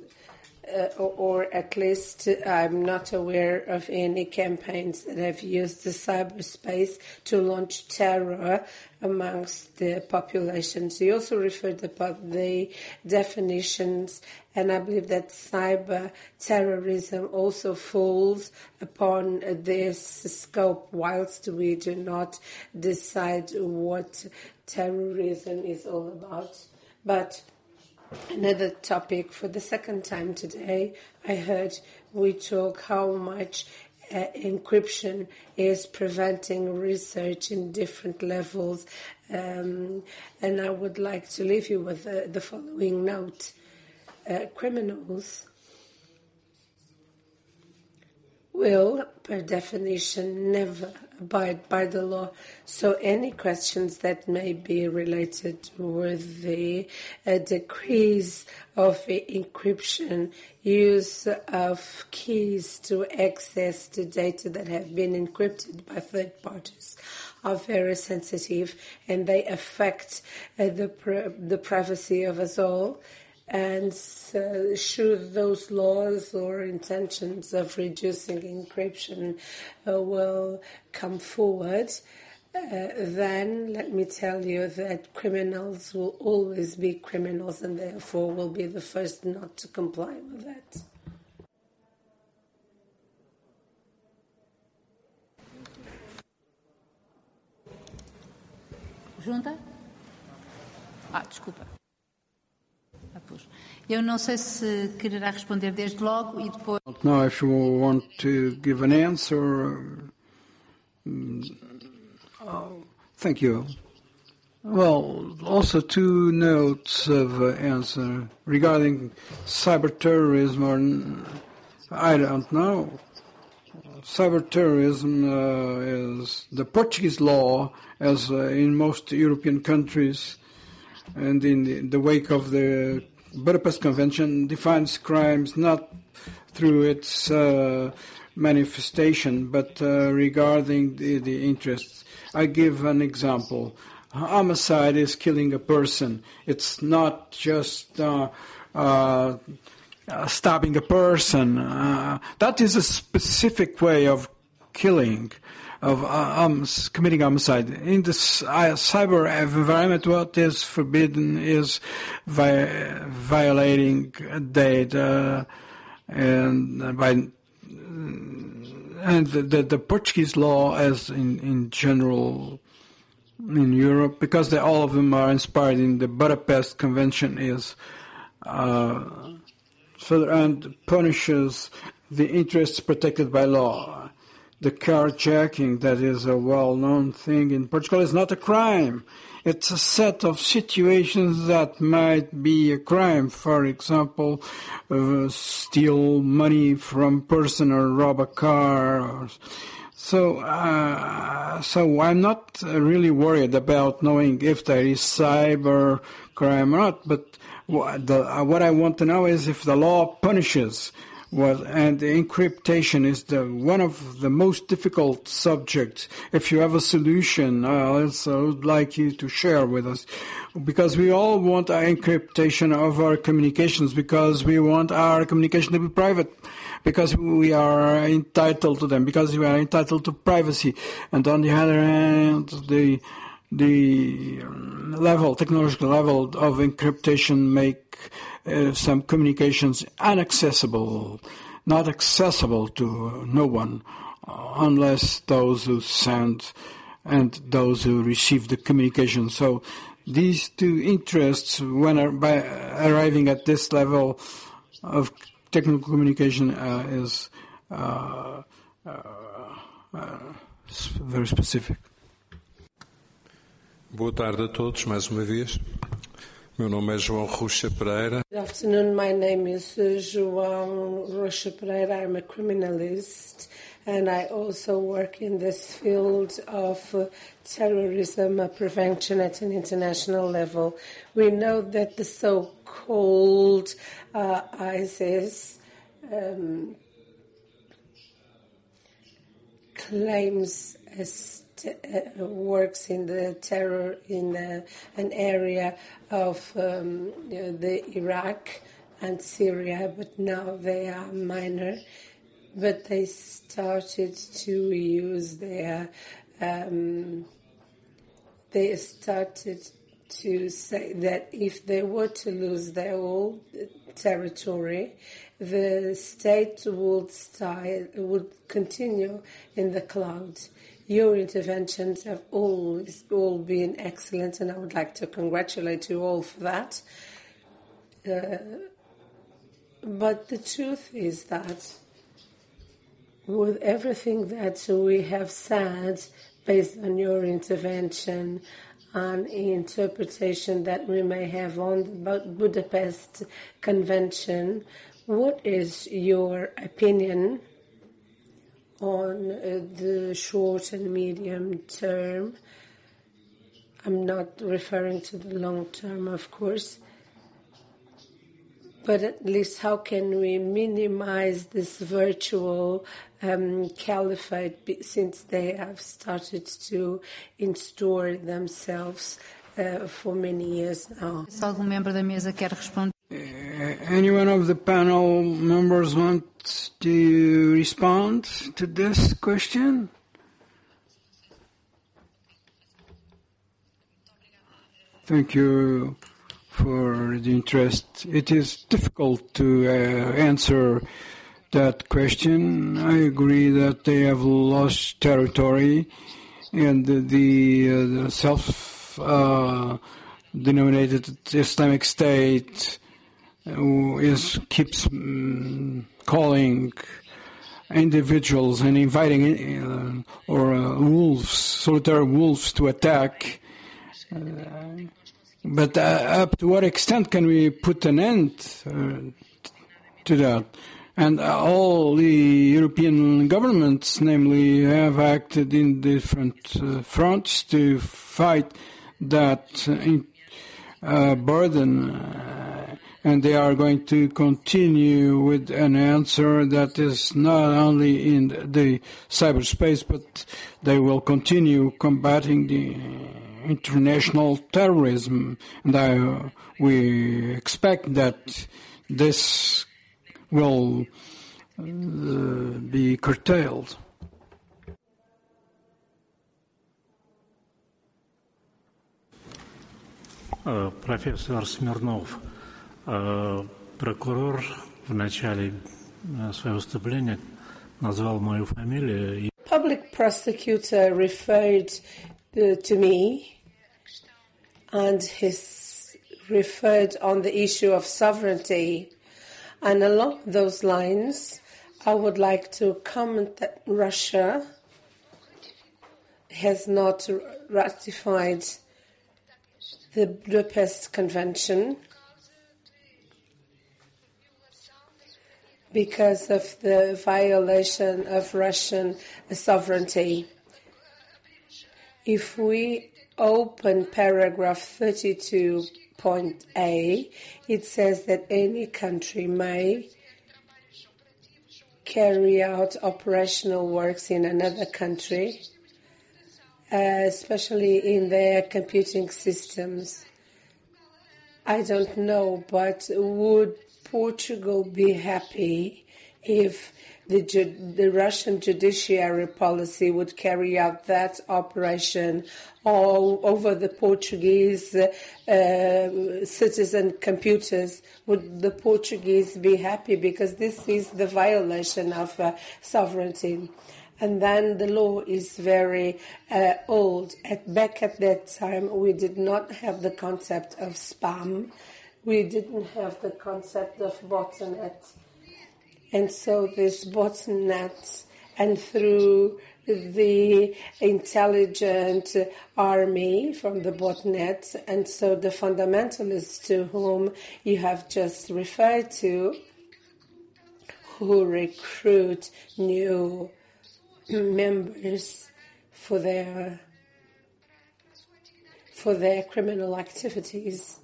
at least I'm not aware of any campaigns that have used the cyberspace to launch terror amongst the populations. You also referred about the definitions, and I believe that cyber terrorism also falls upon this scope, whilst we do not decide what terrorism is all about. But another topic, for the second time today, I heard we talk how much encryption is preventing research in different levels, and I would like to leave you with the following note. Criminals will, per definition, never abide by the law. So any questions that may be related with the decrease of encryption, use of keys to access to data that have been encrypted by third parties are very sensitive, and they affect the privacy of us all. And should those laws or intentions of reducing encryption will come forward, then let me tell you that criminals will always be criminals, and therefore will be the first not to comply with that. Junta? Desculpa. Eu não sei se quererá responder desde logo e depois. I don't know if you want to give an answer. Thank you. Well, also two notes of answer regarding cyber terrorism. I don't know. Cyber terrorism is the Portuguese law, as in most European countries, and in the wake of the Budapest Convention, defines crimes not through its manifestation, but regarding the interests. I give an example. Homicide is killing a person. It's not just stabbing a person. That is a specific way of killing, of committing homicide. In the cyber environment, what is forbidden is violating data, and the Portuguese law, as in general in Europe, because all of them are inspired in the Budapest Convention, is further and punishes the interests protected by law. The carjacking, that is a well-known thing in Portugal, is not a crime. It's a set of situations that might be a crime. For example, steal money from person or rob a car. So I'm not really worried about knowing if there is cyber crime or not. But what I want to know is if the law punishes. And the encryptation is one of the most difficult subjects. If you have a solution, I also would like you to share with us, because we all want our encryptation of our communications, because we want our communication to be private, because we are entitled to them, because we are entitled to privacy. And on the other hand, the technological level of encryptation make some communications inaccessible, not accessible to no one, unless those who send and those who receive the communication. So these two interests, by arriving at this level of technical communication, is very specific. Boa tarde a todos, mais uma vez. Meu nome é João Rocha Pereira. Good afternoon, my name is João Rocha Pereira. I'm a criminalist, and I also work in this field of terrorism prevention at an international level. We know that the so-called ISIS claims works in the terror in an area of the Iraq and Syria, but now they are minor. But they started to use their. They started to say that if they were to lose their old territory, the state would continue in the cloud. Your interventions have all been excellent, and I would like to congratulate you all for that. But the truth is that with everything that we have said, based on your intervention and interpretation that we may have on the Budapest Convention, what is your opinion on the short and medium term? I'm not referring to the long term, of course, but at least how can we minimize this virtual caliphate, since they have started to install themselves for many years now? Se algum membro da mesa quer responder. Anyone of the panel members want to respond to this question? Thank you for the interest. It is difficult to answer that question. I agree that they have lost territory, and the self-denominated Islamic State keeps calling individuals and inviting solitary wolves to attack. But up to what extent can we put an end to that? And all the European governments, namely, have acted in different fronts to fight that burden. And they are going to continue with an answer that is not only in the cyberspace, but they will continue combating the international terrorism. And we expect that this will be curtailed. Профессор Смирнов, прокурор в начале своего выступления назвал мою фамилию. Public prosecutor referred to me and referred on the issue of sovereignty. And along those lines, I would like to comment that Russia has not ratified the Budapest Convention because of the violation of Russian sovereignty. If we open paragraph 32.a, it says that any country may carry out operational works in another country, especially in their computing systems. I don't know, but would Portugal be happy if the Russian judiciary policy would carry out that operation all over the Portuguese citizen computers? Would the Portuguese be happy? Because this is the violation of sovereignty. And then the law is very old. Back at that time, we did not have the concept of spam. We didn't have the concept of botnet. And so this botnet, and through the intelligent army from the botnet, and so the fundamentalists to whom you have just referred to, who recruit new members for their criminal activities.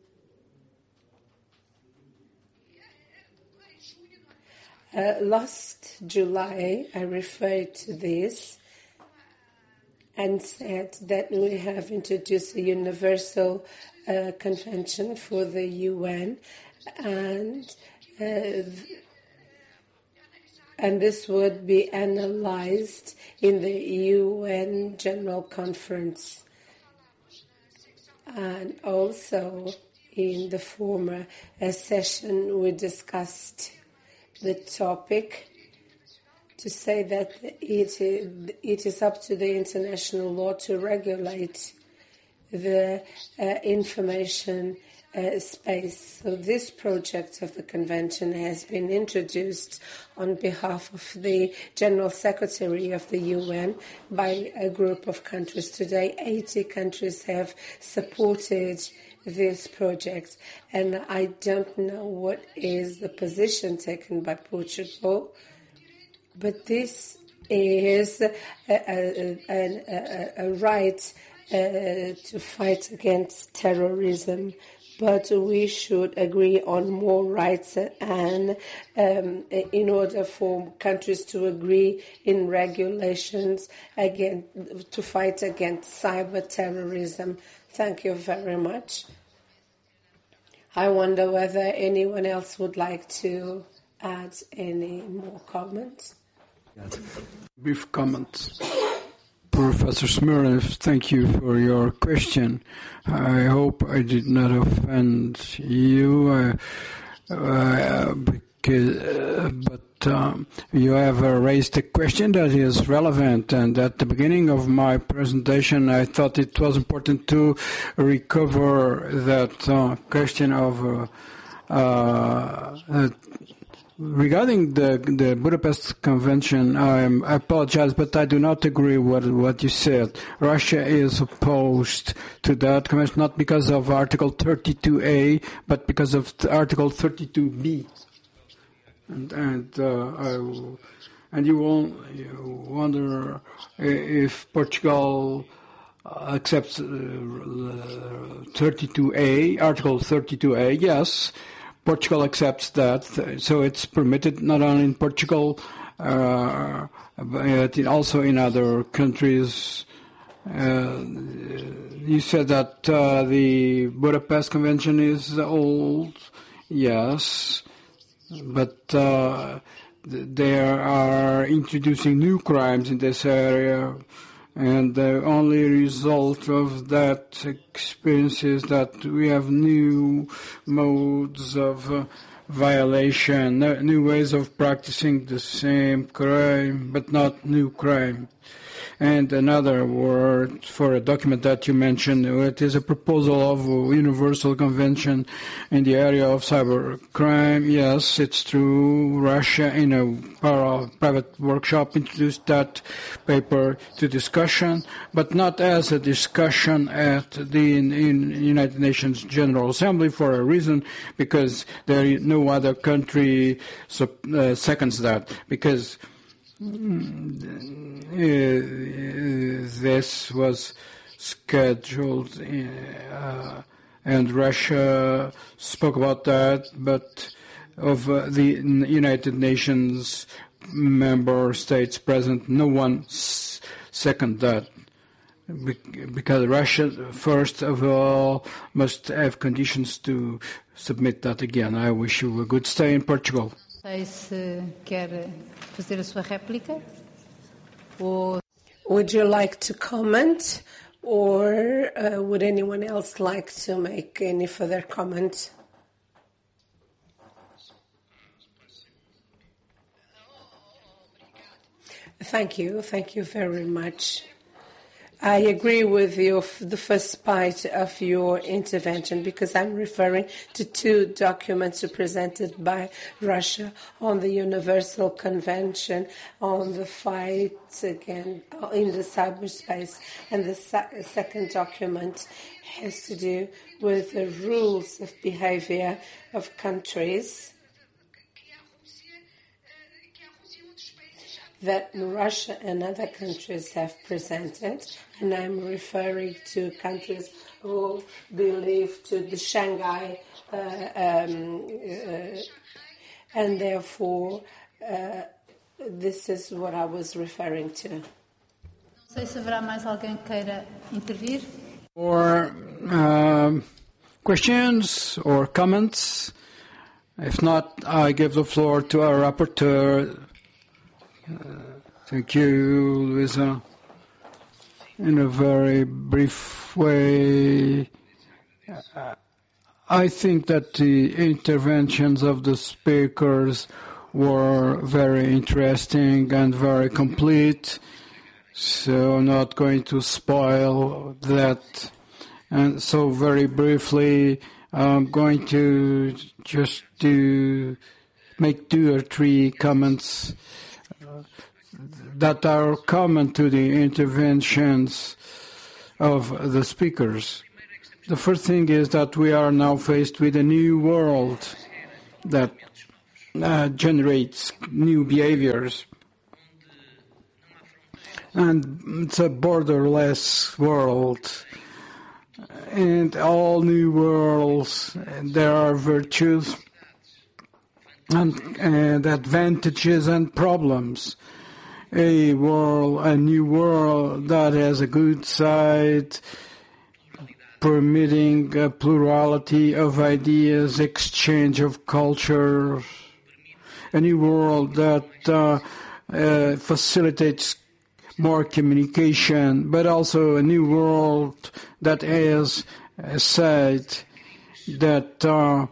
Last July, I referred to this and said that we have introduced a universal convention for the UN, and this would be analyzed in the UN General Conference. And also in the former session, we discussed the topic to say that it is up to the international law to regulate the information space. So this project of the convention has been introduced on behalf of the General Secretary of the UN by a group of countries. Today, 80 countries have supported this project, and I don't know what is the position taken by Portugal, but this is a right to fight against terrorism, but we should agree on more rights, and in order for countries to agree in regulations again to fight against cyber terrorism. Thank you very much. I wonder whether anyone else would like to add any more comments. Brief comments. Professor Smirnov, thank you for your question. I hope I did not offend you, but you have raised a question that is relevant, and at the beginning of my presentation I thought it was important to recover that question of regarding the Budapest Convention. I apologize, but I do not agree with what you said. Russia is opposed to that convention, not because of Article 32A, but because of Article 32B. And you wonder if Portugal accepts 32A, Article 32A. Yes, Portugal accepts that. So it's permitted not only in Portugal, but also in other countries. You said that the Budapest Convention is old. Yes. But they are introducing new crimes in this area, And the only result of that experience is that we have new modes of violation, new ways of practicing the same crime, but not new crime. And another word for a document that you mentioned, it is a proposal of a universal convention in the area of cybercrime. Yes, it's true. Russia, in a private workshop, introduced that paper to discussion, but not as a discussion at the United Nations General Assembly for a reason, because no other country seconds that, because this was scheduled, and Russia spoke about that, but of the United Nations member states present, no one seconded that, because Russia, first of all, must have conditions to submit that again. I wish you a good stay in Portugal. Sei se quer fazer a sua réplica. Would you like to comment, or would anyone else like to make any further comment? Thank you very much. I agree with you the first part of your intervention, because I'm referring to two documents presented by Russia on the Universal Convention on the fight again in the cyberspace. And the second document has to do with the rules of behavior of countries that Russia and other countries have presented, and I'm referring to countries who believe to the Shanghai, and therefore this is what I was referring to. Não sei se haverá mais alguém que queira intervir. Or questions or comments? If not, I give the floor to our rapporteur. Thank you, Luisa. In a very brief way, I think that the interventions of the speakers were very interesting and very complete, so I'm not going to spoil that. And so very briefly, I'm going to just make 2 or 3 comments that are common to the interventions of the speakers. The first thing is that we are now faced with a new world that generates new behaviors. And it's a borderless world. And all new worlds, there are virtues and advantages and problems. A new world that has a good side, permitting a plurality of ideas, exchange of culture. A new world that facilitates more communication, but also a new world that has a side that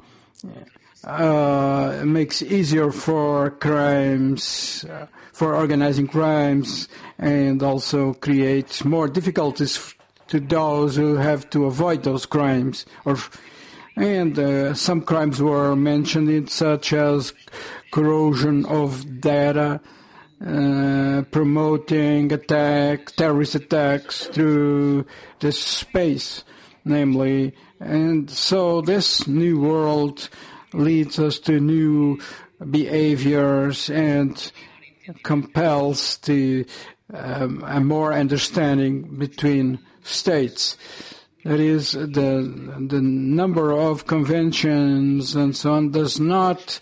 makes easier for crimes, for organizing crimes, and also creates more difficulties to those who have to avoid those crimes. And some crimes were mentioned, such as corrosion of data, promoting terrorist attacks through this space, namely. And so this new world leads us to new behaviors and compels to a more understanding between states. That is, the number of conventions and so on does not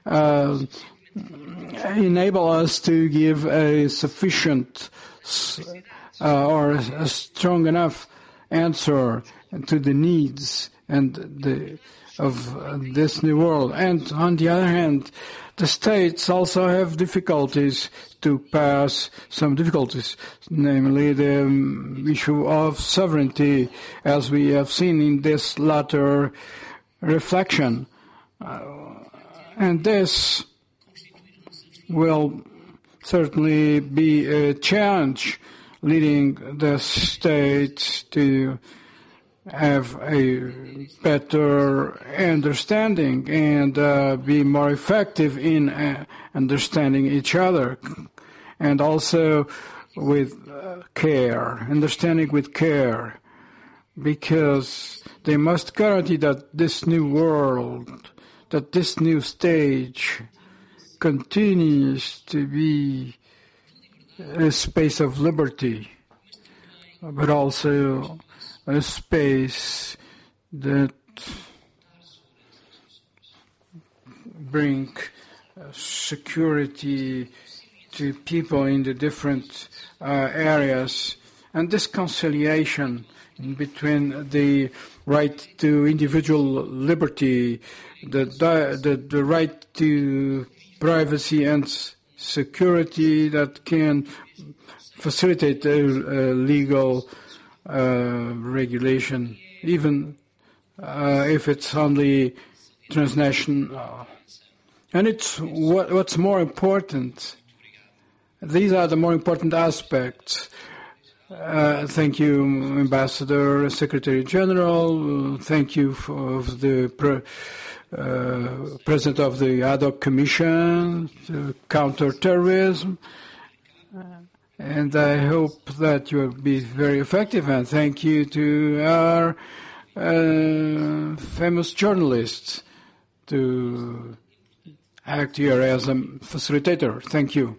enable us to give a sufficient or a strong enough answer to the needs of this new world. And on the other hand, the states also have difficulties to pass some difficulties, namely the issue of sovereignty, as we have seen in this latter reflection. And this will certainly be a challenge, leading the states to have a better understanding and be more effective in understanding each other, and also with care, understanding with care, because they must guarantee that this new world, that this new stage continues to be a space of liberty, but also a space that bring security to people in the different areas, and this conciliation in between the right to individual liberty, the right to privacy and security that can facilitate legal regulation, even if it's only transnational. And it's what's more important. These are the more important aspects. Thank you, Ambassador, Secretary General. Thank you for the President of the Ad hoc Commission to counter terrorism. And I hope that you will be very effective. And thank you to our famous journalists to act here as a facilitator. Thank you.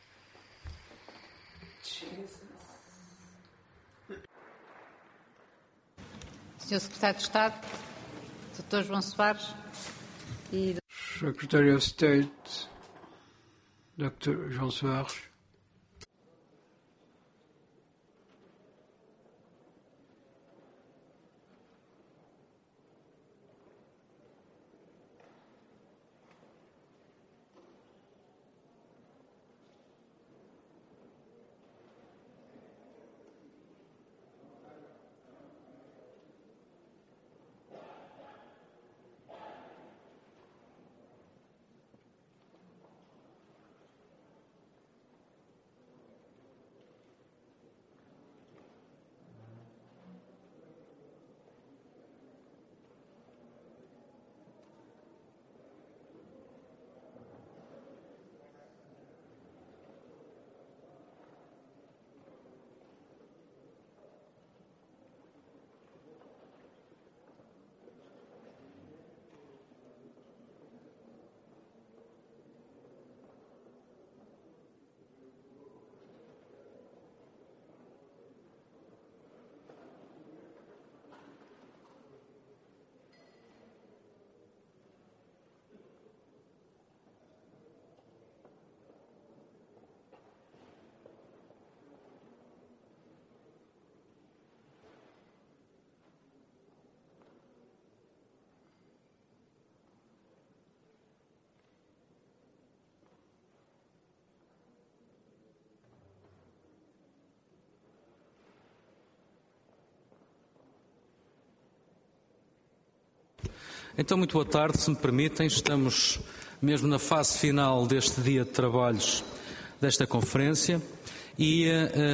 Sr. Secretário de Estado, Dr. João Soares. Secretary of State, Dr. João Soares. Então, muito boa tarde, se me permitem, estamos mesmo na fase final deste dia de trabalhos desta conferência e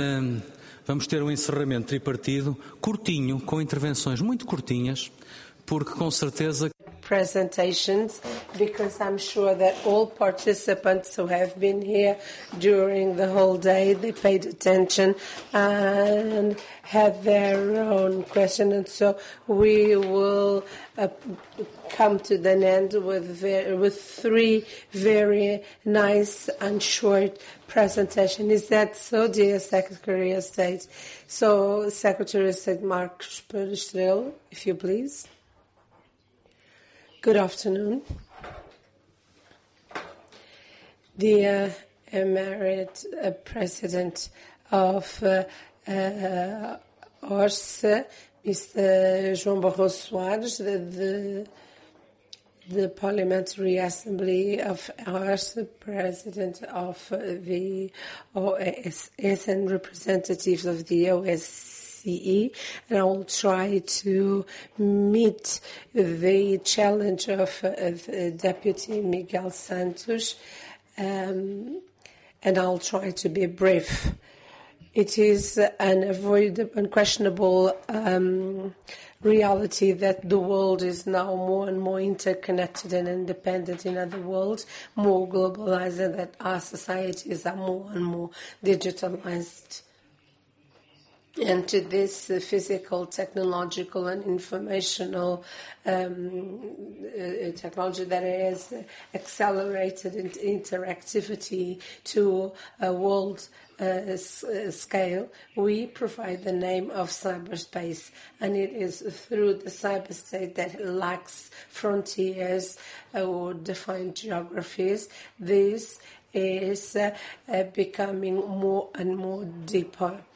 vamos ter um encerramento tripartido curtinho, com intervenções muito curtinhas, porque com certeza presentations, because I'm sure that all participants who have been here during the whole day, they paid attention and had their own question, and so we will come to the end with three very nice and short presentations. Is that so, dear Secretary of State? So, Secretary of State Marcos Perestrelo, if you please. Good afternoon. The Emirate President of ORSE, Mr. João Barroso Soares, the Parliamentary Assembly of ours, the President of the OSCE and representatives of the OSCE, and I will try to meet the challenge of Deputy Miguel Santos, and I'll try to be brief. It is an unquestionable reality that the world is now more and more interconnected and independent. In other words, more globalized, and that our societies are more and more digitalized. And to this physical, technological, and informational technology that has accelerated interactivity to a world scale, we provide the name of cyberspace, and it is through the cyberspace that lacks frontiers or defined geographies. This is becoming more and more deep,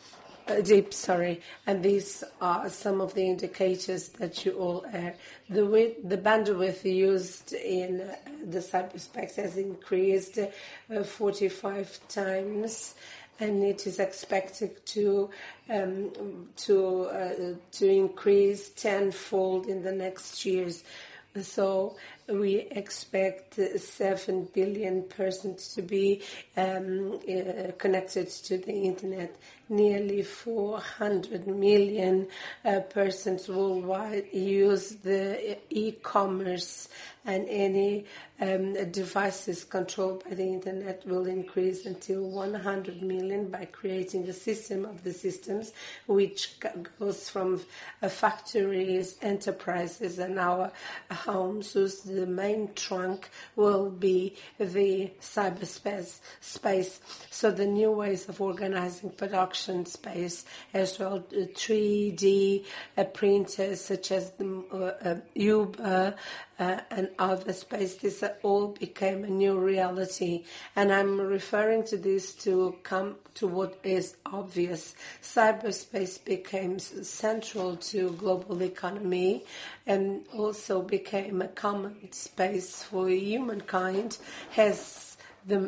and these are some of the indicators that you all are. The bandwidth used in the cyberspace has increased 45 times, and it is expected to increase tenfold in the next years. So we expect 7 billion persons to be connected to the internet. Nearly 400 million persons worldwide use the e-commerce, and any devices controlled by the internet will increase until 100 million by creating a system of the systems, which goes from factories, enterprises, and our homes, whose the main trunk will be the cyberspace. So the new ways of organizing production space, as well 3D printers such as the Uber and other space, this all became a new reality. And I'm referring to this to come to what is obvious. Cyberspace became central to global economy and also became a common space for humankind, as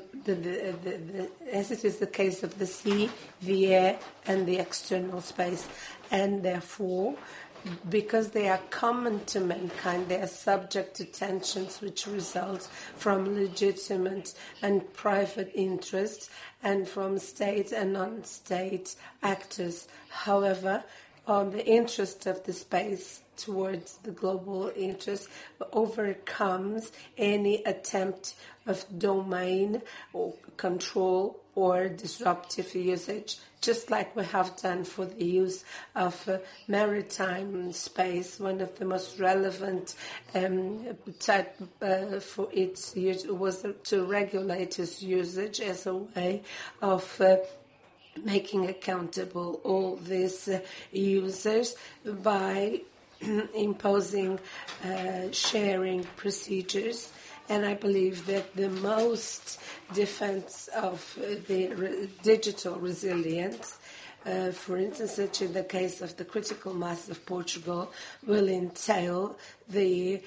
as it is the case of the sea, the air, and the external space. And therefore, because they are common to mankind, they are subject to tensions which result from legitimate and private interests and from state and non-state actors. However, on the interest of the space towards the global interest overcomes any attempt of domain or control or disruptive usage, just like we have done for the use of maritime space. One of the most relevant type for its use was to regulate its usage as a way of making accountable all these users by imposing sharing procedures. And I believe that the most defense of the digital resilience, for instance, such in the case of the critical mass of Portugal, will entail the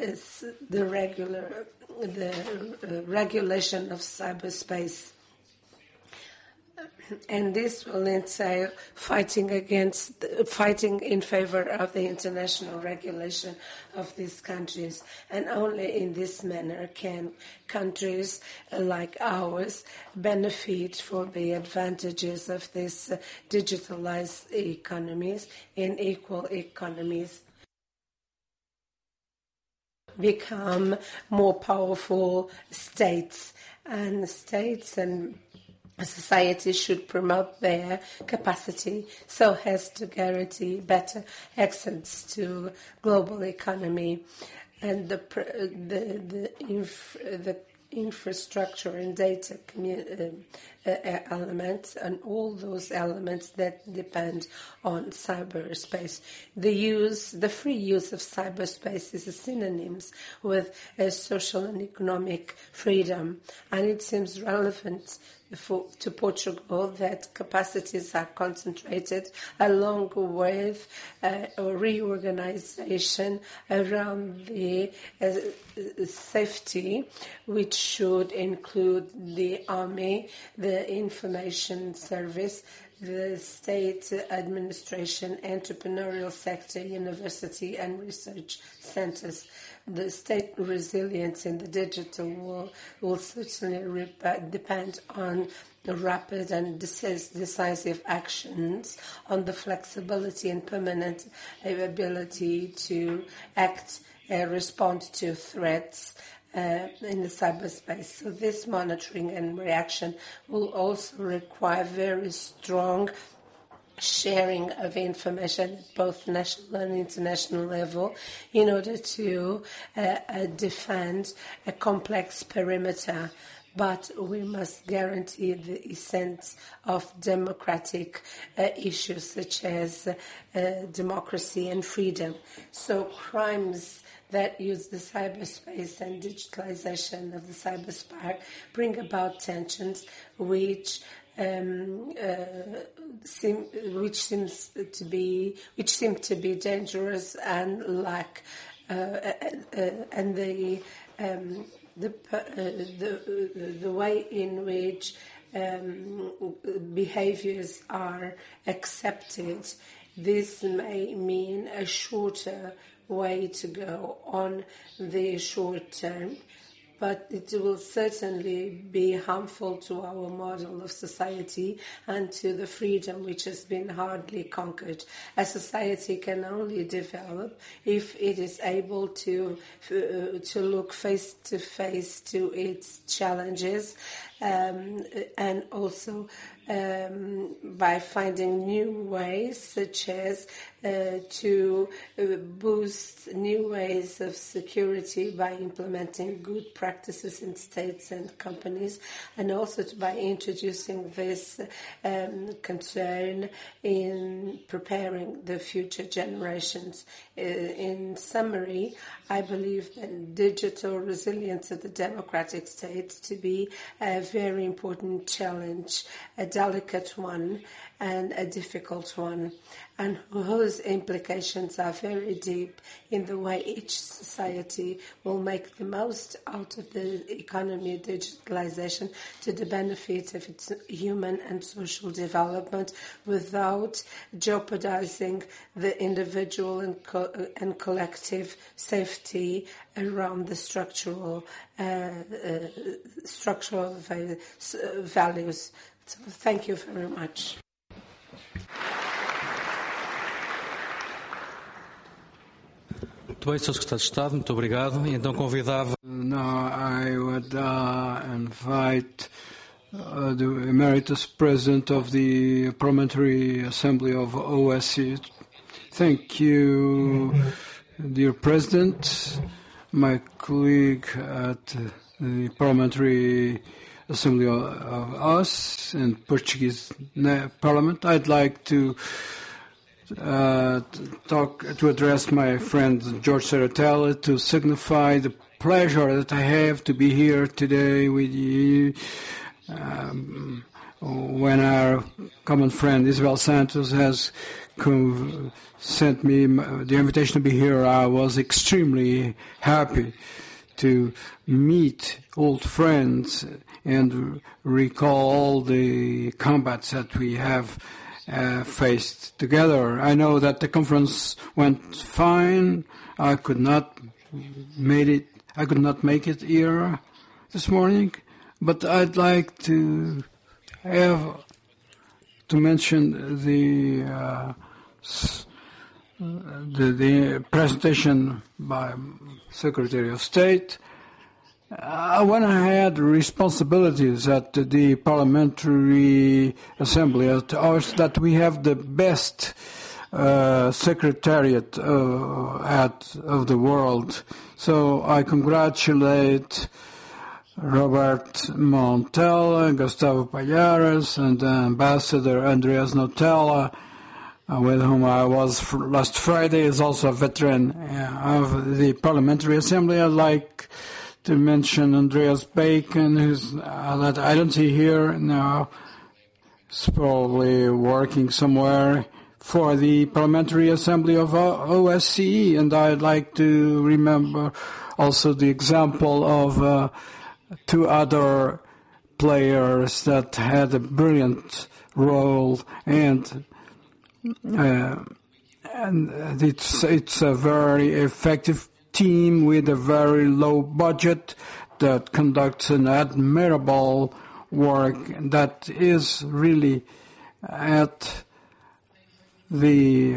regulation of cyberspace. And this will entail fighting in favor of the international regulation of these countries. And only in this manner can countries like ours benefit from the advantages of these digitalized economies in equal economies. Become more powerful states and societies should promote their capacity so as to guarantee better access to global economy, and the infrastructure and data elements and all those elements that depend on cyberspace. The free use of cyberspace is synonymous with social and economic freedom, and it seems relevant to Portugal, that capacities are concentrated along with a reorganization around the safety, which should include the army, the information service, the state administration, entrepreneurial sector, university and research centers. The state resilience in the digital world will certainly depend on rapid and decisive actions, on the flexibility and permanent ability to act, respond to threats in the cyberspace. So this monitoring and reaction will also require very strong sharing of information at both national and international level in order to defend a complex perimeter. But we must guarantee the essence of democratic issues such as democracy and freedom. So crimes that use the cyberspace and digitalization of the cyberspace bring about tensions which seem to be dangerous and lack and the way in which behaviors are accepted. This may mean a shorter way to go on the short term, but it will certainly be harmful to our model of society and to the freedom which has been hardly conquered. A society can only develop if it is able to look face to face to its challenges, and also by finding new ways, such as to boost new ways of security by implementing good practices in states and companies, and also by introducing this concern in preparing the future generations. In summary, I believe that digital resilience of the democratic states to be a very important challenge, a delicate one and a difficult one, and whose implications are very deep in the way each society will make the most out of the economy of digitalization to the benefit of its human and social development without jeopardizing the individual and collective safety around the structural values. So thank you very much. Muito bem, Sr. Secretário de Estado, muito obrigado. E então convidava... Now I would invite the Emeritus President of the Parliamentary Assembly of OSCE. Thank you, dear President, my colleague at the Parliamentary Assembly of us in Portuguese Parliament. I'd like to address my friend George Serratella to signify the pleasure that I have to be here today with you. When our common friend Isabel Santos has sent me the invitation to be here, I was extremely happy to meet old friends and recall all the combats that we have faced together. I know that the conference went fine. I could not make it here this morning, but I'd like to mention the presentation by Secretary of State. When I had responsibilities at the Parliamentary Assembly at ours, that we have the best secretariat of the world. So I congratulate Robert Montella, Gustavo Palhares, and Ambassador Andreas Notella, with whom I was last Friday, is also a veteran of the Parliamentary Assembly. I'd like to mention Andreas Bacon, who's that I don't see here now. He's probably working somewhere for the Parliamentary Assembly of OSCE, and I'd like to remember also the example of two other players that had a brilliant role, and it's a very effective team with a very low budget that conducts an admirable work that is really at the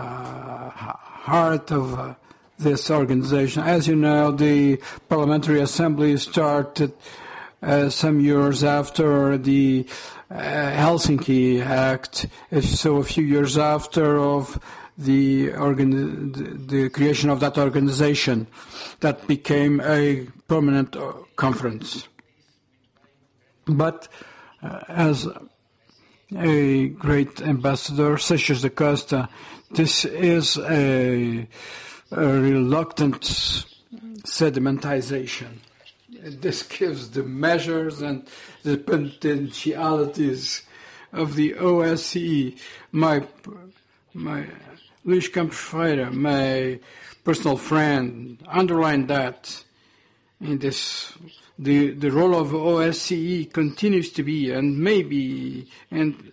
heart of this organization. As you know, the Parliamentary Assembly started some years after the Helsinki Act, so a few years after of the creation of that organization that became a permanent conference. But as a great ambassador, Seixas da Costa, this is a reluctant sedimentization. This gives the measures and the potentialities of the OSCE. My Luís Campos Ferreira, my personal friend, underlined that in this. The role of OSCE continues to be and maybe an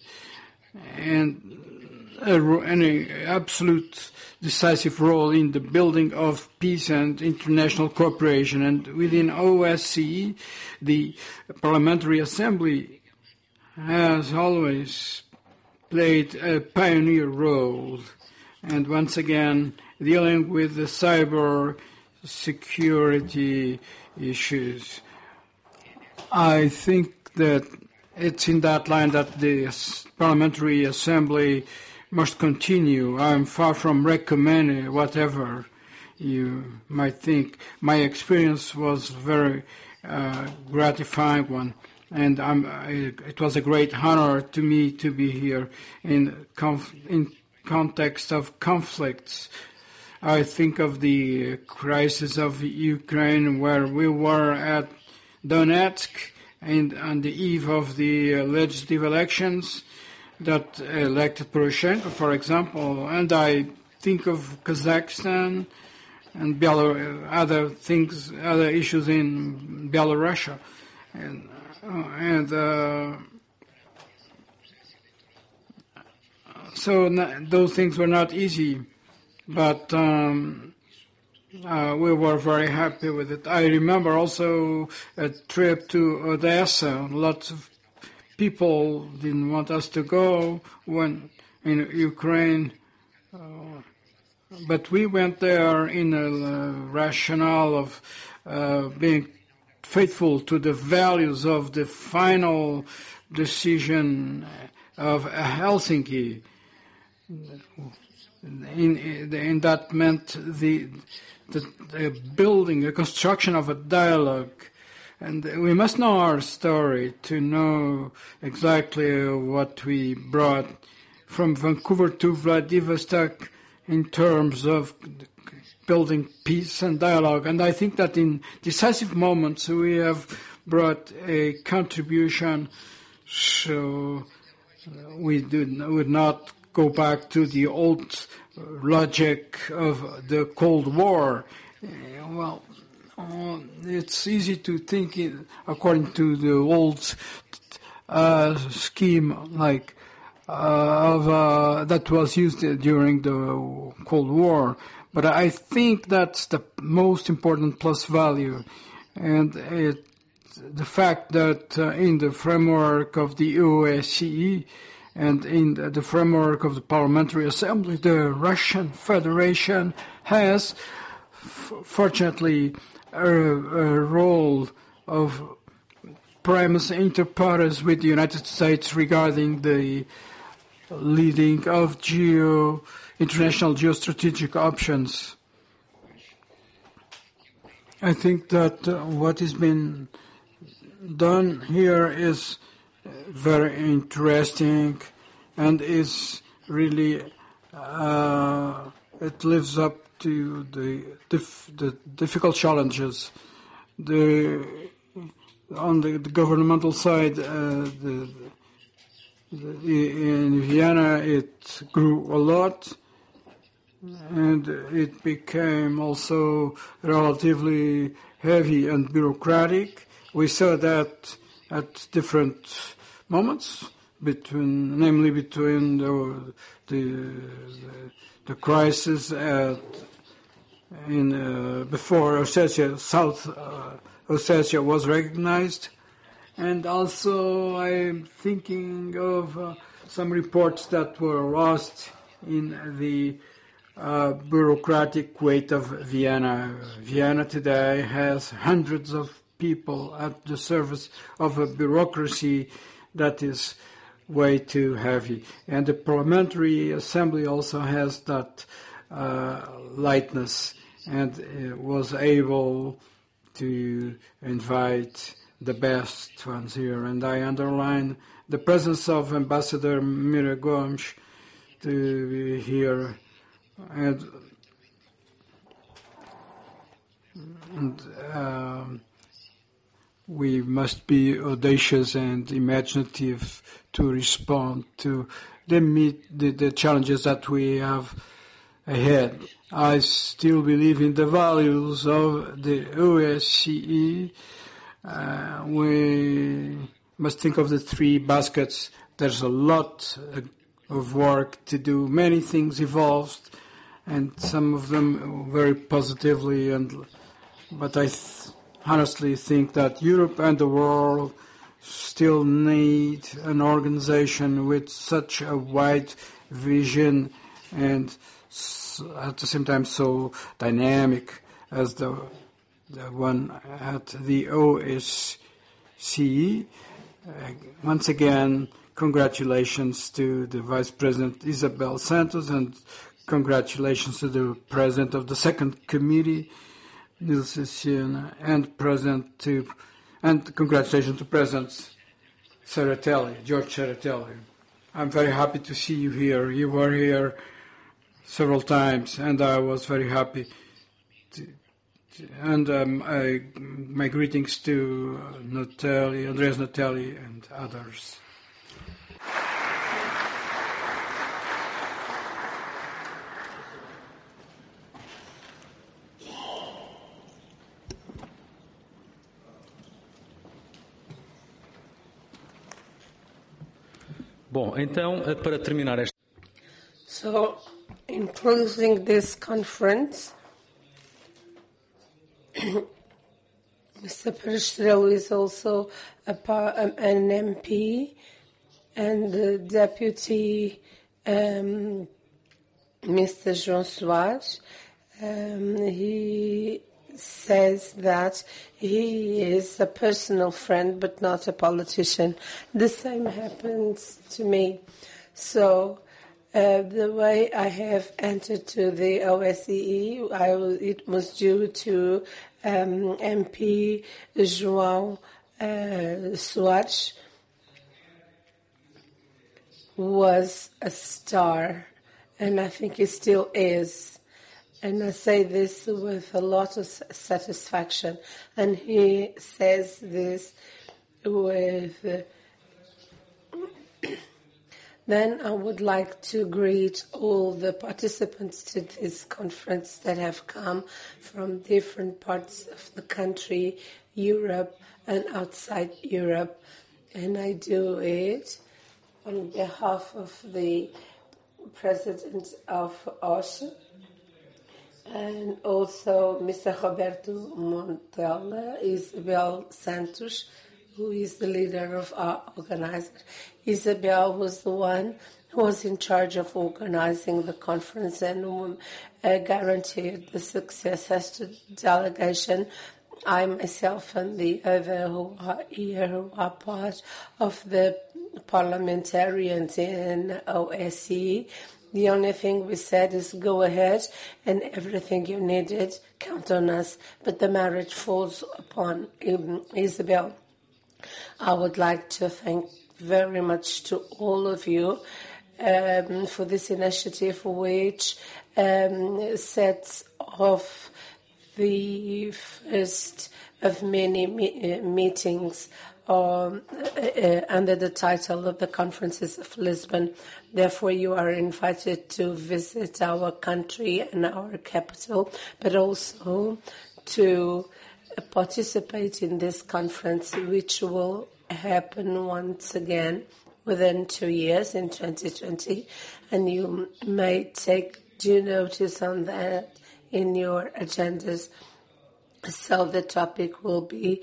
absolute decisive role in the building of peace and international cooperation. And within OSCE, the Parliamentary Assembly has always played a pioneer role. And once again, dealing with the cyber security issues. I think that it's in that line that the Parliamentary Assembly must continue. I'm far from recommending whatever you might think. My experience was very gratifying one, and it was a great honor to me to be here in context of conflicts. I think of the crisis of Ukraine, where we were at Donetsk and on the eve of the legislative elections that elected Poroshenko, for example, and I think of Kazakhstan and other issues in Belarus, so those things were not easy, but we were very happy with it. I remember also a trip to Odessa. Lots of people didn't want us to go when in Ukraine, but we went there in a rationale of being faithful to the values of the final decision of Helsinki. In that meant the building, the construction of a dialogue. And we must know our story to know exactly what we brought from Vancouver to Vladivostok in terms of building peace and dialogue. And I think that in decisive moments we have brought a contribution, so we would not go back to the old logic of the Cold War. Well, it's easy to think according to the old scheme like that was used during the Cold War. But I think that's the most important plus value, and the fact that in the framework of the OSCE and in the framework of the Parliamentary Assembly, the Russian Federation has, fortunately, a role of primus inter pares with the United States regarding the leading of international geostrategic options. I think that what has been done here is very interesting and is really it lives up to the difficult challenges on the governmental side, in Vienna it grew a lot, and it became also relatively heavy and bureaucratic. We saw that at different moments, namely between the crisis before Ossetia, South Ossetia was recognized. And also I'm thinking of some reports that were lost in the bureaucratic weight of Vienna. Vienna today has hundreds of people at the service of a bureaucracy that is way too heavy. And the Parliamentary Assembly also has that lightness and was able to invite the best ones here. And I underline the presence of Ambassador Mira Gomes to be here. And we must be audacious and imaginative to respond to the challenges that we have ahead. I still believe in the values of the OSCE. We must think of the three baskets. There's a lot of work to do. Many things evolved, and some of them very positively. But I honestly think that Europe and the world still need an organization with such a wide vision and at the same time so dynamic as the one at the OSCE. Once again, congratulations to the Vice President Isabel Santos, and congratulations to the President of the Second Committee, Nils Siena, and congratulations to President George Serratelli. I'm very happy to see you here. You were here several times, and I was very happy. My greetings to Andreas Notelli, and others. Bom, então, para terminar esta... So, in closing this conference, Mr. Perestrello is also an MP and the Deputy Mr. João Soares. He says that he is a personal friend but not a politician. The same happens to me. So the way I have entered to the OSCE, it was due to MP João Soares, who was a star, and I think he still is. And I say this with a lot of satisfaction. And he says this with... Then I would like to greet all the participants to this conference that have come from different parts of the country, Europe and outside Europe. And I do it on behalf of the President of OSCE, and also Mr. Roberto Montella, Isabel Santos, who is the leader of our organizer. Isabel was the one who was in charge of organizing the conference and guaranteed the success. As to delegation, I myself and the other who are here, who are part of the parliamentarians in OSCE, the only thing we said is go ahead and everything you needed, count on us. But the merit falls upon Isabel. I would like to thank very much to all of you for this initiative, which sets off the first of many meetings under the title of the Conferences of Lisbon. Therefore, you are invited to visit our country and our capital, but also to participate in this conference, which will happen once again within 2 years in 2020, and you may take due notice on that in your agendas. So the topic will be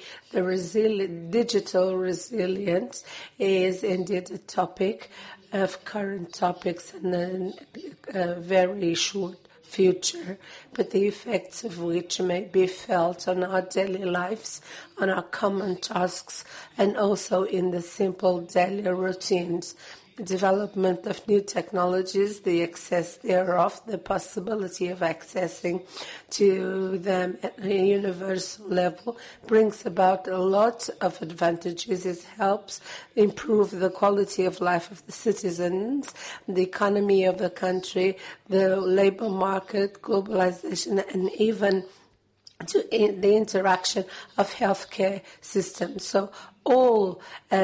digital resilience is indeed a topic of current topics in a very short future, but the effects of which may be felt on our daily lives, on our common tasks, and also in the simple daily routines. The development of new technologies, the access thereof, the possibility of accessing to them at a universal level brings about a lot of advantages. It helps improve the quality of life of the citizens, the economy of the country, the labor market, globalization, and even the interaction of healthcare systems. So all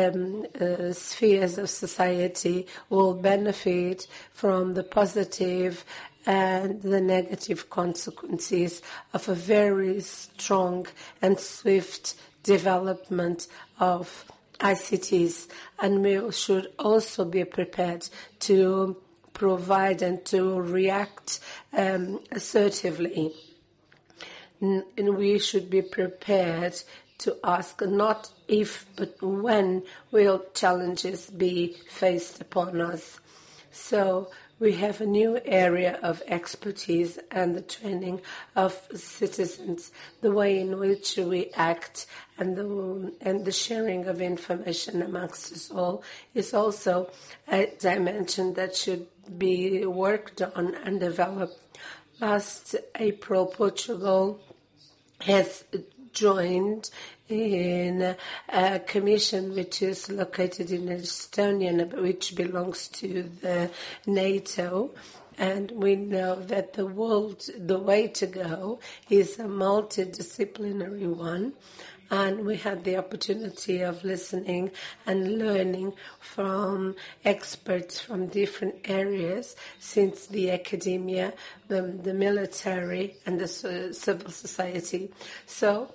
spheres of society will benefit from the positive and the negative consequences of a very strong and swift development of ICTs. And we should also be prepared to provide and to react assertively. And we should be prepared to ask not if, but when will challenges be faced upon us. So we have a new area of expertise and the training of citizens, the way in which we act and the sharing of information amongst us all is also a dimension that should be worked on and developed. Last April, Portugal has joined in a commission which is located in Estonia, which belongs to the NATO. And we know that the way to go is a multidisciplinary one. And we had the opportunity of listening and learning from experts from different areas, since the academia, the military, and the civil society. So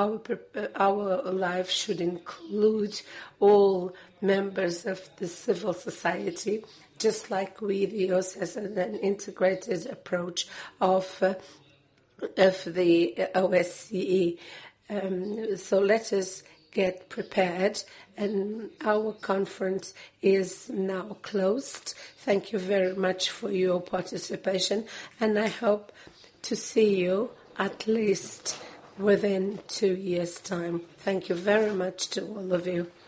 our life should include all members of the civil society, just like we, the OSCE, has an integrated approach of the OSCE. So let us get prepared, and our conference is now closed. Thank you very much for your participation, and I hope to see you at least within 2 years' time. Thank you very much to all of you.